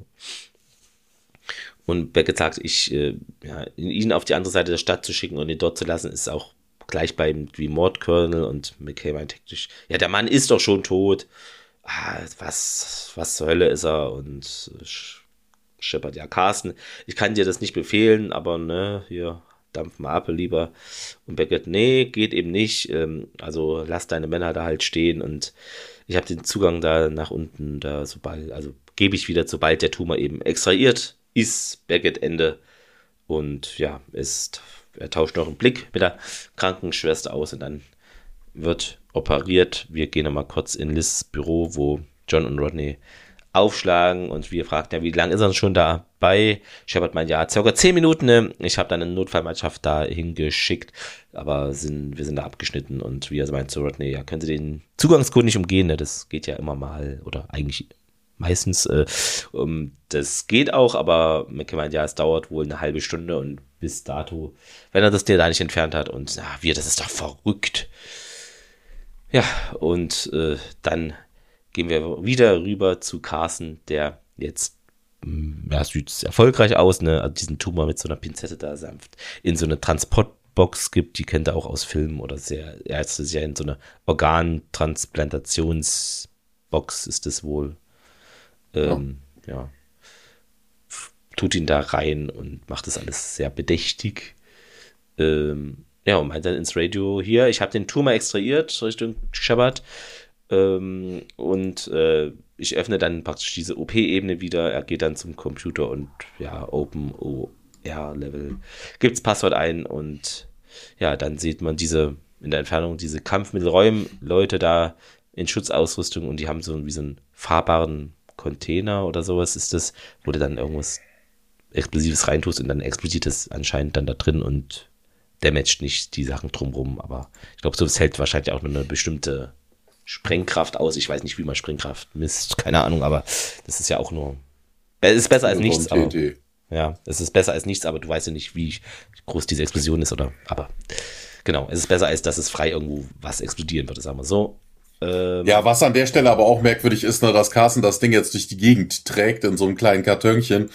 Und Beckett sagt, ihn auf die andere Seite der Stadt zu schicken und ihn dort zu lassen, ist auch gleich wie Mordkernel und McKay meint hektisch, ja, der Mann ist doch schon tot. Was zur Hölle ist er? Und Shepard, ja, Carson, ich kann dir das nicht befehlen, aber ne, hier, dampf mal ab, lieber. Und Beckett, nee, geht eben nicht, also lass deine Männer da halt stehen und ich habe den Zugang da nach unten, da gebe ich wieder, sobald der Tumor eben extrahiert ist, Beckett Ende. Und ja, er tauscht noch einen Blick mit der Krankenschwester aus und dann wird operiert. Wir gehen nochmal kurz in Liz' Büro, wo John und Rodney aufschlagen und wir fragten ja, wie lange ist er schon dabei? Shepard meint, ja, circa 10 Minuten. Ne? Ich habe dann eine Notfallmannschaft da hingeschickt, aber wir sind da abgeschnitten und wie er meint zu Rodney, ja, können Sie den Zugangscode nicht umgehen? Ne? Das geht ja immer mal oder eigentlich meistens. Das geht auch, aber Mickey meint, ja, es dauert wohl eine halbe Stunde und bis dato, wenn er das dir da nicht entfernt hat und das ist doch verrückt. Ja, und dann gehen wir wieder rüber zu Carson, der jetzt, sieht erfolgreich aus, ne? Also diesen Tumor mit so einer Pinzette da sanft in so eine Transportbox gibt, die kennt er auch aus Filmen oder er ist ja in so eine Organtransplantationsbox ist es wohl. Ja. Tut ihn da rein und macht das alles sehr bedächtig. Und meint dann ins Radio hier, ich habe den Tumor extrahiert Richtung Shepard. Ich öffne dann praktisch diese OP-Ebene wieder. Er geht dann zum Computer und Open OR-Level gibt's Passwort ein und dann sieht man in der Entfernung diese Kampfmittelräume-Leute da in Schutzausrüstung und die haben so einen fahrbaren Container oder sowas ist das, wo du dann irgendwas Explosives reintust und dann explodiert es anscheinend dann da drin und damaged nicht die Sachen drumrum, aber ich glaube, so hält wahrscheinlich auch nur eine bestimmte Sprengkraft aus. Ich weiß nicht, wie man Sprengkraft misst, keine Ahnung, aber das ist ja auch nur, es ist besser als nichts, aber es ist besser als nichts, aber du weißt ja nicht, wie groß diese Explosion ist aber genau, es ist besser als, dass es frei irgendwo was explodieren würde, sagen wir so. Was an der Stelle aber auch merkwürdig ist, dass Carson das Ding jetzt durch die Gegend trägt in so einem kleinen Kartönchen.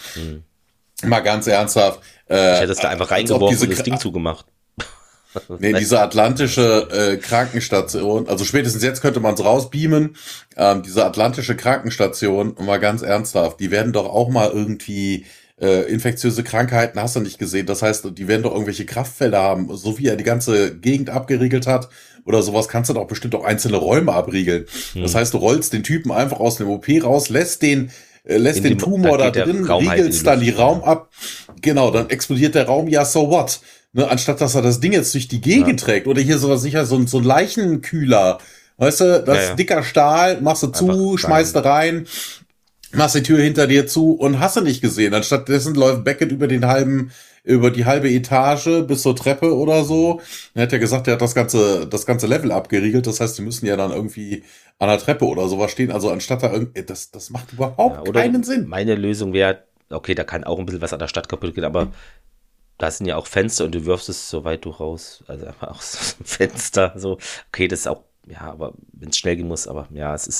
Mal ganz ernsthaft. Ich hätte es da einfach reingeworfen und das Ding zugemacht. Nee, diese atlantische Krankenstation, also spätestens jetzt könnte man es rausbeamen, diese atlantische Krankenstation, mal ganz ernsthaft, die werden doch auch mal irgendwie infektiöse Krankheiten, hast du nicht gesehen, das heißt, die werden doch irgendwelche Kraftfelder haben, so wie er die ganze Gegend abgeriegelt hat oder sowas, kannst du doch bestimmt auch einzelne Räume abriegeln. Das heißt, du rollst den Typen einfach aus dem OP raus, lässt den Tumor da drin, riegelst dann die Raum ab, genau, dann explodiert der Raum, ja, so what? Ne, anstatt dass er das Ding jetzt durch die Gegend trägt oder hier so ein Leichenkühler, weißt du, das ist dicker Stahl, machst du zu, schmeißt du rein, machst die Tür hinter dir zu und hast du nicht gesehen. Anstattdessen läuft Beckett über die halbe Etage bis zur Treppe oder so. Er hat ja gesagt, er hat das ganze Level abgeriegelt, das heißt, die müssen ja dann irgendwie an der Treppe oder sowas stehen, also anstatt da das macht überhaupt keinen Sinn. Meine Lösung wäre, okay, da kann auch ein bisschen was an der Stadt kaputt gehen, aber da sind ja auch Fenster und du wirfst es so weit du raus, also einfach aus dem Fenster, so, okay, das ist auch, aber wenn es schnell gehen muss, aber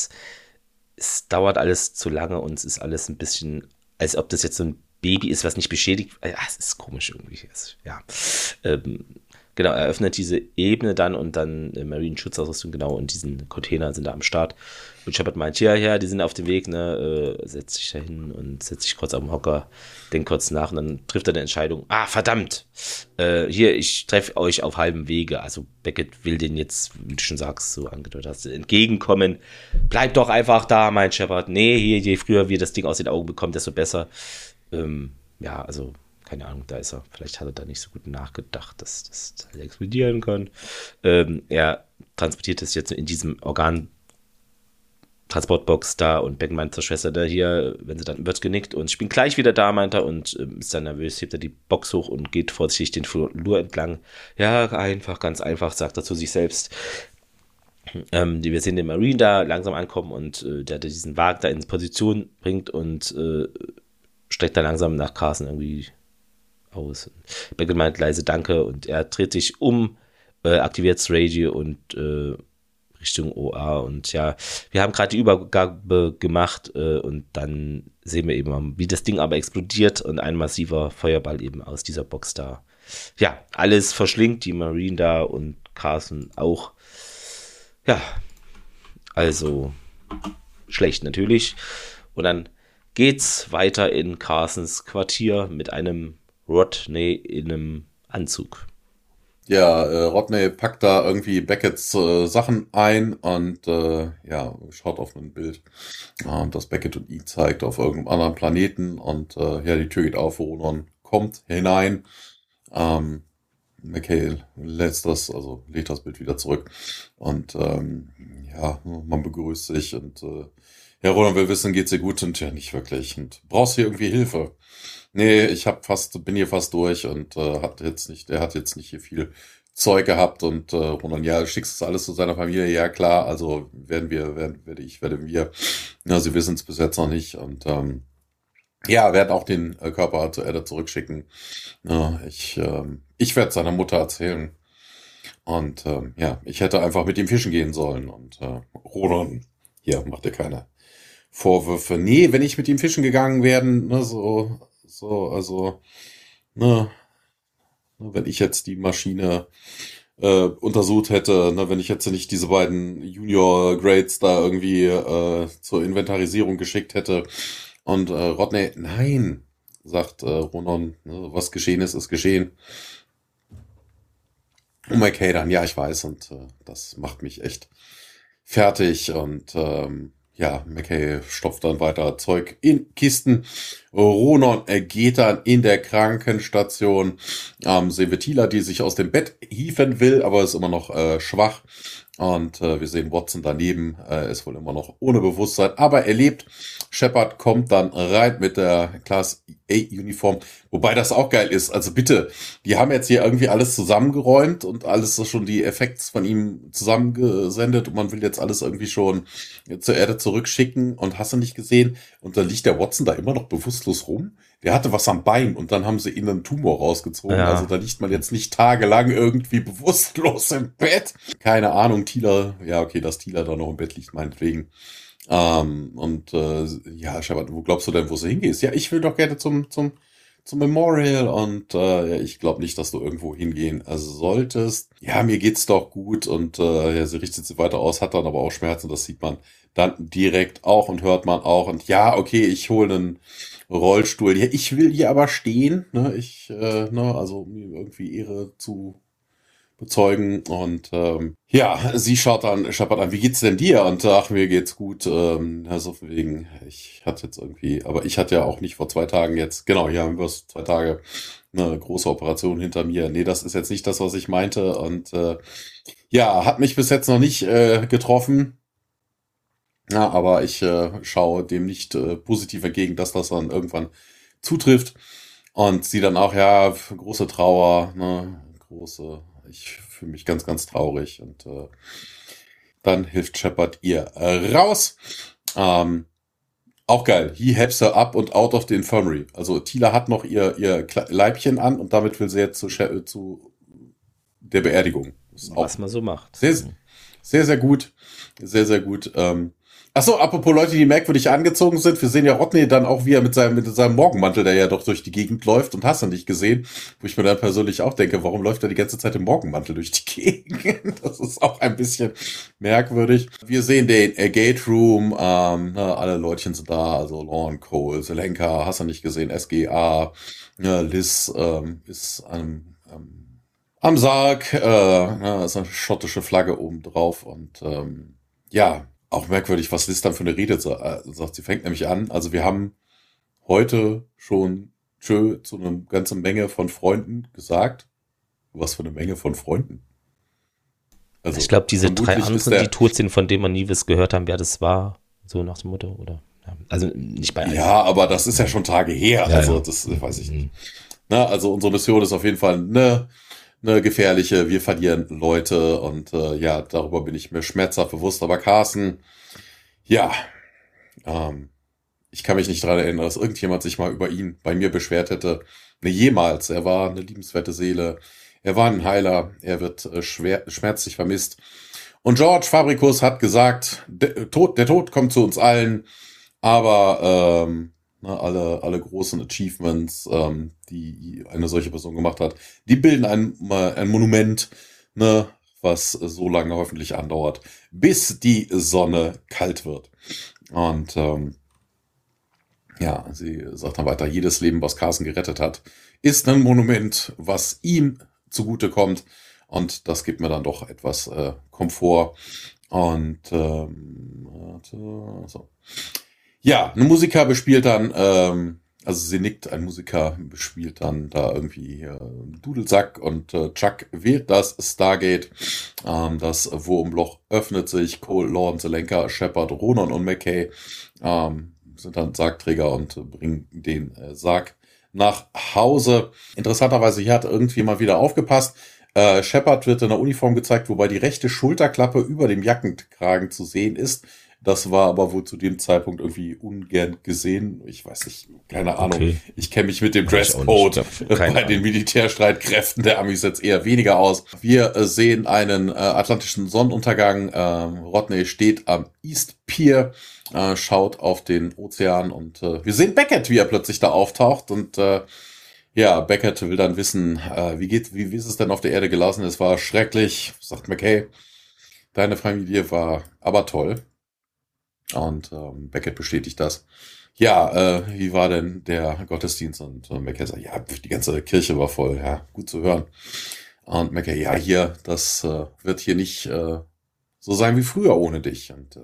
es dauert alles zu lange und es ist alles ein bisschen, als ob das jetzt so ein Baby ist, was nicht beschädigt, es ist komisch irgendwie, genau, er öffnet diese Ebene dann und dann Marine-Schutzausrüstung, genau, und diesen Container sind da am Start. Und Shepard meint, die sind auf dem Weg, ne, setzt sich da hin und setzt sich kurz auf den Hocker, denkt kurz nach und dann trifft er eine Entscheidung. Verdammt! Ich treffe euch auf halbem Wege. Also Beckett will den jetzt, wie du schon sagst, so angedeutet hast, entgegenkommen. Bleibt doch einfach da, meint Shepard. Nee, je früher wir das Ding aus den Augen bekommen, desto besser. Also keine Ahnung, da ist er. Vielleicht hat er da nicht so gut nachgedacht, dass das explodieren kann. Er transportiert es jetzt in diesem Organtransportbox da und Beck meint zur Schwester da hier, wenn sie dann wird genickt und ich bin gleich wieder da, meint er und ist dann nervös, hebt er die Box hoch und geht vorsichtig den Flur entlang. Ja, ganz einfach, sagt er zu sich selbst. Wir sehen den Marine da langsam ankommen und der diesen Wagen da in Position bringt und streckt dann langsam nach Carson irgendwie aus. Beckett meint leise Danke und er dreht sich um, aktiviert das Radio und Richtung OA und wir haben gerade die Übergabe gemacht und dann sehen wir eben, wie das Ding aber explodiert und ein massiver Feuerball eben aus dieser Box da. Ja, alles verschlingt, die Marine da und Carson auch. Ja, also schlecht natürlich. Und dann geht's weiter in Carsons Quartier mit einem Rodney in einem Anzug. Ja, Rodney packt da irgendwie Becketts Sachen ein und schaut auf ein Bild, das Beckett und ihn zeigt auf irgendeinem anderen Planeten und die Tür geht auf, Ronan kommt hinein. McKay legt das Bild wieder zurück. Und ja, man begrüßt sich und ja, Roland will wissen, geht's dir gut? Und ja, nicht wirklich. Und brauchst du hier irgendwie Hilfe? Nee, bin hier fast durch und er hat jetzt nicht hier viel Zeug gehabt und Roland, ja, schickst du alles zu seiner Familie? Ja, klar, also werden wir. Ja, sie wissen es bis jetzt noch nicht und ja, werden auch den Körper zur Erde zurückschicken. Ja, ich werde seiner Mutter erzählen. Und ja, ich hätte einfach mit ihm fischen gehen sollen. Und Roland, hier, macht dir keine Vorwürfe. Nee, wenn ich mit ihm fischen gegangen wäre, ne, also, ne, wenn ich jetzt die Maschine untersucht hätte, ne, wenn ich jetzt nicht diese beiden Junior Grades da irgendwie zur Inventarisierung geschickt hätte. Und Rodney, nein, sagt Ronan, ne, was geschehen ist, ist geschehen. Und McKay dann, ja, ich weiß, und das macht mich echt fertig. Und ja, McKay stopft dann weiter Zeug in Kisten. Ronan geht dann in der Krankenstation. Sehen wir Tila, die sich aus dem Bett hieven will, aber ist immer noch schwach. Und wir sehen Watson daneben, ist wohl immer noch ohne Bewusstsein, aber er lebt. Shepard kommt dann rein mit der Class A-Uniform, wobei das auch geil ist. Also bitte, die haben jetzt hier irgendwie alles zusammengeräumt und alles schon die Effekts von ihm zusammengesendet und man will jetzt alles irgendwie schon zur Erde zurückschicken und hast du nicht gesehen? Und dann liegt der Watson da immer noch bewusstlos rum. Der hatte was am Bein und dann haben sie ihm einen Tumor rausgezogen. Ja. Also da liegt man jetzt nicht tagelang irgendwie bewusstlos im Bett. Keine Ahnung, Tila, ja okay, dass Tila da noch im Bett liegt, meinetwegen. Ja, Shepard, wo glaubst du denn, wo du hingehst? Ja, ich will doch gerne zum Memorial und ja, ich glaube nicht, dass du irgendwo hingehen solltest. Ja, mir geht's doch gut und ja, sie richtet sich weiter aus, hat dann aber auch Schmerzen, das sieht man dann direkt auch und hört man auch. Und ja, okay, ich hole einen Rollstuhl. Ja, ich will hier aber stehen, ne? Also mir irgendwie Ehre zu bezeugen und ja, sie schaut dann Shepard an, wie geht's denn dir? Und ach, mir geht's gut, also wegen, ich hatte ja auch nicht vor 2 Tagen jetzt, genau, hier haben wir 2 Tage eine große Operation hinter mir. Nee, das ist jetzt nicht das, was ich meinte und ja, hat mich bis jetzt noch nicht getroffen. Ja, aber ich schaue dem nicht positiv entgegen, dass das dann irgendwann zutrifft. Und sie dann auch, ja, große Trauer, ne, ich fühle mich ganz, ganz traurig. Und dann hilft Shepard ihr raus. Auch geil. He helps her up and out of the infirmary. Also Tila hat noch ihr Leibchen an und damit will sie jetzt zu der Beerdigung. Was man so macht. Sehr, sehr, sehr gut. Sehr, sehr gut. Achso, apropos Leute, die merkwürdig angezogen sind. Wir sehen ja Rodney dann auch, wie er mit seinem Morgenmantel, der ja doch durch die Gegend läuft und hast du nicht gesehen. Wo ich mir dann persönlich auch denke, warum läuft er die ganze Zeit im Morgenmantel durch die Gegend? Das ist auch ein bisschen merkwürdig. Wir sehen den Gate Room, alle Leutchen sind da, also Lorne, Cole, Selenka, hast du nicht gesehen, SGA, Liz ist am Sarg, ist eine schottische Flagge oben drauf und ja, auch merkwürdig, was Liz dann für eine Rede sagt. Sie fängt nämlich an, also wir haben heute schon zu einer ganzen Menge von Freunden gesagt. Was für eine Menge von Freunden? Also, ich glaube, diese 3 anderen, die tot sind, von denen man nie was gehört haben, wer das war, so nach dem Motto, oder? Also nicht bei allen. Ja, aber das ist ja schon Tage her, ja, also das weiß ich nicht. Na, also unsere Mission ist auf jeden Fall eine gefährliche, wir verlieren Leute und ja, darüber bin ich mir schmerzhaft bewusst, aber Carson, ja, ich kann mich nicht daran erinnern, dass irgendjemand sich mal über ihn bei mir beschwert hätte. Ne, jemals, er war eine liebenswerte Seele, er war ein Heiler, er wird schmerzlich vermisst. Und George Fabricus hat gesagt, der Tod kommt zu uns allen, aber alle großen Achievements, die eine solche Person gemacht hat, die bilden ein Monument, ne, was so lange hoffentlich andauert, bis die Sonne kalt wird. Und ja, sie sagt dann weiter, jedes Leben, was Carson gerettet hat, ist ein Monument, was ihm zugutekommt. Und das gibt mir dann doch etwas Komfort. Und so. Ja, ein Musiker bespielt dann Also sie nickt, ein Musiker spielt dann da irgendwie Dudelsack und Chuck wählt das Stargate. Das Wurmloch öffnet sich. Cole, Lorne, Zelenka, Shepard, Ronan und McKay sind dann Sargträger und bringen den Sarg nach Hause. Interessanterweise, hier hat irgendwie mal wieder aufgepasst. Shepard wird in der Uniform gezeigt, wobei die rechte Schulterklappe über dem Jackenkragen zu sehen ist. Das war aber wohl zu dem Zeitpunkt irgendwie ungern gesehen. Ich weiß nicht, keine Ahnung. Okay. Ich kenne mich mit dem Dresscode bei den Militärstreitkräften der Amis jetzt eher weniger aus. Wir sehen einen atlantischen Sonnenuntergang. Rodney steht am East Pier, schaut auf den Ozean und wir sehen Beckett, wie er plötzlich da auftaucht und ja, Beckett will dann wissen, wie ist es denn auf der Erde gelaufen? Es war schrecklich, sagt McKay. Deine Familie war aber toll. Und Beckett bestätigt das. Ja, wie war denn der Gottesdienst? Und McKay sagt, ja, die ganze Kirche war voll. Ja, gut zu hören. Und McKay, ja, hier, das wird hier nicht so sein wie früher ohne dich. Und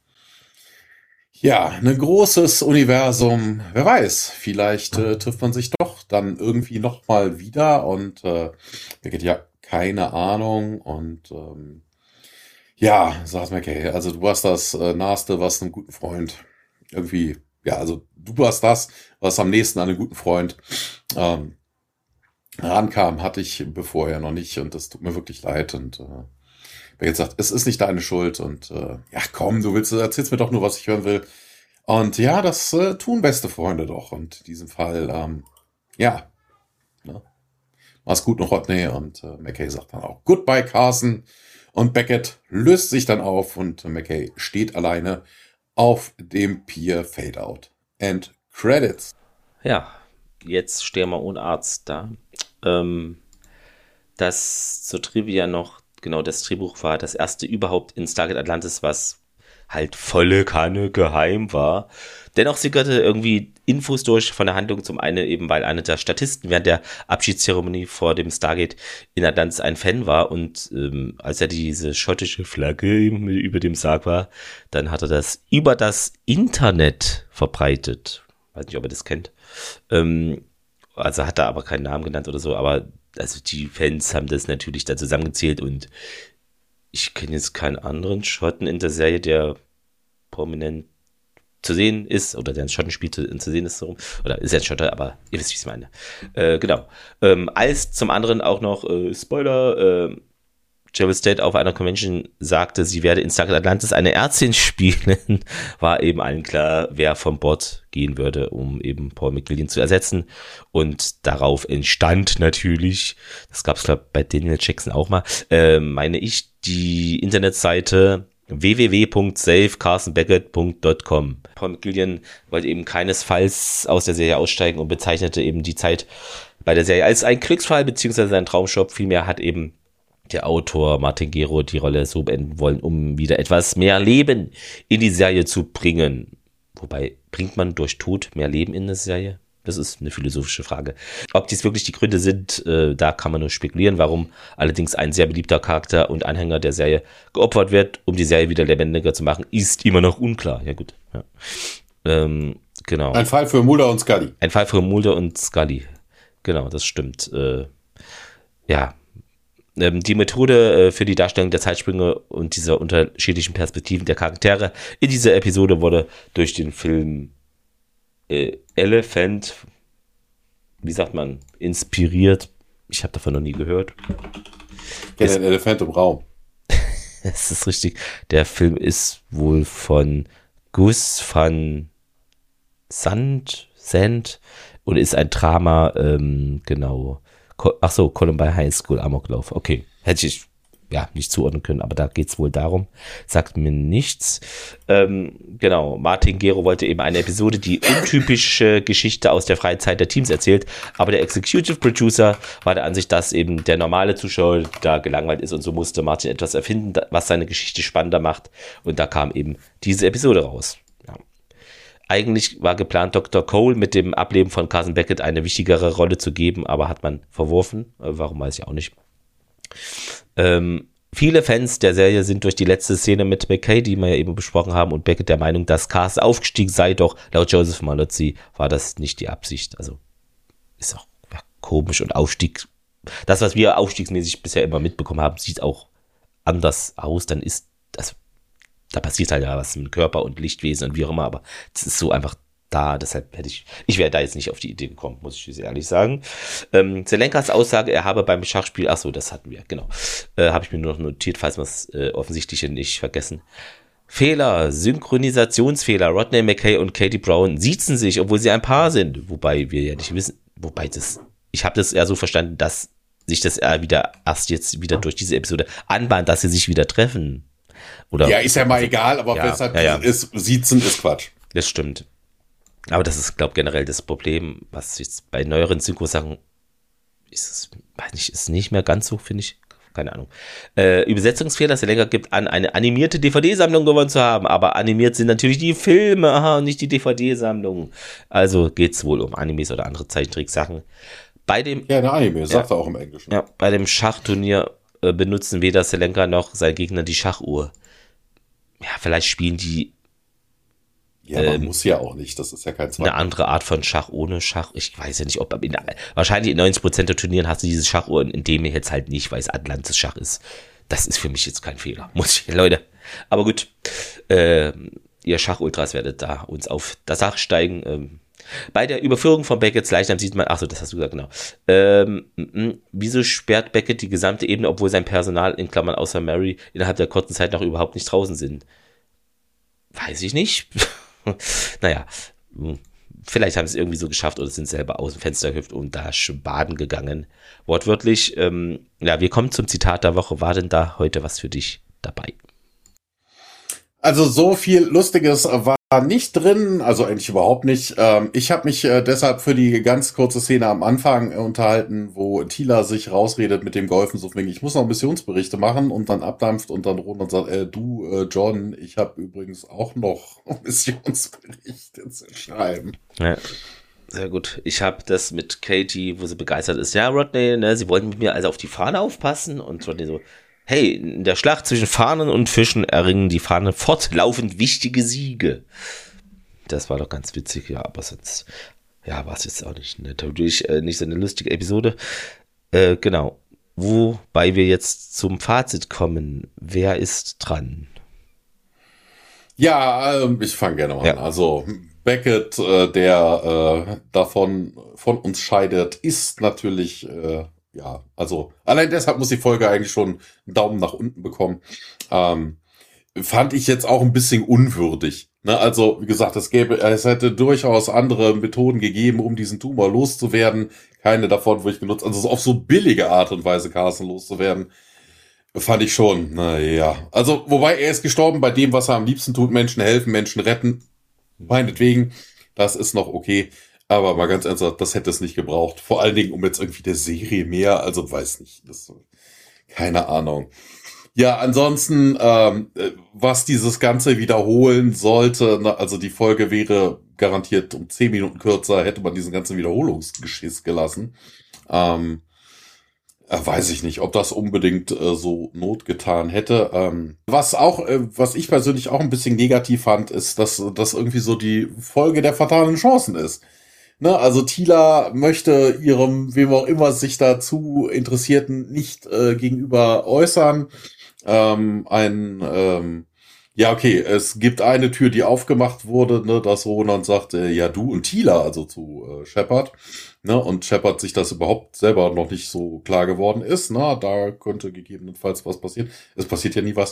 ja, ein großes Universum. Wer weiß, vielleicht trifft man sich doch dann irgendwie nochmal wieder. Und Beckett, ja, keine Ahnung. Und ja, sagt McKay, also du warst das Naheste, was einem guten Freund irgendwie, ja, also du warst das, was am nächsten an einen guten Freund rankam, hatte ich bevor noch nicht und das tut mir wirklich leid und Beckett sagt, es ist nicht deine Schuld und ja komm, erzählst mir doch nur, was ich hören will und ja, das tun beste Freunde doch und in diesem Fall, ja, ne? Mach's gut noch, Rodney und McKay sagt dann auch, Goodbye, Carson. Und Beckett löst sich dann auf und McKay steht alleine auf dem Pier. Fade out. End Credits. Ja, jetzt stehen wir ohne Arzt da. Das zur Trivia noch, genau, das Drehbuch war das erste überhaupt in Stargate Atlantis, was halt volle Kanne geheim war. Dennoch sickerte irgendwie Infos durch von der Handlung, zum einen eben, weil einer der Statisten während der Abschiedszeremonie vor dem Stargate in Atlantis ein Fan war und als er diese schottische Flagge über dem Sarg war, dann hat er das über das Internet verbreitet. Weiß nicht, ob ihr das kennt. Also hat er aber keinen Namen genannt oder so, aber also die Fans haben das natürlich da zusammengezählt und ich kenne jetzt keinen anderen Schotten in der Serie, der prominent zu sehen ist, oder der ein Schottenspiel zu sehen ist, so. Oder ist ja ein Schotter, aber ihr wisst, wie ich es meine. Genau. Als zum anderen auch noch, Spoiler, Travis Tate auf einer Convention sagte, sie werde in Stargate Atlantis eine Ärztin spielen, war eben allen klar, wer vom Bord gehen würde, um eben Paul McGillian zu ersetzen. Und darauf entstand natürlich, das gab es glaube ich bei Daniel Jackson auch mal, meine ich, die Internetseite www.savecarsonbeckett.com. Paul McGillian wollte eben keinesfalls aus der Serie aussteigen und bezeichnete eben die Zeit bei der Serie als ein Glücksfall beziehungsweise ein Traumjob. Vielmehr hat eben der Autor Martin Gero die Rolle so beenden wollen, um wieder etwas mehr Leben in die Serie zu bringen. Wobei, bringt man durch Tod mehr Leben in eine Serie? Das ist eine philosophische Frage. Ob dies wirklich die Gründe sind, da kann man nur spekulieren, warum allerdings ein sehr beliebter Charakter und Anhänger der Serie geopfert wird, um die Serie wieder lebendiger zu machen, ist immer noch unklar. Ja gut. Ja. Genau. Ein Fall für Mulder und Scully. Ein Fall für Mulder und Scully. Genau, das stimmt. Ja. Die Methode für die Darstellung der Zeitsprünge und dieser unterschiedlichen Perspektiven der Charaktere in dieser Episode wurde durch den Film Elephant, wie sagt man, inspiriert. Ich habe davon noch nie gehört. Ja, ein Elefant im Raum. Das ist richtig. Der Film ist wohl von Gus van Sant und ist ein Drama, genau. Ach so, Columbine High School Amoklauf. Okay, hätte ich ja nicht zuordnen können, aber da geht's wohl darum. Sagt mir nichts. Genau, Martin Gero wollte eben eine Episode, die untypische Geschichte aus der freien Zeit der Teams erzählt, aber der Executive Producer war der Ansicht, dass eben der normale Zuschauer da gelangweilt ist und so musste Martin etwas erfinden, was seine Geschichte spannender macht und da kam eben diese Episode raus. Eigentlich war geplant, Dr. Cole mit dem Ableben von Carson Beckett eine wichtigere Rolle zu geben, aber hat man verworfen. Warum, weiß ich auch nicht. viele Fans der Serie sind durch die letzte Szene mit McKay, die wir ja eben besprochen haben, und Beckett der Meinung, dass Cars aufgestiegen sei, doch laut Joseph Malozzi war das nicht die Absicht. Also ist auch komisch und Aufstieg. Das, was wir aufstiegsmäßig bisher immer mitbekommen haben, sieht auch anders aus. Dann ist das, da passiert halt ja was mit Körper und Lichtwesen und wie auch immer, aber das ist so einfach da, deshalb ich wäre da jetzt nicht auf die Idee gekommen, muss ich ehrlich sagen. Zelenkas Aussage, er habe beim Schachspiel, ach so, das hatten wir, genau, habe ich mir nur noch notiert, falls wir es Offensichtliche nicht vergessen. Fehler, Synchronisationsfehler, Rodney McKay und Katie Brown siezen sich, obwohl sie ein Paar sind, wobei wir ja nicht wissen, ich habe das eher so verstanden, dass sich das erst jetzt wieder durch diese Episode anbahnt, dass sie sich wieder treffen. Oder, ja, ist ja mal egal, aber weshalb siezen ist Quatsch. Das stimmt. Aber das ist, glaube ich, generell das Problem, was jetzt bei neueren Synchro-Sachen ist nicht mehr ganz so, finde ich. Keine Ahnung. Übersetzungsfehler, dass es länger gibt, an eine animierte DVD-Sammlung gewonnen zu haben. Aber animiert sind natürlich die Filme, und nicht die DVD-Sammlung. Also geht es wohl um Animes oder andere Zeichentricksachen. Eine Anime, sagt er auch im Englischen. Ja, bei dem Schachturnier benutzen weder Selenka noch sein Gegner die Schachuhr. Ja, vielleicht spielen die ja, man muss ja auch nicht, das ist ja kein Zwang. Eine andere Art von Schach ohne Schach. Ich weiß ja nicht, wahrscheinlich in 90% der Turnieren hast du diese Schachuhr, in dem jetzt halt nicht, weil es Atlantis Schach ist. Das ist für mich jetzt kein Fehler, Leute. Aber gut, ihr Schachultras werdet da uns auf das Dach steigen. Bei der Überführung von Becketts Leichnam sieht man, achso, das hast du gesagt, genau. Wieso sperrt Beckett die gesamte Ebene, obwohl sein Personal, in Klammern außer Mary, innerhalb der kurzen Zeit noch überhaupt nicht draußen sind? Weiß ich nicht. Naja, vielleicht haben sie es irgendwie so geschafft oder sind selber aus dem Fenster gehüpft und da baden gegangen. Wortwörtlich, wir kommen zum Zitat der Woche. War denn da heute was für dich dabei? Also so viel Lustiges war nicht drin, also eigentlich überhaupt nicht. Ich habe mich deshalb für die ganz kurze Szene am Anfang unterhalten, wo Tila sich rausredet mit dem Golfen, so wegen, ich muss noch Missionsberichte machen und dann abdampft und dann Ron und sagt, John, ich habe übrigens auch noch Missionsberichte zu schreiben. Ja. Sehr gut. Ich habe das mit Katie, wo sie begeistert ist. Ja, Rodney, ne, sie wollten mit mir also auf die Fahne aufpassen und Rodney so, hey, in der Schlacht zwischen Fahnen und Fischen erringen die Fahnen fortlaufend wichtige Siege. Das war doch ganz witzig, ja, aber sonst, ja, war es jetzt auch nicht, natürlich nicht so eine lustige Episode. Genau. Wobei wir jetzt zum Fazit kommen. Wer ist dran? Ja, ich fange gerne mal an. Also, Beckett, der von uns scheidet, ist natürlich, also allein deshalb muss die Folge eigentlich schon einen Daumen nach unten bekommen. Fand ich jetzt auch ein bisschen unwürdig. Ne? Also, wie gesagt, es hätte durchaus andere Methoden gegeben, um diesen Tumor loszuwerden. Keine davon, wo ich benutzt, also so auf so billige Art und Weise Carson loszuwerden, fand ich schon, naja. Also, wobei er ist gestorben bei dem, was er am liebsten tut, Menschen helfen, Menschen retten. Meinetwegen, das ist noch okay. Aber mal ganz ernsthaft, das hätte es nicht gebraucht. Vor allen Dingen um jetzt irgendwie der Serie mehr, also weiß nicht. Keine Ahnung. Ja, ansonsten, was dieses Ganze wiederholen sollte, also die Folge wäre garantiert um 10 Minuten kürzer, hätte man diesen ganzen Wiederholungsgeschiss gelassen. Weiß ich nicht, ob das unbedingt so Not getan hätte. Was ich persönlich auch ein bisschen negativ fand, ist, dass das irgendwie so die Folge der fatalen Chancen ist. Ne, also Tila möchte ihrem, wem auch immer sich dazu Interessierten, nicht gegenüber äußern. Es gibt eine Tür, die aufgemacht wurde, ne, dass Ronan sagt, ja, du und Tila, also zu Shepard. Ne, und Shepard sich das überhaupt selber noch nicht so klar geworden ist. Na, da könnte gegebenenfalls was passieren. Es passiert ja nie was.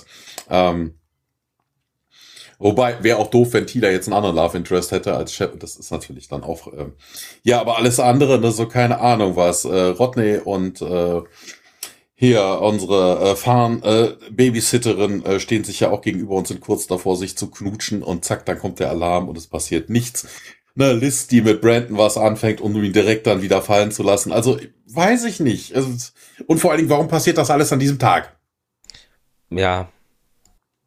Wobei, wäre auch doof, wenn Tila jetzt einen anderen Love Interest hätte als Shepard. Das ist natürlich dann auch, aber alles andere, ne, so keine Ahnung was. Rodney und hier unsere Babysitterin stehen sich ja auch gegenüber und sind kurz davor, sich zu knutschen und zack, dann kommt der Alarm und es passiert nichts. Ne, Liz, die mit Brandon was anfängt, um ihn direkt dann wieder fallen zu lassen. Also, weiß ich nicht. Und vor allen Dingen, warum passiert das alles an diesem Tag? Ja.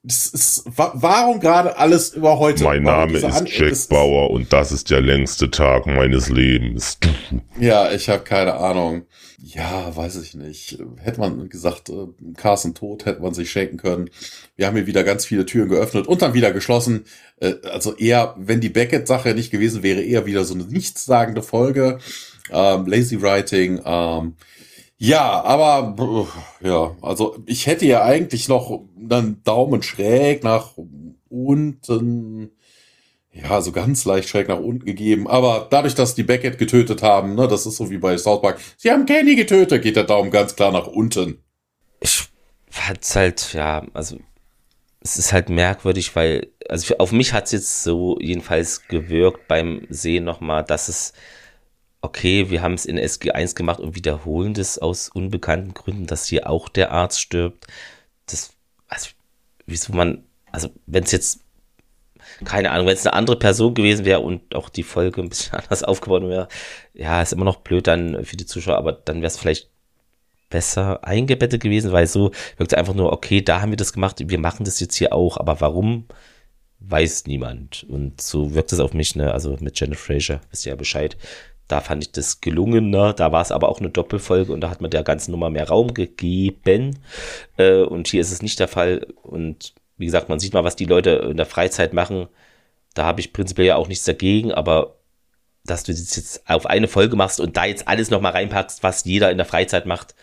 warum gerade alles über heute? Mein Name ist Jack Bauer und das ist der längste Tag meines Lebens. Ja, ich habe keine Ahnung. Ja, weiß ich nicht. Hätte man gesagt, Carson tot, hätte man sich schenken können. Wir haben hier wieder ganz viele Türen geöffnet und dann wieder geschlossen. Also eher, wenn die Beckett-Sache nicht gewesen wäre, eher wieder so eine nichtssagende Folge. Lazy Writing. Ja, aber ja, also ich hätte ja eigentlich noch einen Daumen schräg nach unten, ja, so ganz leicht schräg nach unten gegeben. Aber dadurch, dass die Beckett getötet haben, ne, das ist so wie bei South Park, sie haben Kenny getötet, geht der Daumen ganz klar nach unten. Ich fand's halt, ja, also es ist halt merkwürdig, weil, also auf mich hat's jetzt so jedenfalls gewirkt beim Sehen nochmal, dass es, okay, wir haben es in SG1 gemacht und wiederholen das aus unbekannten Gründen, dass hier auch der Arzt stirbt. Das, also, wieso man, also wenn es jetzt, keine Ahnung, wenn es eine andere Person gewesen wäre und auch die Folge ein bisschen anders aufgebaut wäre, ja, ist immer noch blöd dann für die Zuschauer, aber dann wäre es vielleicht besser eingebettet gewesen, weil so wirkt es einfach nur, okay, da haben wir das gemacht, wir machen das jetzt hier auch, aber warum, weiß niemand. Und so wirkt es auf mich, ne, also mit Jennifer Fraser, wisst ihr ja Bescheid, da fand ich das gelungener, da war es aber auch eine Doppelfolge und da hat man der ganzen Nummer mehr Raum gegeben und hier ist es nicht der Fall und wie gesagt, man sieht mal, was die Leute in der Freizeit machen, da habe ich prinzipiell ja auch nichts dagegen, aber dass du das jetzt auf eine Folge machst und da jetzt alles nochmal reinpackst, was jeder in der Freizeit macht,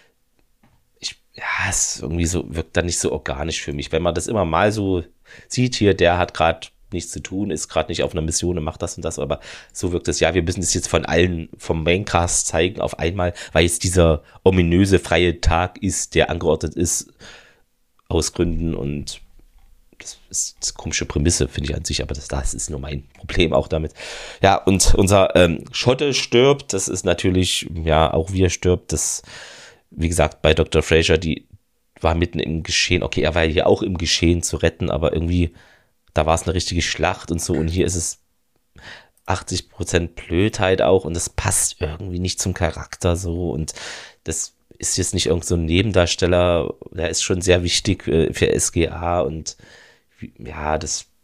ja, es irgendwie so, wirkt dann nicht so organisch für mich. Wenn man das immer mal so sieht, hier, der hat gerade nichts zu tun, ist gerade nicht auf einer Mission und macht das und das, aber so wirkt es, ja, wir müssen das jetzt von allen, vom Maincast zeigen auf einmal, weil jetzt dieser ominöse freie Tag ist, der angeordnet ist, aus Gründen und das ist eine komische Prämisse, finde ich an sich, aber das ist nur mein Problem auch damit. Ja, und unser Schotte stirbt, das ist natürlich, ja, auch wie er stirbt, das, wie gesagt, bei Dr. Fraser, die war mitten im Geschehen, okay, er war hier auch im Geschehen zu retten, aber irgendwie, da war es eine richtige Schlacht und so und hier ist es 80% Blödheit auch und das passt irgendwie nicht zum Charakter so und das ist jetzt nicht irgend so ein Nebendarsteller, der ist schon sehr wichtig für SGA und ja,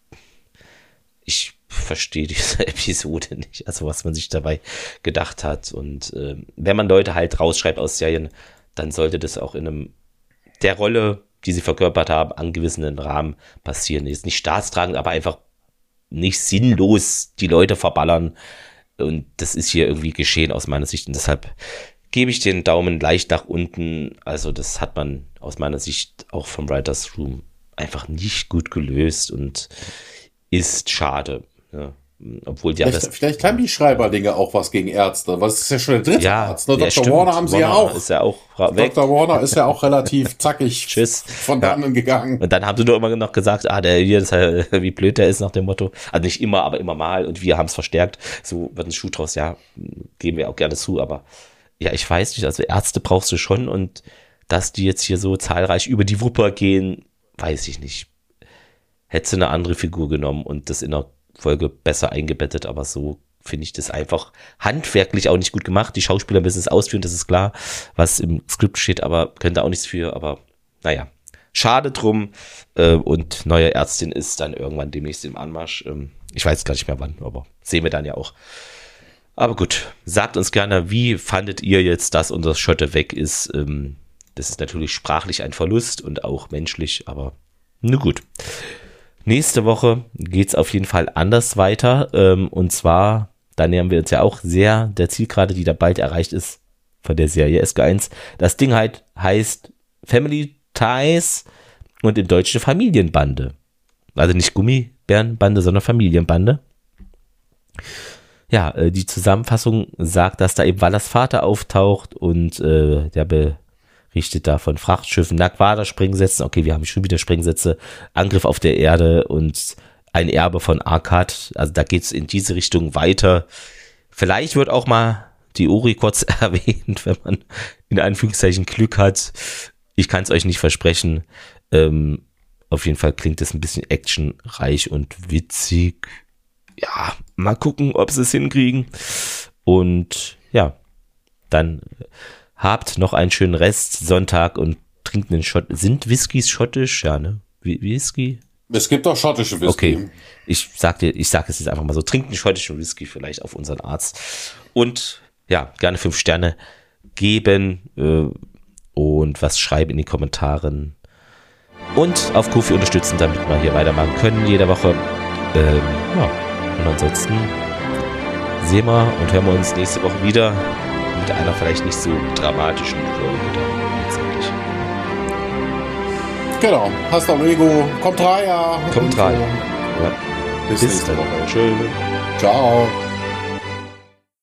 ich verstehe diese Episode nicht, also was man sich dabei gedacht hat und wenn man Leute halt rausschreibt aus Serien, dann sollte das auch in der Rolle, die sie verkörpert haben, angewissenen Rahmen passieren. Ist nicht staatstragend, aber einfach nicht sinnlos die Leute verballern und das ist hier irgendwie geschehen aus meiner Sicht und deshalb gebe ich den Daumen leicht nach unten, also das hat man aus meiner Sicht auch vom Writers Room einfach nicht gut gelöst und ist schade. Ja. Obwohl die vielleicht haben die Schreiberlinge auch was gegen Ärzte, weil es ist ja schon der dritte Arzt. Ne? Dr. Warner haben sie Warner ja auch. Ist ja auch weg. Dr. Warner ist ja auch relativ zackig Tschüss. Von dannen gegangen. Und dann haben sie doch immer noch gesagt, der hier, das ist ja, wie blöd der ist nach dem Motto. Also nicht immer, aber immer mal. Und wir haben es verstärkt. So wird ein Schuh draus, ja, geben wir auch gerne zu. Aber ja, ich weiß nicht, also Ärzte brauchst du schon. Und dass die jetzt hier so zahlreich über die Wupper gehen, weiß ich nicht. Hättest du eine andere Figur genommen und das in der Folge besser eingebettet, aber so finde ich das einfach handwerklich auch nicht gut gemacht. Die Schauspieler müssen es ausführen, das ist klar, was im Skript steht, aber können da auch nichts für, aber naja, schade drum und neue Ärztin ist dann irgendwann demnächst im Anmarsch. Ich weiß gar nicht mehr wann, aber sehen wir dann ja auch. Aber gut, sagt uns gerne, wie fandet ihr jetzt, dass unser Schotte weg ist? Das ist natürlich sprachlich ein Verlust und auch menschlich, aber nur gut. Nächste Woche geht's auf jeden Fall anders weiter. Und zwar, da nähern wir uns ja auch sehr der Zielgerade, die da bald erreicht ist von der Serie SG1. Das Ding heißt Family Ties und in Deutsch Familienbande. Also nicht Gummibärenbande, sondern Familienbande. Ja, die Zusammenfassung sagt, dass da eben Wallers Vater auftaucht und der berichtet da von Frachtschiffen, Nagwada-Sprengsätzen, okay, wir haben schon wieder Sprengsätze, Angriff auf der Erde und ein Erbe von Arkad, also da geht's in diese Richtung weiter. Vielleicht wird auch mal die Ori kurz erwähnt, wenn man in Anführungszeichen Glück hat. Ich kann es euch nicht versprechen. Auf jeden Fall klingt es ein bisschen actionreich und witzig. Ja, mal gucken, ob sie es hinkriegen. Und ja, dann habt noch einen schönen Rest Sonntag und trinkt einen Shot. Sind Whiskys schottisch? Ja, ne? Whisky? Es gibt auch schottische Whisky. Okay, ich sag es jetzt einfach mal so, trinkt einen schottischen Whisky vielleicht auf unseren Arzt. Und ja, gerne 5 Sterne geben und was schreiben in die Kommentaren. Und auf Ko-fi unterstützen, damit wir hier weitermachen können, jede Woche. Und ansonsten sehen wir und hören wir uns nächste Woche wieder mit einer vielleicht nicht so dramatischen Folge dann letztendlich. Genau. Hasta luego. Kommt rein. Kommt rein. Ja. Bis nächste Woche. Tschüss. Ciao.